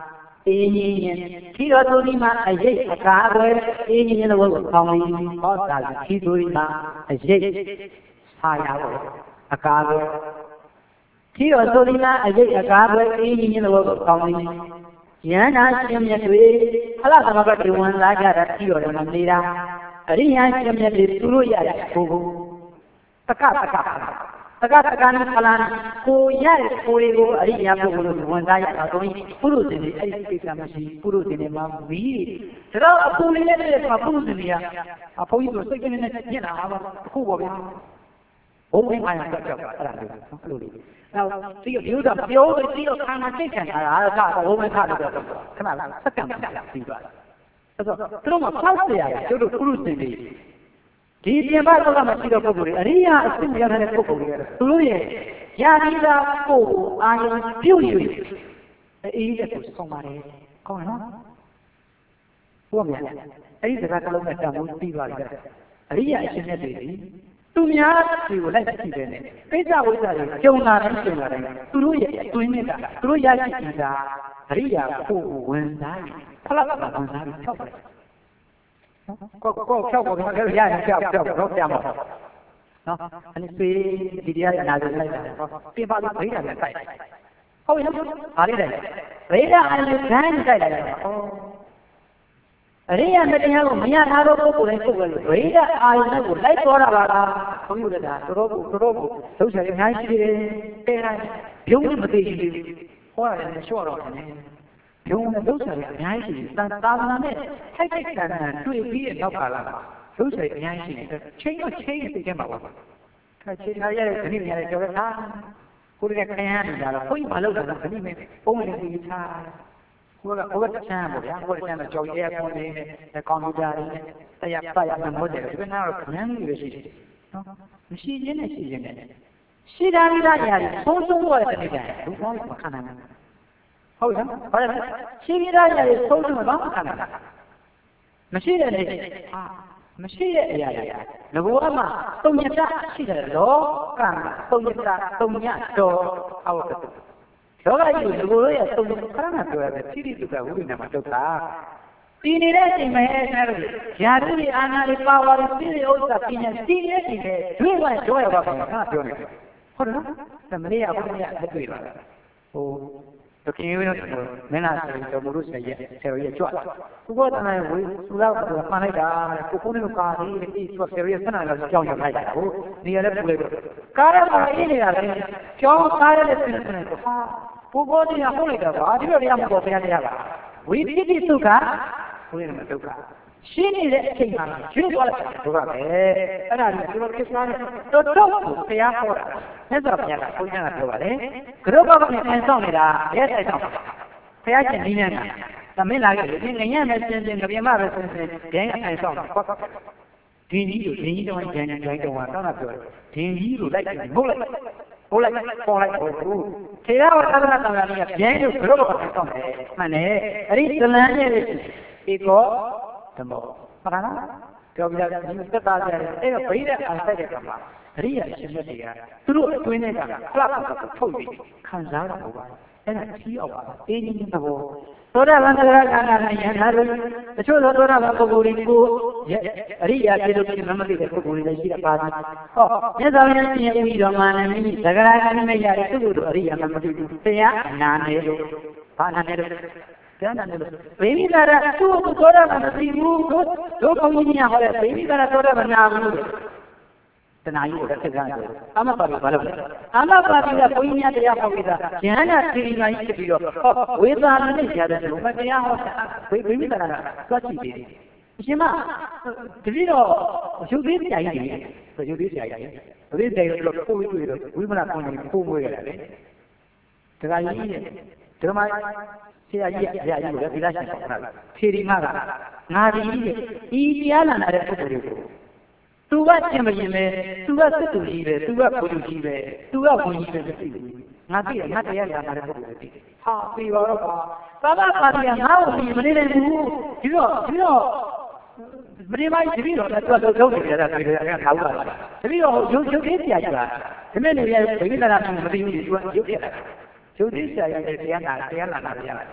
အေးကြီးရင်ခီတော်သူဒီမှာအရေးအကားပဲအေးကြီးရင်တော့ကောင်းပြီဟောတာခီသူဒီမှာအရေးဆာရတော့အကားပဲခီတော်သူဒီမှာအရေးအကားပဲအေးကြီးရင်တော့ကောင်းပြီယန္တာရှင်မြတ်တွေဖလားသမဂတ်တွေဝင်လာကြတာခီတော်တယ်မနေတာအရိယာရှင်မြတ်တွေသူတို့ရတဲ့ဘုဘတကတကတကတကနဲ့ဖလားကိုရတဲ့ကိုတွေကိုအရိယာပုဂ္ဂိုလ်တို့ဝန်သားရတာတော့ပုရုဇဉ်တွေအဲ့ဒီကိစ္စမရှိပုရုဇဉ်တွေမှာမီးဒါတော့အပူလေးနဲ့တဲ့ပုရုဇဉ်တွေကအဖိုးကြီးတို့စိတ်ကနေနဲ့ညစ်တာပါအခုပေါ့ဗျာဘုံဝင်အားရကြောက်ကြောက်အဲ့ဒါလေးအဲ့လိုလေးနောက်ဒီဒီဥစ္စာပြောပြီးဒီတော့ခန္ဓာစိတ်ခံတာကဘုံဝင်ခါတော့ခဏလားစက္ကန့်ပြပြီးသွားအဲ့တော့သူတို့မှဖောက်เสียရတယ်ကျတို့ပုရုဇဉ်တွေဒီပြင်ပလောကမှာရှိတဲ့ပုဂ္ဂိုလ်တွေအရိယာအစစ်ရောက်တဲ့ပုဂ္ဂိုလ်တွေသူတို့ရဲ့ယာတိသာကိုယ်ကိုအာရုံပြုတ်ယူအေးတဲ့ကိုဆုံးပါတယ်ကောင်းနော်ဟုတ်မြတ်အဲ့ဒီစကားကလုံးနဲ့တန်ဖိုးပြီးသွားပြီအရိယာအရှင်မြတ်တွေသူများတွေကိုလိုက်ကြည့်တယ်နဲ့ကိစ္စဝိစ္စတွေကြုံလာတယ်ကြုံလာတယ်သူတို့ရဲ့အတွင်းနဲ့ကသူတို့ရရှိနေတာအရိယာကိုယ်ကိုဝင်စားဖလားကဝင်စားပြီးဖြောက်တယ်ကိုကိုဖြောက်ပေါ်မှာလည်းရတယ်ဖြောက်ဖြောက်တော့ပြမှာနော်အဲ့ဒီဒီတရားရနာကြလိုက်တာပြင်ပါလို့ဗိဓာနဲ့တိုက်ဟုတ်ရဲ့ဘာလေးတိုက်ဗိဓာအလည်းဂိုင်းတိုက်လိုက်တာဩအရိယာမတရားကိုမရထားတော့ပုဂ္ဂိုလ်တိုင်းပုဂ္ဂိုလ်ဗိဓာအာယုန်ကိုလိုက်တော်တာပါလားဘုန်းကြီးတို့ကတော်တော်ကိုတော်တော်ကိုဒုစရအများကြီးရှိတယ်တဲ့တိုင်းဘုံနဲ့မသိရှိသေးဘူးဟောရတယ်မလျှော့တော့ဘူးဘုံနဲ့ဒုစရအများကြီးရှိတယ်သာသနာနဲ့ထိုက်ထိုက်တန်တန်တွေ့ပြီးတဲ့နောက်ကလာတာဒုစရအများကြီးရှိတယ်ချင်းတော့ချင်းသိခဲ့မှာပါအဲချင်းထားရတဲ့ခဏနေရတယ်ကြော်ရတာကိုယ်ကခရမ်းနေတာတော့ဘုန်းကြီးမလုပ်တော့ခဏနေပုံမှန်လေးကြီးထားကိုယ်ကကိုယ်ကချမ်းပါဗျာကိုယ်ကချမ်းတော့ကြော်ရဲကွန်လေးနဲ့ကွန်ပျူတာလေးနဲ့တရားဖတ်ရမှမဟုတ်တယ်ဒီကနေ့တော့ခရမ်းလေးပဲရှိတယ်နော်မရှိခြင်းနဲ့ရှိခြင်းနဲ့ရှိတာလေးသားရတယ်ဆုံးဆုံးတော့တဲ့နေ့တိုင်းဘုရားကမခံနိုင်ဘူးဟုတ်လားဘာလဲရှိပြီးသားရတယ်ဆုံးဆုံးတော့မခံနိုင်ဘူးမရှိတဲ့နေ့ဟာမရှိတဲ့အရာတွေငဘောကမှသုံးညတာရှိတယ်လောကမှာသုံးညတာသုံးညတော်ဟောတယ်လောကကြီးငဘောရဲ့သုံးညခရဏပြောရတယ်သီရိတုကဝိညာဉ်မှာတုတ်တာဒီနေတဲ့အချိန်မှာအဲဒါလို့ယာတုတွေအာနာတွေပါဝါတွေသီရိဥစ္စာပညာဒီနေတဲ့အချိန်တွေတွေ့မှကြောရပါမယ်ခါပြောနေဟုတ်နော်သမဏေရဘုရားအတွေ့ပါဟိုတကယ်လို့မင်းလားဆိုတော့ဘုရုဆရာဆရာရဲ့ကြွဘုရားတန်ရဲ့ဝေသူတော့မှန်လိုက်တာကိုကိုနဲ့ကားလေးပြီးသူဆရာရဲ့ဆန္ဒလောက်ကြောင်းရလိုက်တာဟုတ်နေရာလည်းပူလိုက်တော့ကားရမှာအေးနေတာလေကြောင်းကားရတဲ့ဆင်းနေတော့ဟာဘုဘောတရားဟုတ်လိုက်တာပါဒီလိုတရားမပေါ်ဘုရားတရားပါဝိပိတိသုခဘုရားမှာဒုက္ခရှင်းနေတဲ့အချိန်မှာကျွေးသွားလိုက်တာဒုက္ခပဲအဲ့ဒါကြီးဒီလိုကိစ္စနဲ့တော်တော်ကိုဘုရားဟောတာဆက်ဆိုဘုရားကဘုရားကပြောပါလေကရုပ္ပကနေပြန်ဆောင်နေတာရဲတိုက်ဆောင်ဘုရားရှင်နည်းနဲ့သမင်းလာခဲ့ဒီငရမဲ့စင်စင်ကြပြမပဲစင်စင်ဒင်းအဆိုင်ဆောင်ကွက်ဒင်းကြီးကိုဒင်းကြီးတော့ဂျန်ဂျန်တော့တောင်းတာပြောတယ်ဒင်းကြီးကိုလိုက်ပြီးမဟုတ်လိုက်ဟိုလိုက်ပေါ်လိုက်ဟိုဘူးထေရဝါသနာတော်ကြီးကပြင်းလို့ကရုပ္ပကနေဆောင်တယ်မှန်တယ်အဲ့ဒီဇလန်းရဲ့ဒီကောဓမ္မမှန်လားပြောပြတာဒီသက်သားကြတယ်အဲ့တော့ဗိဓာအားဆိုင်တဲ့ကမှာအရိယာရှင်မြတ်တွေကသူတို့အတွင်းထဲကဖလားဖလားထုတ်ပြီးခံစားတာပေါ့အဲ့ဒါအကြီးအောင်ပါအေးကြီးသဘောသောတာပန်တရားကနာရယန္တာတို့တချို့သောသောတာပန်ပုဂ္ဂိုလ်တွေကိုအရိယာပြေလို့မမသိတဲ့ပုဂ္ဂိုလ်တွေလည်းရှိတာပါဟောမြတ်စွာဘုရားရှင်ပြီးတော့မာနမိမိသဂရကနိမရတဲ့သူတို့အရိယာမမသိဘူးတရားအနာနေလို့ဘာနာနေလို့ကျမ်းတယ်လို့ဗိမိသာရသူ့ကိုသောတာပန်မသိဘူးတို့တို့ကောင်းကြီးများဟောတဲ့ဗိမိသာရသောတာပန်နာဘူးတဏှာကြီးကိုတစ်ခါကဆိုအမပါပြီဘာလို့လဲအမပါပြီကဘုန်းကြီးများတရားဟောပြီးသားဉာဏ်နဲ့သီရိမာကြီးဖြစ်ပြီးတော့ဟောဝေသာလနဲ့ကြားတဲ့ဘုရားတရားဟောဗိမိသာရကသွားကြည့်တယ်အရှင်မတတိတော့ရုပ်သေးဆရာကြီးတွေရုပ်သေးဆရာကြီးတွေရုပ်သေးတယ်လို့ပို့ပြီးတွေ့တော့ဝိမလကောင်းကြီးပို့မွေးရတယ်လေဒါကကြီးဓမ္မဆရာကြီးဆရာကြီးကိုလည်းဒီလားရှင်ဆောင်တာထေရီမကငါဒီဒီတရားလာတဲ့ပုဂ္ဂိုလ်တွေကိုသူကရှင်မရင်ပဲသူကစစ်သူကြီးပဲသူကဘုသူကြီးပဲသူကဘုန်းကြီးပဲသိတယ်ငါသိတယ်ငါတရားလာတဲ့ပုဂ္ဂိုလ်တွေသိတယ်ဟာပြီးပါတော့ပါသာသပါတိကငါ့ကိုမနေနိုင်ဘူးဒီတော့ဒီတော့မင်းမကြီးတပည့်တော်လည်းသူကလုံးနေကြတာတွေ့တယ်အဲ့ဒါထားဘူးလားတပည့်တော်ရုပ်ရုပ်သေးဆရာကြီးပါဒီမဲ့နေရဗိမိသာရမသိဘူးသူကရုပ်ပြတာရုပ်သေးဆရာကြီးတရားနာတရားနာတာပြရတယ်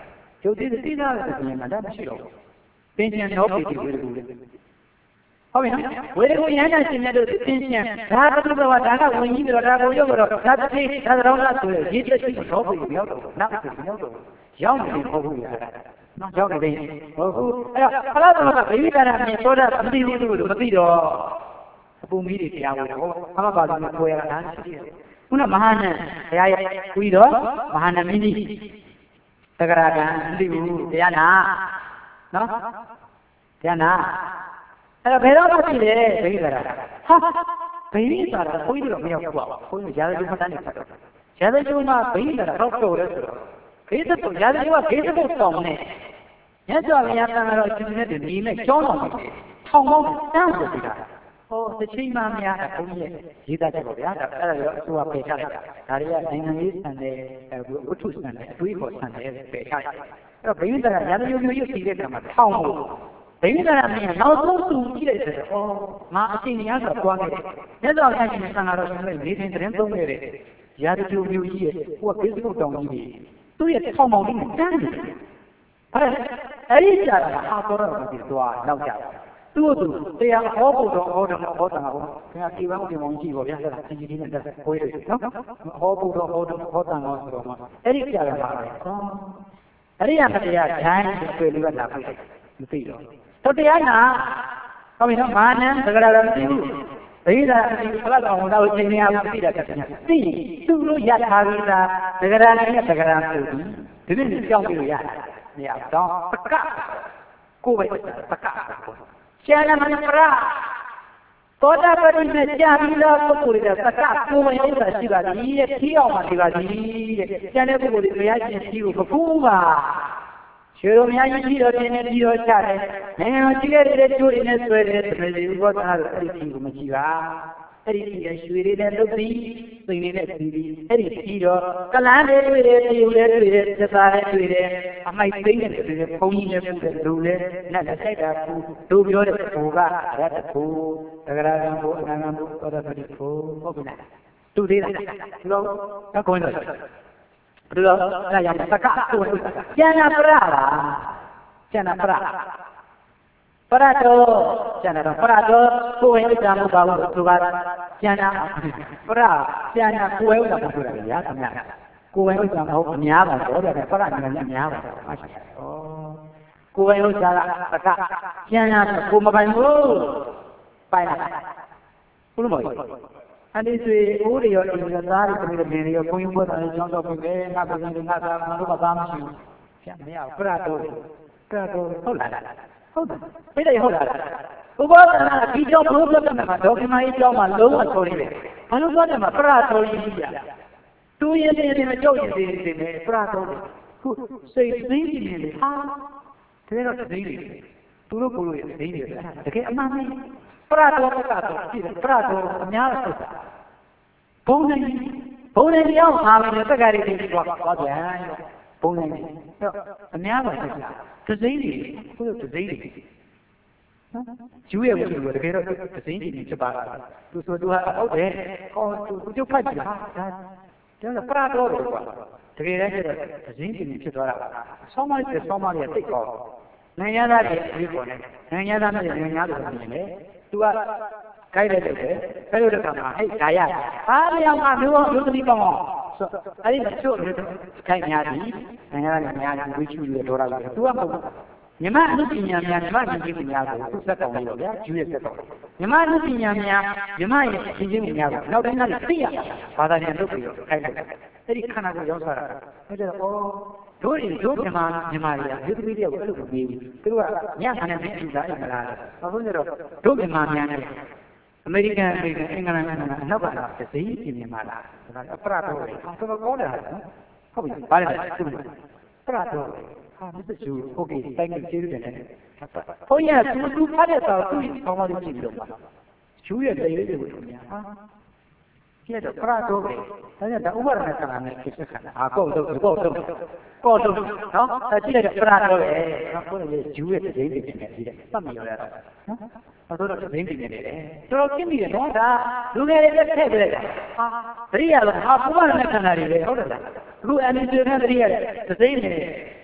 ကျုပ်ဒီသိသားတဲ့ပြင်မှာဒါမရှိတော့ပင်ရှင်တော့ပြည်ဝေကူလေဟုတ်ပြီနော်ဝေကူရဟန္တာရှင်မြတ်တို့ပင်ရှင်ဒါကတုဘဝဒါကဝင်ကြီးပြီးတော့ဒါကိုရုပ်တော့ဒါတစ်သေးဒါတော်လားဆိုရရေးသက်ရှိတော့ပြည်ရောက်တော့နောက်ဆိုရောက်တော့ရောက်နေပုံဘူးရတာနော်ရောက်နေတယ်ဟုတ်ခုအဲ့တော့ဖလားသမကဗိဝိတာရမြင်သောတာမသိဘူးလို့မသိတော့အပူမီးတွေတရားဝင်ဟောဘာမှပါလို့ကိုယ်ရတာရှိတယ်ခုနမဟာနန်ဘုရားရဲ့ပြီးတော့မဟာနမင်းကြီးတဂရကံမသိဘူးတရားနာနော်တရားနာအဲ့တော့ဘယ်တော့မှရှိတယ်ဗိဝိတာရဟာဗိဝိတာရဘုန်းကြီးတို့မရောက်ဘူးပေါ့ဘုန်းကြီးရာဇဝတ်တန်းနေဖတ်တော့ရာဇဝတ်မှာဗိဝိတာရတော့တော်တယ်ဆိုတော့ခေသပုရာဇဝတ်ခေသပုဆောင်နေမြတ်စွာဘုရားကံတော်ရှင်မြတ်တွေဒီနဲ့ကျောင်းတော်မှာထောင်ပေါင်းတန်းဆိုပြီးတာဟောတစ်ချိန်မှများဘုန်းကြီးရေးသားချက်ပေါ့ဗျာဒါအဲ့ဒါရောအစိုးရပယ်ချလိုက်တာဒါတွေကနိုင်ငံရေးဆန်တယ်ဝတ္ထုဆန်တယ်အတွေးခေါ်ဆန်တယ်ပယ်ချလိုက်အဲ့တော့ဘိဝိတရရာဇဝတ်မျိုးရုပ်စီတဲ့ကံမှာထောင်လို့ဘိဝိတရမင်းနောက်ဆုံးသူကြည့်လိုက်တယ်ဩငါအချိန်ကြီးဆိုတော့တွားခဲ့တယ်မြတ်စွာဘုရားရှင်ကံတော်ရှင်မြတ်နေတိုင်းသတင်းသုံးခဲ့တယ်ရာဇဝတ်မျိုးကြီးရဲ့ဟိုက Facebook တောင်ကြီးတွေသူ့ရဲ့ထောင်ပေါင်းလေးတန်းတယ်အဲ့အဲ့ဒီကြာတာဟာတော်တော်ကြီးသွားနောက်ကြသူ့သူတရားဟောဖို့တော့ဟောတယ်ဟောတာဟောခင်ဗျာဒီဘက်ဒီမောင်ကြည့်ပေါ့ဗျာအဲ့ဒါအကြီးကြီးနဲ့တက်ခွေးတယ်နော်ဟောဖို့တော့ဟောတယ်ဟောတာတော့ဆိုတော့အဲ့ဒီကြာတာပါပဲဟောအဲ့ဒီကတရားဒိုင်းတွေ့လို့လာပြီမသိတော့တော့တရားနာဟုတ်ပြီနော်မာနံသကရာမသိဘူးဘိဓာတိဖလားကောင်တော့ချိန်နေအောင်သိတာတက်တယ်သိသူ့လိုရထားပြီးသားသကရာနဲ့သကရာဆိုပြီးဒီနေ့ကြောက်ပြီးလို့ရတယ်မရတော့ပကကိုယ်ပဲပကကျန်တဲ့မနပရာသောတာပတိနဲ့ကြာပြီးသားပုဂ္ဂိုလ်တွေကပကကိုယ်ပဲဥစ္စာရှိပါသည်တဲ့ခီးအောင်ပါဒီပါသည်တဲ့ကျန်တဲ့ပုဂ္ဂိုလ်တွေဘုရားရှင်ရှိကိုမဖူးပါရွှေတော်များကြီးကြီးတော်တင်နေပြီးတော့ချတယ်နိုင်ငံတော်ကြီးခဲ့တဲ့ကျိုးတွေနဲ့ဆွဲတယ်သမီးဥပဒနာတို့အဲ့ဒီကြီးကိုမရှိပါအဲ့ဒီကြီးရဲ့ရွှေတွေနဲ့လုပ်ပြီးစိန်တွေနဲ့ပြီးပြီးအဲ့ဒီကြီးတော့ကလန်းတွေတွေ့တယ်တယူတွေတွေ့တယ်သစ္စာတွေတွေ့တယ်အမိုက်သိမ့်တွေတွေ့တယ်ဘုံကြီးနဲ့ပူတယ်လူလည်းနတ်လည်းဆိုင်တာပူတို့ပြောတဲ့ဘူကရတ္တဘူတဂရကံဘူအနန္တဘူသောတပတိဘူဟုတ်ပြီလားတူသေးလားဒီလိုတော့ခေါင်းတော့ဘယ်လိုလဲရမှာတကကိုယ်ကျန်တာပရလားကျန်တာပရပရတော့ကျန်တာပရတော့ကိုယ်ရဲ့အကြမ်းမပါဘူးသူကကျန်တာပရကျန်တာကိုယ်ရဲ့ဥစ္စာမဟုတ်ဘူးဗျာခင်ဗျာကိုယ်ရဲ့ဥစ္စာမဟုတ်အများပါတော့တယ်ပရညာလည်းအများပါတော့မရှိဘူးဩကိုယ်ရဲ့ဥစ္စာကတကကျန်တာကိုမပိုင်ဘူးပိုင်လားဘုလို့မဟုတ်အဲ့ဒီဆိုအိုးတွေရောအိမ်ကသားတွေသမီးတွေရောဘုန်းကြီးဘုရားတွေကျောင်းတော်ပြင်ပဲငါပြည်ငါသားငါတို့ကသားမရှိဘူးဖြတ်မရဘူးပြတ်တော့ပြတ်တော့ဟုတ်လားဟုတ်တယ်ပြည့်တယ်ဟုတ်လားဥပဒနာဒီကြောင့်ဘုရားပြတ်မှာဒေါကိမကြီးကျောင်းမှာလုံးဝဆိုနေတယ်ဘာလို့ပြောတယ်မှာပြတ်တော်ကြီးကြီးရတူရင်နေမကြောက်ရင်နေနေပြတ်တော်ခုစိတ်သိနေနေလေဟာဒါတော့သိနေသူတို့ကိုယ်လိုသိနေတယ်တကယ်အမှန်ပဲပရတော်ကတော့ကြည့်တယ်ပရတော်အများဆုံးဘုံနေဘုံနေရောက်ပါမယ်တက္ကရီတွေတော့သွားပြန်ဘုံနေအများပါဆက်သစိမ့်တွေဘုရားသစိမ့်တွေနော်ကျူးရဲ့ဘုရားတကယ်တော့သစိမ့်တွေဖြစ်ပါလားသူဆိုသူဟာဟုတ်တယ်ဟောသူကျုပ်ဖတ်ကြည့်ဟာဒါဒါပရတော်တော့ကွာတကယ်လည်းသစိမ့်တွေဖြစ်သွားတာပါဆောင်းမလေးဆောင်းမလေးတိတ်ကောနိုင်ငံသားတွေဒီပေါ်နေနိုင်ငံသားတွေနိုင်ငံသားတွေနေတယ်သူကကြိုက်တယ်တဲ့ဘယ်လိုတခါမှဟဲ့ဒါရအားလျောင်းမှမျိုးမျိုးသမီးပေါင်းဆိုအဲ့ဒီချို့မျိုးခိုင်များပြီနိုင်ငံသားတွေများကြီးဝိချူရဒေါ်လာတွေသူကမဟုတ်မြမအမှုပညာများမြမဉာဏ်ကြီးများကိုသူစက်ကောင်လေးတော့ဗျာကျူးရဲ့စက်ကောင်မြမအမှုပညာများမြမရဲ့အချင်းချင်းများကိုနောက်တိုင်းကသိရဘာသာပြန်လုပ်ပြီးတော့ခိုင်လိုက်အဲ့ဒီခန္ဓာကိုရောက်သွားတာအဲ့ဒါတော့တို့ရင်တို့မြန်မာမြန်မာတွေကဒီသမီးတွေကိုအဲ့လိုမပြီးဘူးသူတို့ကညခါနဲ့မင်းလူသားအိမ်မလားဘာလို့လဲတော့တို့မြန်မာများနဲ့အမေရိကန်အမေရိကန်အင်္ဂလန်နိုင်ငံကအနောက်ကလာသတိပြင်မြန်မာလားဒါကအပရတော်တွေအော်တော်ကောင်းတယ်ဟုတ်ပြီဘာလဲသူပရတော်ဟာမစ်ချူโอเคတိုင်းနဲ့ကျေးဇူးတင်တယ်ဘုန်းကြီးကသူသူဖတ်တဲ့စာကိုသူ့ဆောင်းမလေးကြည့်ပြီးတော့ပါကျူးရဲ့တရေတွေကိုတို့များဟာကျဲတော့ပရတော်ပဲဒါကြောင့်ဒါဥပဒနာကံနဲ့ဖြစ်ဆက်ခါအာကောတော့ကောတော့ကောတော့နော်အဲကြည့်လိုက်တော့ပရတော်ပဲနော်ကိုယ်လည်းကျူးရဲ့တရေတွေပြင်နေပြီးတယ်ပတ်မိရတာနော်တော်တော်သိနေနေတယ်တော်တော်ကျင့်မိတယ်နော်ဒါလူငယ်တွေလက်ထည့်ပြလိုက်တာဟာတတိယတော့ဟာဥပဒနာကံတွေပဲဟုတ်တယ်လားအခုအန်ဒီတွေနဲ့တတိယတဲ့သိနေ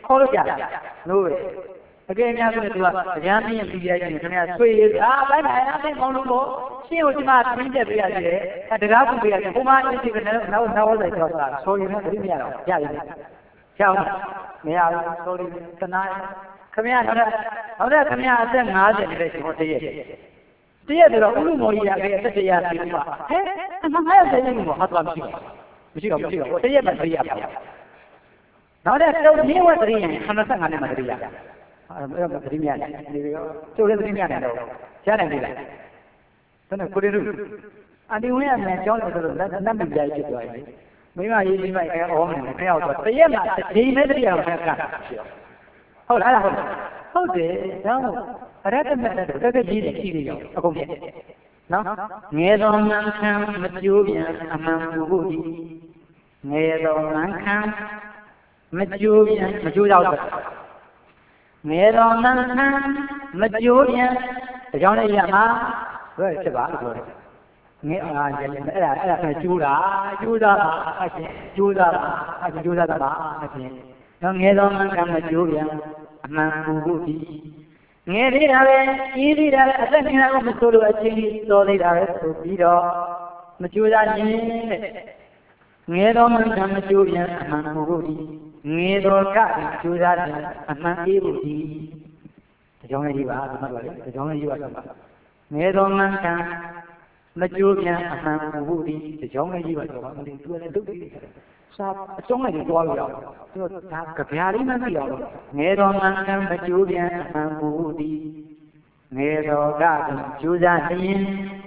ခေါ်လို့ရတယ်လို့ပဲအကယ်များဆိုရင်သူကတရားမင်းပြီးရရင်ခင်ဗျာဆွေးအာဘိုင်းနိုင်အဲ့မောင်းလို့ပေါ့ရှင်းကိုဒီမှာပြင်းတက်ပေးရတယ်အဲတကားပူပေးရတယ်ဟိုမှာအင်းဒီကလည်းနောက်နောက်ဝဆိုင်တော့တာဆိုရင်လည်းတတိမရတော့ရရတယ်ကြောက်မရဘူးဆိုရင်တနာခင်ဗျာတော့ဟုတ်တယ်ခင်ဗျာအသက်၅၀နေတဲ့ရှင်ဟောတရက်တရက်ဆိုတော့ဥလူမော်ကြီးရခဲ့အသက်တရာပြီမှာဟဲ့အမှန်မှန်တယ်လို့ဟာတော့မရှိဘူးမရှိတော့မရှိတော့တရက်မှတရက်ပါနောက်တဲ့တော့မြင်းဝတ်တရင်ခဏဆက်ငါနဲ့မှတရက်ရအဲ့တော့တတိမရတယ်ဒီရောကျိုးလည်းတတိမရတယ်တော့ရှားတယ်ပြီလားဒါနဲ့ကိုရီရုအဒီဝင်ရမယ်ကြောင်းလို့ဆိုတော့လက်လက်မပြရဖြစ်သွားပြီမိမရေးပြီးမှအဲအော်မယ်ခရောက်တော့တရက်မှဒီမဲ့တရက်တော့ခက်ကဟုတ်လားဟုတ်ဟုတ်တယ်ဒါမှအရတ္တမဲ့တော့တကယ်ကြီးတယ်ကြီးတယ်ရောအကုန်ပြနော်ငယ်တော်မှန်ခံမကြိုးပြန်အမှန်ဘူးဘူးဒီငယ်တော်မှန်ခံမကြိုးပြန်မကြိုးရောက်တော့ငယ်တော်မှန်ခံမကြိုးပြန်ဒါကြောင့်လည်းရမှာဘယ်ဖြစ်ပါလို့ပြောတယ်ငယ်အားကျလည်းအဲ့ဒါအဲ့ဒါကကျိုးတာကျိုးတာအချင်းကျိုးတာအချင်းကျိုးတာပါအချင်းတော့ငယ်တော်မှန်ခံမကြိုးပြန်အမှန်ဘူးဘူးဒီငယ်သေးတာပဲကြီးသေးတာပဲအသက်ငယ်တော့မဆိုးလို့အချင်းကြီးတော်သေးတာပဲဆိုပြီးတော့မကြိုးစားခြင်းတဲ့ငယ်တော်မှန်ခံမကြိုးပြန်အမှန်ဘူးဘူးဒီငယ်တော်ကကြိုးစားတယ်အမှန်အေးဘူးဒီတကြောင်လေးပါမှတ်ပါလေတကြောင်လေးပါတော့ငယ်တော်မှန်ခံမကြိုးပြန်အမှန်ဘူးဒီတကြောင်လေးပါတော့မသိသူလည်းဒုက္ခစာအကျုံးလိုက်တော့လို့ရအောင်သူကဒါကြပြားလေးမှသိအောင်ငယ်တော်မှန်ခံမကြိုးပြန်အမှန်ဘူးဒီငယ်တော်ကကြိုးစားရင်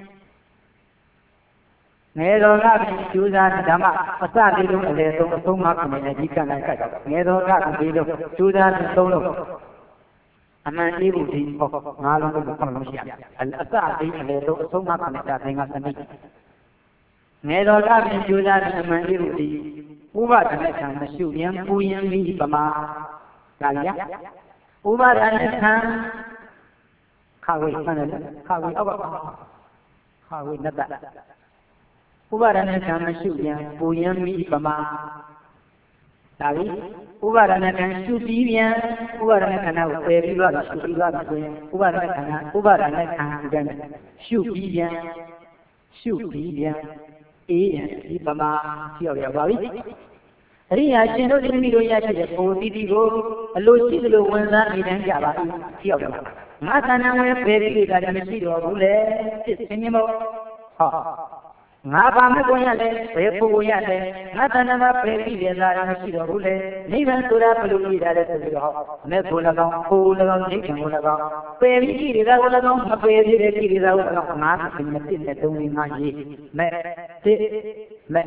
ငယ်တော်ကကြိုးစားဓမ္မအစလေးလုံးအလေဆုံးအဆုံးမခံနေတဲ့ဒီကံနဲ့ကတ်တော့ငယ်တော်ကဒီလုံးကြိုးစားတဲ့သုံးလုံးအမှန်အေးဘူးဒီဟောငါးလုံးကိုခေါင်းလုံးရှိရအစလေးအလေဆုံးအဆုံးမခံတဲ့တိုင်းကသမိငယ်တော်ကကြိုးစားတဲ့အမှန်အေးဘူးဒီဥပဒနဲ့ခံမရှုရင်ပူရင်ပြီးပမာဒါရဥပဒနဲ့ခံခါဝေးဆန်းတယ်ခါဝေးအောက်ကခါဝေးနတ်ဥပါဒနဲ့ခံမရှိပြန်ပူရင်ပြီးပမာဒါပြီဥပါဒနဲ့ခံရှုပြီးပြန်ဥပါဒနဲ့ခန္ဓာကိုပယ်ပြီးတော့ရှုပြီးတော့ဆိုရင်ဥပါဒနဲ့ခန္ဓာဥပါဒနဲ့ခံပြန်ရှုပြီးပြန်ရှုပြီးပြန်အေးရင်ဒီပမာရှိရောက်ရပါပြီအရိယာရှင်တို့ဒီမိတို့ရရှိတဲ့ပုံတိတိကိုအလိုရှိသလိုဝန်စားနေတန်းကြပါပြီရှိရောက်ရပါငါသဏ္ဍာန်ဝင်ပယ်ပြီးတာလည်းမရှိတော့ဘူးလေဖြစ်စင်းနေမို့ဟောငါဘာမကွန်ရတယ်ဘယ်ပုံကိုရတယ်ငါတဏ္ဍာမှာပယ်ပြီးရတာမရှိတော့ဘူးလေနိဗ္ဗာန်ဆိုတာဘယ်လိုကြီးတာလဲဆိုပြီးတော့မဲ့ကို၎င်းကို၎င်းနိဗ္ဗာန်ကို၎င်းပယ်ပြီးကြည့်ရတာကို၎င်းမပယ်ပြီးတဲ့ကြည့်ရတာကို၎င်းငါသင်မသိတဲ့သုံးလေးငါရေးမဲ့တစ်မဲ့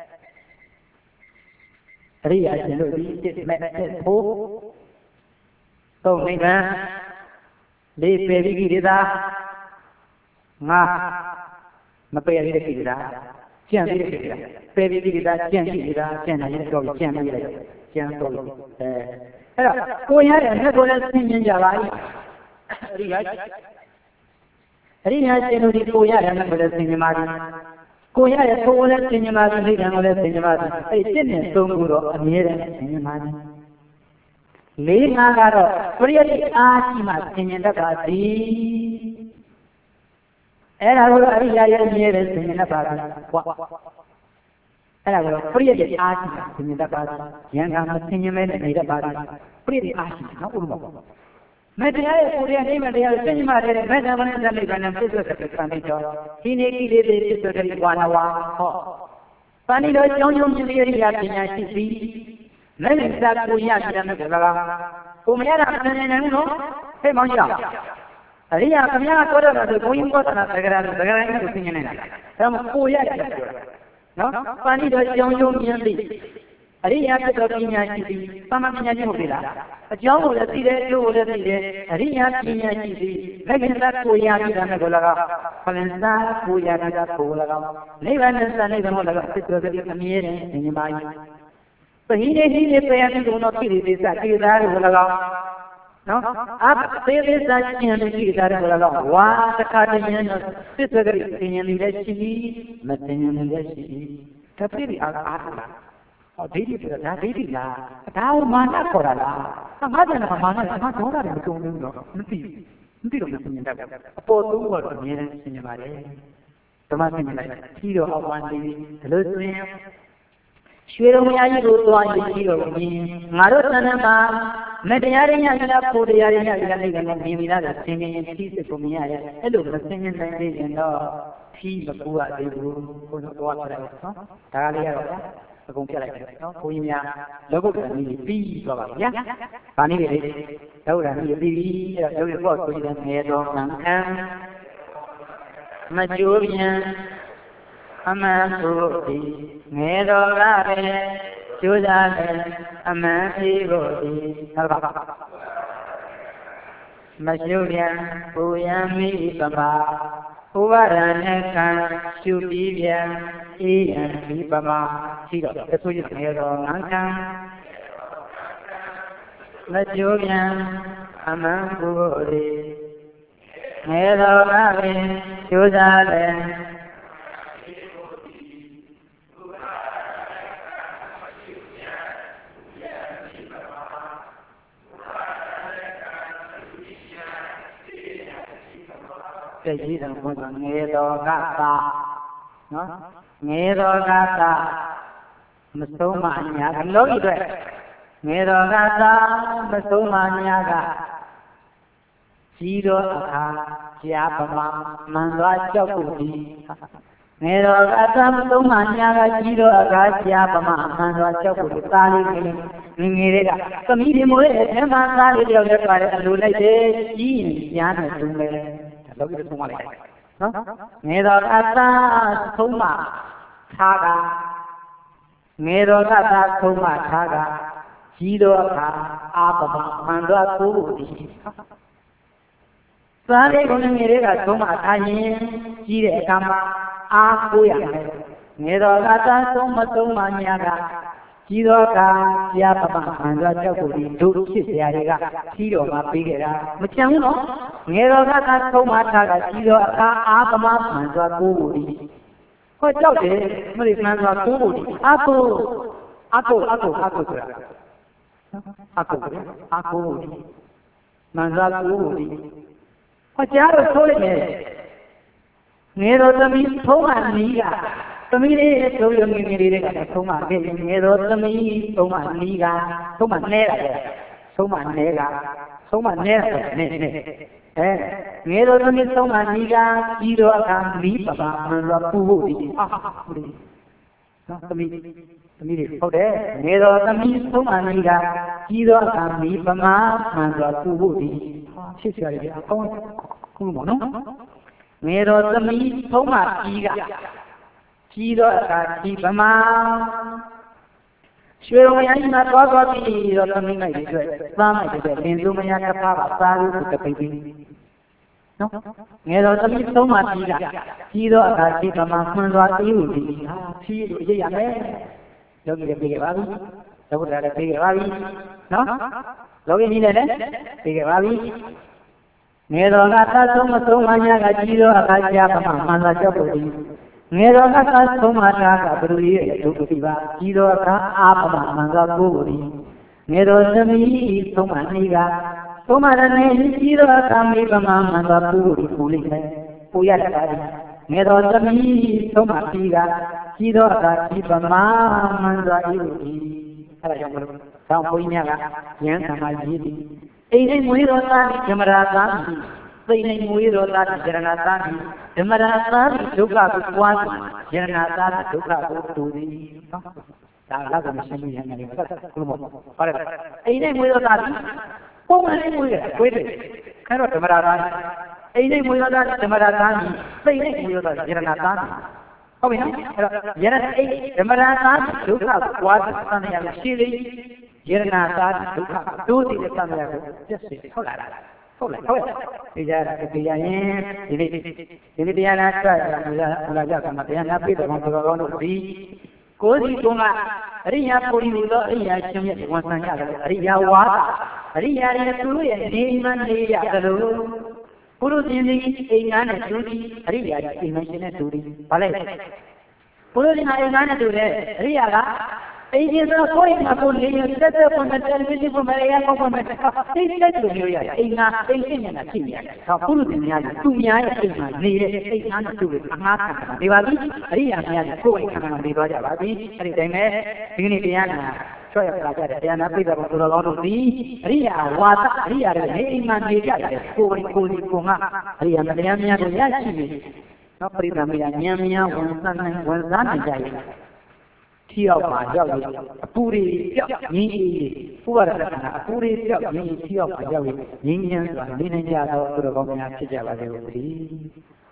အရိယာရှင်တို့ဒီတစ်မဲ့တစ်ဖို့သုံးနိဗ္ဗာန်လေးပယ်ပြီးကြည့်ရတာငါမပယ်ရတဲ့ကိစ္စကျန်သေးတဲ့ကိစ္စပယ်ပြီးကိစ္စကျန်ရှိနေတာကျန်နေတဲ့တော့ကျန်နေလိုက်ကျန်တော့အဲအဲ့တော့ကိုရရဲ့နဲ့ကိုလည်းသိမြင်ကြပါ၏အရိယာအရိယာရှင်တို့ဒီကိုရရဲ့နဲ့ကိုလည်းသိမြင်ပါသည်ကိုရရဲ့ကိုယ်လည်းသိမြင်ပါသည်သိတယ်ကိုလည်းသိမြင်ပါသည်အဲ့ဒီတစ်နဲ့သုံးခုတော့အမြဲတမ်းသိမြင်ပါသည်လေးငါကတော့ပရိယတိအားရှိမှသိမြင်တတ်ပါသည်အဲ့ဒါကိုအရိယာရဲ့အမြဲတည်းသိမြင်တတ်ပါသည်ကွာအဲ့ဒါကိုပရိယတိအားရှိသိမြင်တတ်ပါသည်ဉာဏ်ကမသိမြင်မဲနေတတ်ပါသည်ပရိယတိအားရှိနော်ဥပမာမေတ္တာရဲ့ကိုယ်ရဲ့အိမ်မတရားကိုသိမြင်မှတဲ့မေတ္တာမနဲ့သတိကနဲ့ပြည့်စုံတဲ့သံတိတော်ဒီနေ့ကိလေသာပြည့်စုံတဲ့ဝါနဝါဟောပဏိတော်ကြောင်းကြောင်းမြင်ရရိယာပညာရှိသည်မဲ့နဲ့သာကိုရပြတဲ့ကလာကိုမရတာမနေနိုင်ဘူးနော်ဟဲ့မောင်ကြီးအရိယာခမရတော်တော်ဆိုဘုန်းကြီးဘောသနာသက္ကရာသက္ကရာကြီးကိုသိနေနိုင်တာဒါမှကိုရရတယ်ပြောတာနော်ပဏိတော်ကြောင်းကြောင်းမြင်သည်အရိယာဖြစ်တော်ပညာရှိသည်သမ္မာပညာရှိဟုတ်ပြီလားအကြောင်းကိုလည်းသိတယ်အကျိုးကိုလည်းသိတယ်အရိယာပညာရှိသည်လက်ခင်သာကိုရပြီးတာနဲ့ကို၎င်းဖလင်သာကိုရပြီးတာကို၎င်းနိဗ္ဗာန်နဲ့စနိဗ္ဗာန်ကို၎င်းဖြစ်တော်တဲ့အမြဲတည်းသင်္မာယပဟိနေဟိနေပေယတိကိုတော့ဖြစ်ဒီသစ္စာကိလေသာကို၎င်းနော်အသေသေးစာကျင်တဲ့ကိလေသာကို၎င်းဝါတခါတည်းရင်တော့သစ္စာကရိသင်္ញန်လည်းရှိမသင်္ញန်လည်းရှိတပိရိအားအားလား哦，对对对，咱对对啦，咱我马上过来啦，他马上那个马上他多大的中人了，你对，你对了没听见的？包都我都没人听见嘛的，怎么听见的？提着好关系，这都是。学了我呀一路多一几个人，俺都真的嘛，没得呀人家伊拉苦的呀人家伊拉那个那明明那个天天提着不明呀，一路个天天在这边到提个苦啊，这路或者多出来了，大家理解了吧？这公平来的，所以呀，如果说你比说吧呀，把你的，如果你比，有一个所以的那种难看，那就变。အမှန်ကိုဒီငယ်တော်ကပဲကျိုးစားတယ်အမှန်ဖြစ်ဖို့ဒီဟုတ်ပါမရှိပြန်ပူရန်မိပမာဥပါဒနဲ့ခံရှုပြီးပြန်အေးရန်ဒီပမာရှိတော့တဆိုးရငယ်တော်ငန်းခံမရှိပြန်အမှန်ကိုဒီငယ်တော်ကပဲကျိုးစားတယ်这一种不能爱到嘎达，啊，爱到嘎达，没收嘛伢个老一对，爱到嘎达没收嘛伢个，几多他家不嘛，蛮多照顾的，爱到嘎达没收嘛伢个，几多他家不嘛，蛮多照顾的，打理的，你你这个，这明天没得天嘛打理掉这块的，路来的，一年的中嘞。老给他送过来，啊，挨到他打送嘛，查个，挨到他打送嘛查个，几多他阿爸爸蛮多苦的，咱这个人这个送嘛查人，几的干嘛阿苦呀？挨到他打送嘛送嘛伢个。几多个家爸爸蛮多照顾的，都谢谢啊这个，几多嘛给给他，没讲喏，挨到他他送嘛查个，几多他阿爸妈蛮多顾的，我叫的没得蛮多顾的，阿姑阿姑阿姑阿姑是啦，阿姑阿姑的，蛮多顾的，我家里说的没，挨到这边充满你呀。သမီးလေးတို့ရုံငယ်ငယ်လေးတွေကသုံးပါခဲ့ရင်ငယ်တော့သမီးသုံးပါနီးကသုံးပါနဲတာလေသုံးပါနဲကသုံးပါနဲတာနဲနဲအဲငယ်တော့သမီးသုံးပါနီးကကြီးတော့အခါမီးပပမှန်တော့ပူဖို့ဒီအာဟုတ်တယ်နော်သမီးသမီးတွေဟုတ်တယ်ငယ်တော့သမီးသုံးပါနီးကကြီးတော့အခါမီးပမာမှန်တော့ပူဖို့ဒီဖြစ်စရာတွေအကောင်းခုလို့ပေါ့နော်ငယ်တော့သမီးသုံးပါကြီးကကြီးတော့အခါကြီးပမာရွှေရုံရည်မှာသွားသွားပြီးတော့သမီးလိုက်ပြီးတွေ့သားလိုက်ပြီးလင်းစုမရတစ်ဖားပါသားလို့တပိတ်ပြီးနော်ငယ်တော့သမီးသုံးပါကြီးကကြီးတော့အခါကြီးပမာမှန်သွားအေးဦးဒီဟာဖြီးလို့ရေးရမယ်ယောဂီလည်းပြေခဲ့ပါပြီသုဒ္ဓလည်းပြေခဲ့ပါပြီနော်လောကီကြီးလည်းပြေခဲ့ပါပြီငယ်တော်ကသတ်ဆုံးမဆုံးမညာကကြီးတော့အခါကြီးပမာမှန်သွားကြောက်လို့ဒီငယ်တော်ကသတ်ဆုံးမတာကဘုရားရဲ့ဒုက္ခတိပါကြီးတော်အခါအာပမမှန်သွားကိုယ်ဒီငယ်တော်သမီးဆုံးမနေကဆုံးမရနေကြီးတော်အခါမိပမမှန်သွားကိုယ်ဒီပူလိုက်တယ်ပူရတတ်တယ်ငယ်တော်သမီးဆုံးမပြီးကကြီးတော်အခါဒီပမမှန်သွားဤဒီအဲ့ဒါကြောင့်မလို့ဆောင်းဘုန်းကြီးများကဉာဏ်ခံမှရေးပြီးအိမ်အိမ်မွေးတော်သားဓမ္မရာသားသိနေမွေးတော်သားရဏသားဓမ္မရာသားဒုက္ခကိုပွားရဏသားဒုက္ခကိုတူသည်နော်ဒါလည်းကမရှိဘူးရနေတယ်ဘုလို့ပါတယ်အိမ်နဲ့မွေးတော်သားပုံမှန်လေးမွေးတယ်ဝေးတယ်အဲ့တော့ဓမ္မရာသားအိမ်နဲ့မွေးတော်သားဓမ္မရာသားသိနေမွေးတော်သားရဏသားဟုတ်ပြီနော်အဲ့တော့ရဏအိမ်ဓမ္မရာသားဒုက္ခကိုပွားတဲ့သံဃာရှိသေးရဏသားဒုက္ခတိုးတဲ့သံဃာကိုပြည့်စုံဟုတ်လားဟုတ်လားဟုတ်ဒီကြဒီကြရင်ဒီနေ့ဒီနေ့တရားနာဆွတ်လာလာကြကမှာတရားနာပြည့်တော်ဘုရားကောင်းတို့ဒီကိုယ်စီကုန်းကအရိယာပုရိသေသောအရိယာရှင်မြတ်ဝန်ဆံရတယ်အရိယာဝါဒအရိယာရဲ့သူတို့ရဲ့နေမှန်နေရတယ်လို့ပုရုရှင်ဒီအိမ်ငါနဲ့သူဒီအရိယာအိမ်မရှိနဲ့သူဒီဘာလဲပုရုရှင်အိမ်ငါနဲ့သူလေအရိယာကအိမ်ကြီးဆိုကိုယ်မှာကိုနေရတက်တက်ပေါ်မှာတယ်လီပေါ်မှာရအောင်ပေါ်မှာတိတ်တိတ်လိုမျိုးရအိမ်ကအိမ်ရှိနေတာရှိနေတယ်ဟောပုရုသင်များကြီးသူများရဲ့အိမ်မှာနေတဲ့အိမ်သားနဲ့သူ့ကိုအငှားခံတာဒီပါပြီအရိယာများကြီးကိုယ်အိမ်ခံတာနေသွားကြပါပြီအဲ့ဒီတိုင်းပဲဒီနေ့တရားနာဆွဲရလာကြတယ်တရားနာပြိဿဘုံတော်ကောင်းတို့ဒီအရိယာဝါဒအရိယာတွေနေအိမ်မှာနေကြတယ်ကိုယ်ကိုယ်ဒီကိုကအရိယာမတရားများတို့ရရှိနေနော်ပြိဿမေယဉာဏ်များဝန်စားနိုင်ဝန်စားနိုင်ကြရဲ့ထီရောက်ပါရောက်ရင်အပူတွေပြောက်ငင်းအေးဥပါဒလက္ခဏာအပူတွေပြောက်ငင်းထီရောက်ပါရောက်ရင်ငင်းငင်းဆိုတာနေနေကြတော့သူတော်ကောင်းများဖြစ်ကြပါစေလို့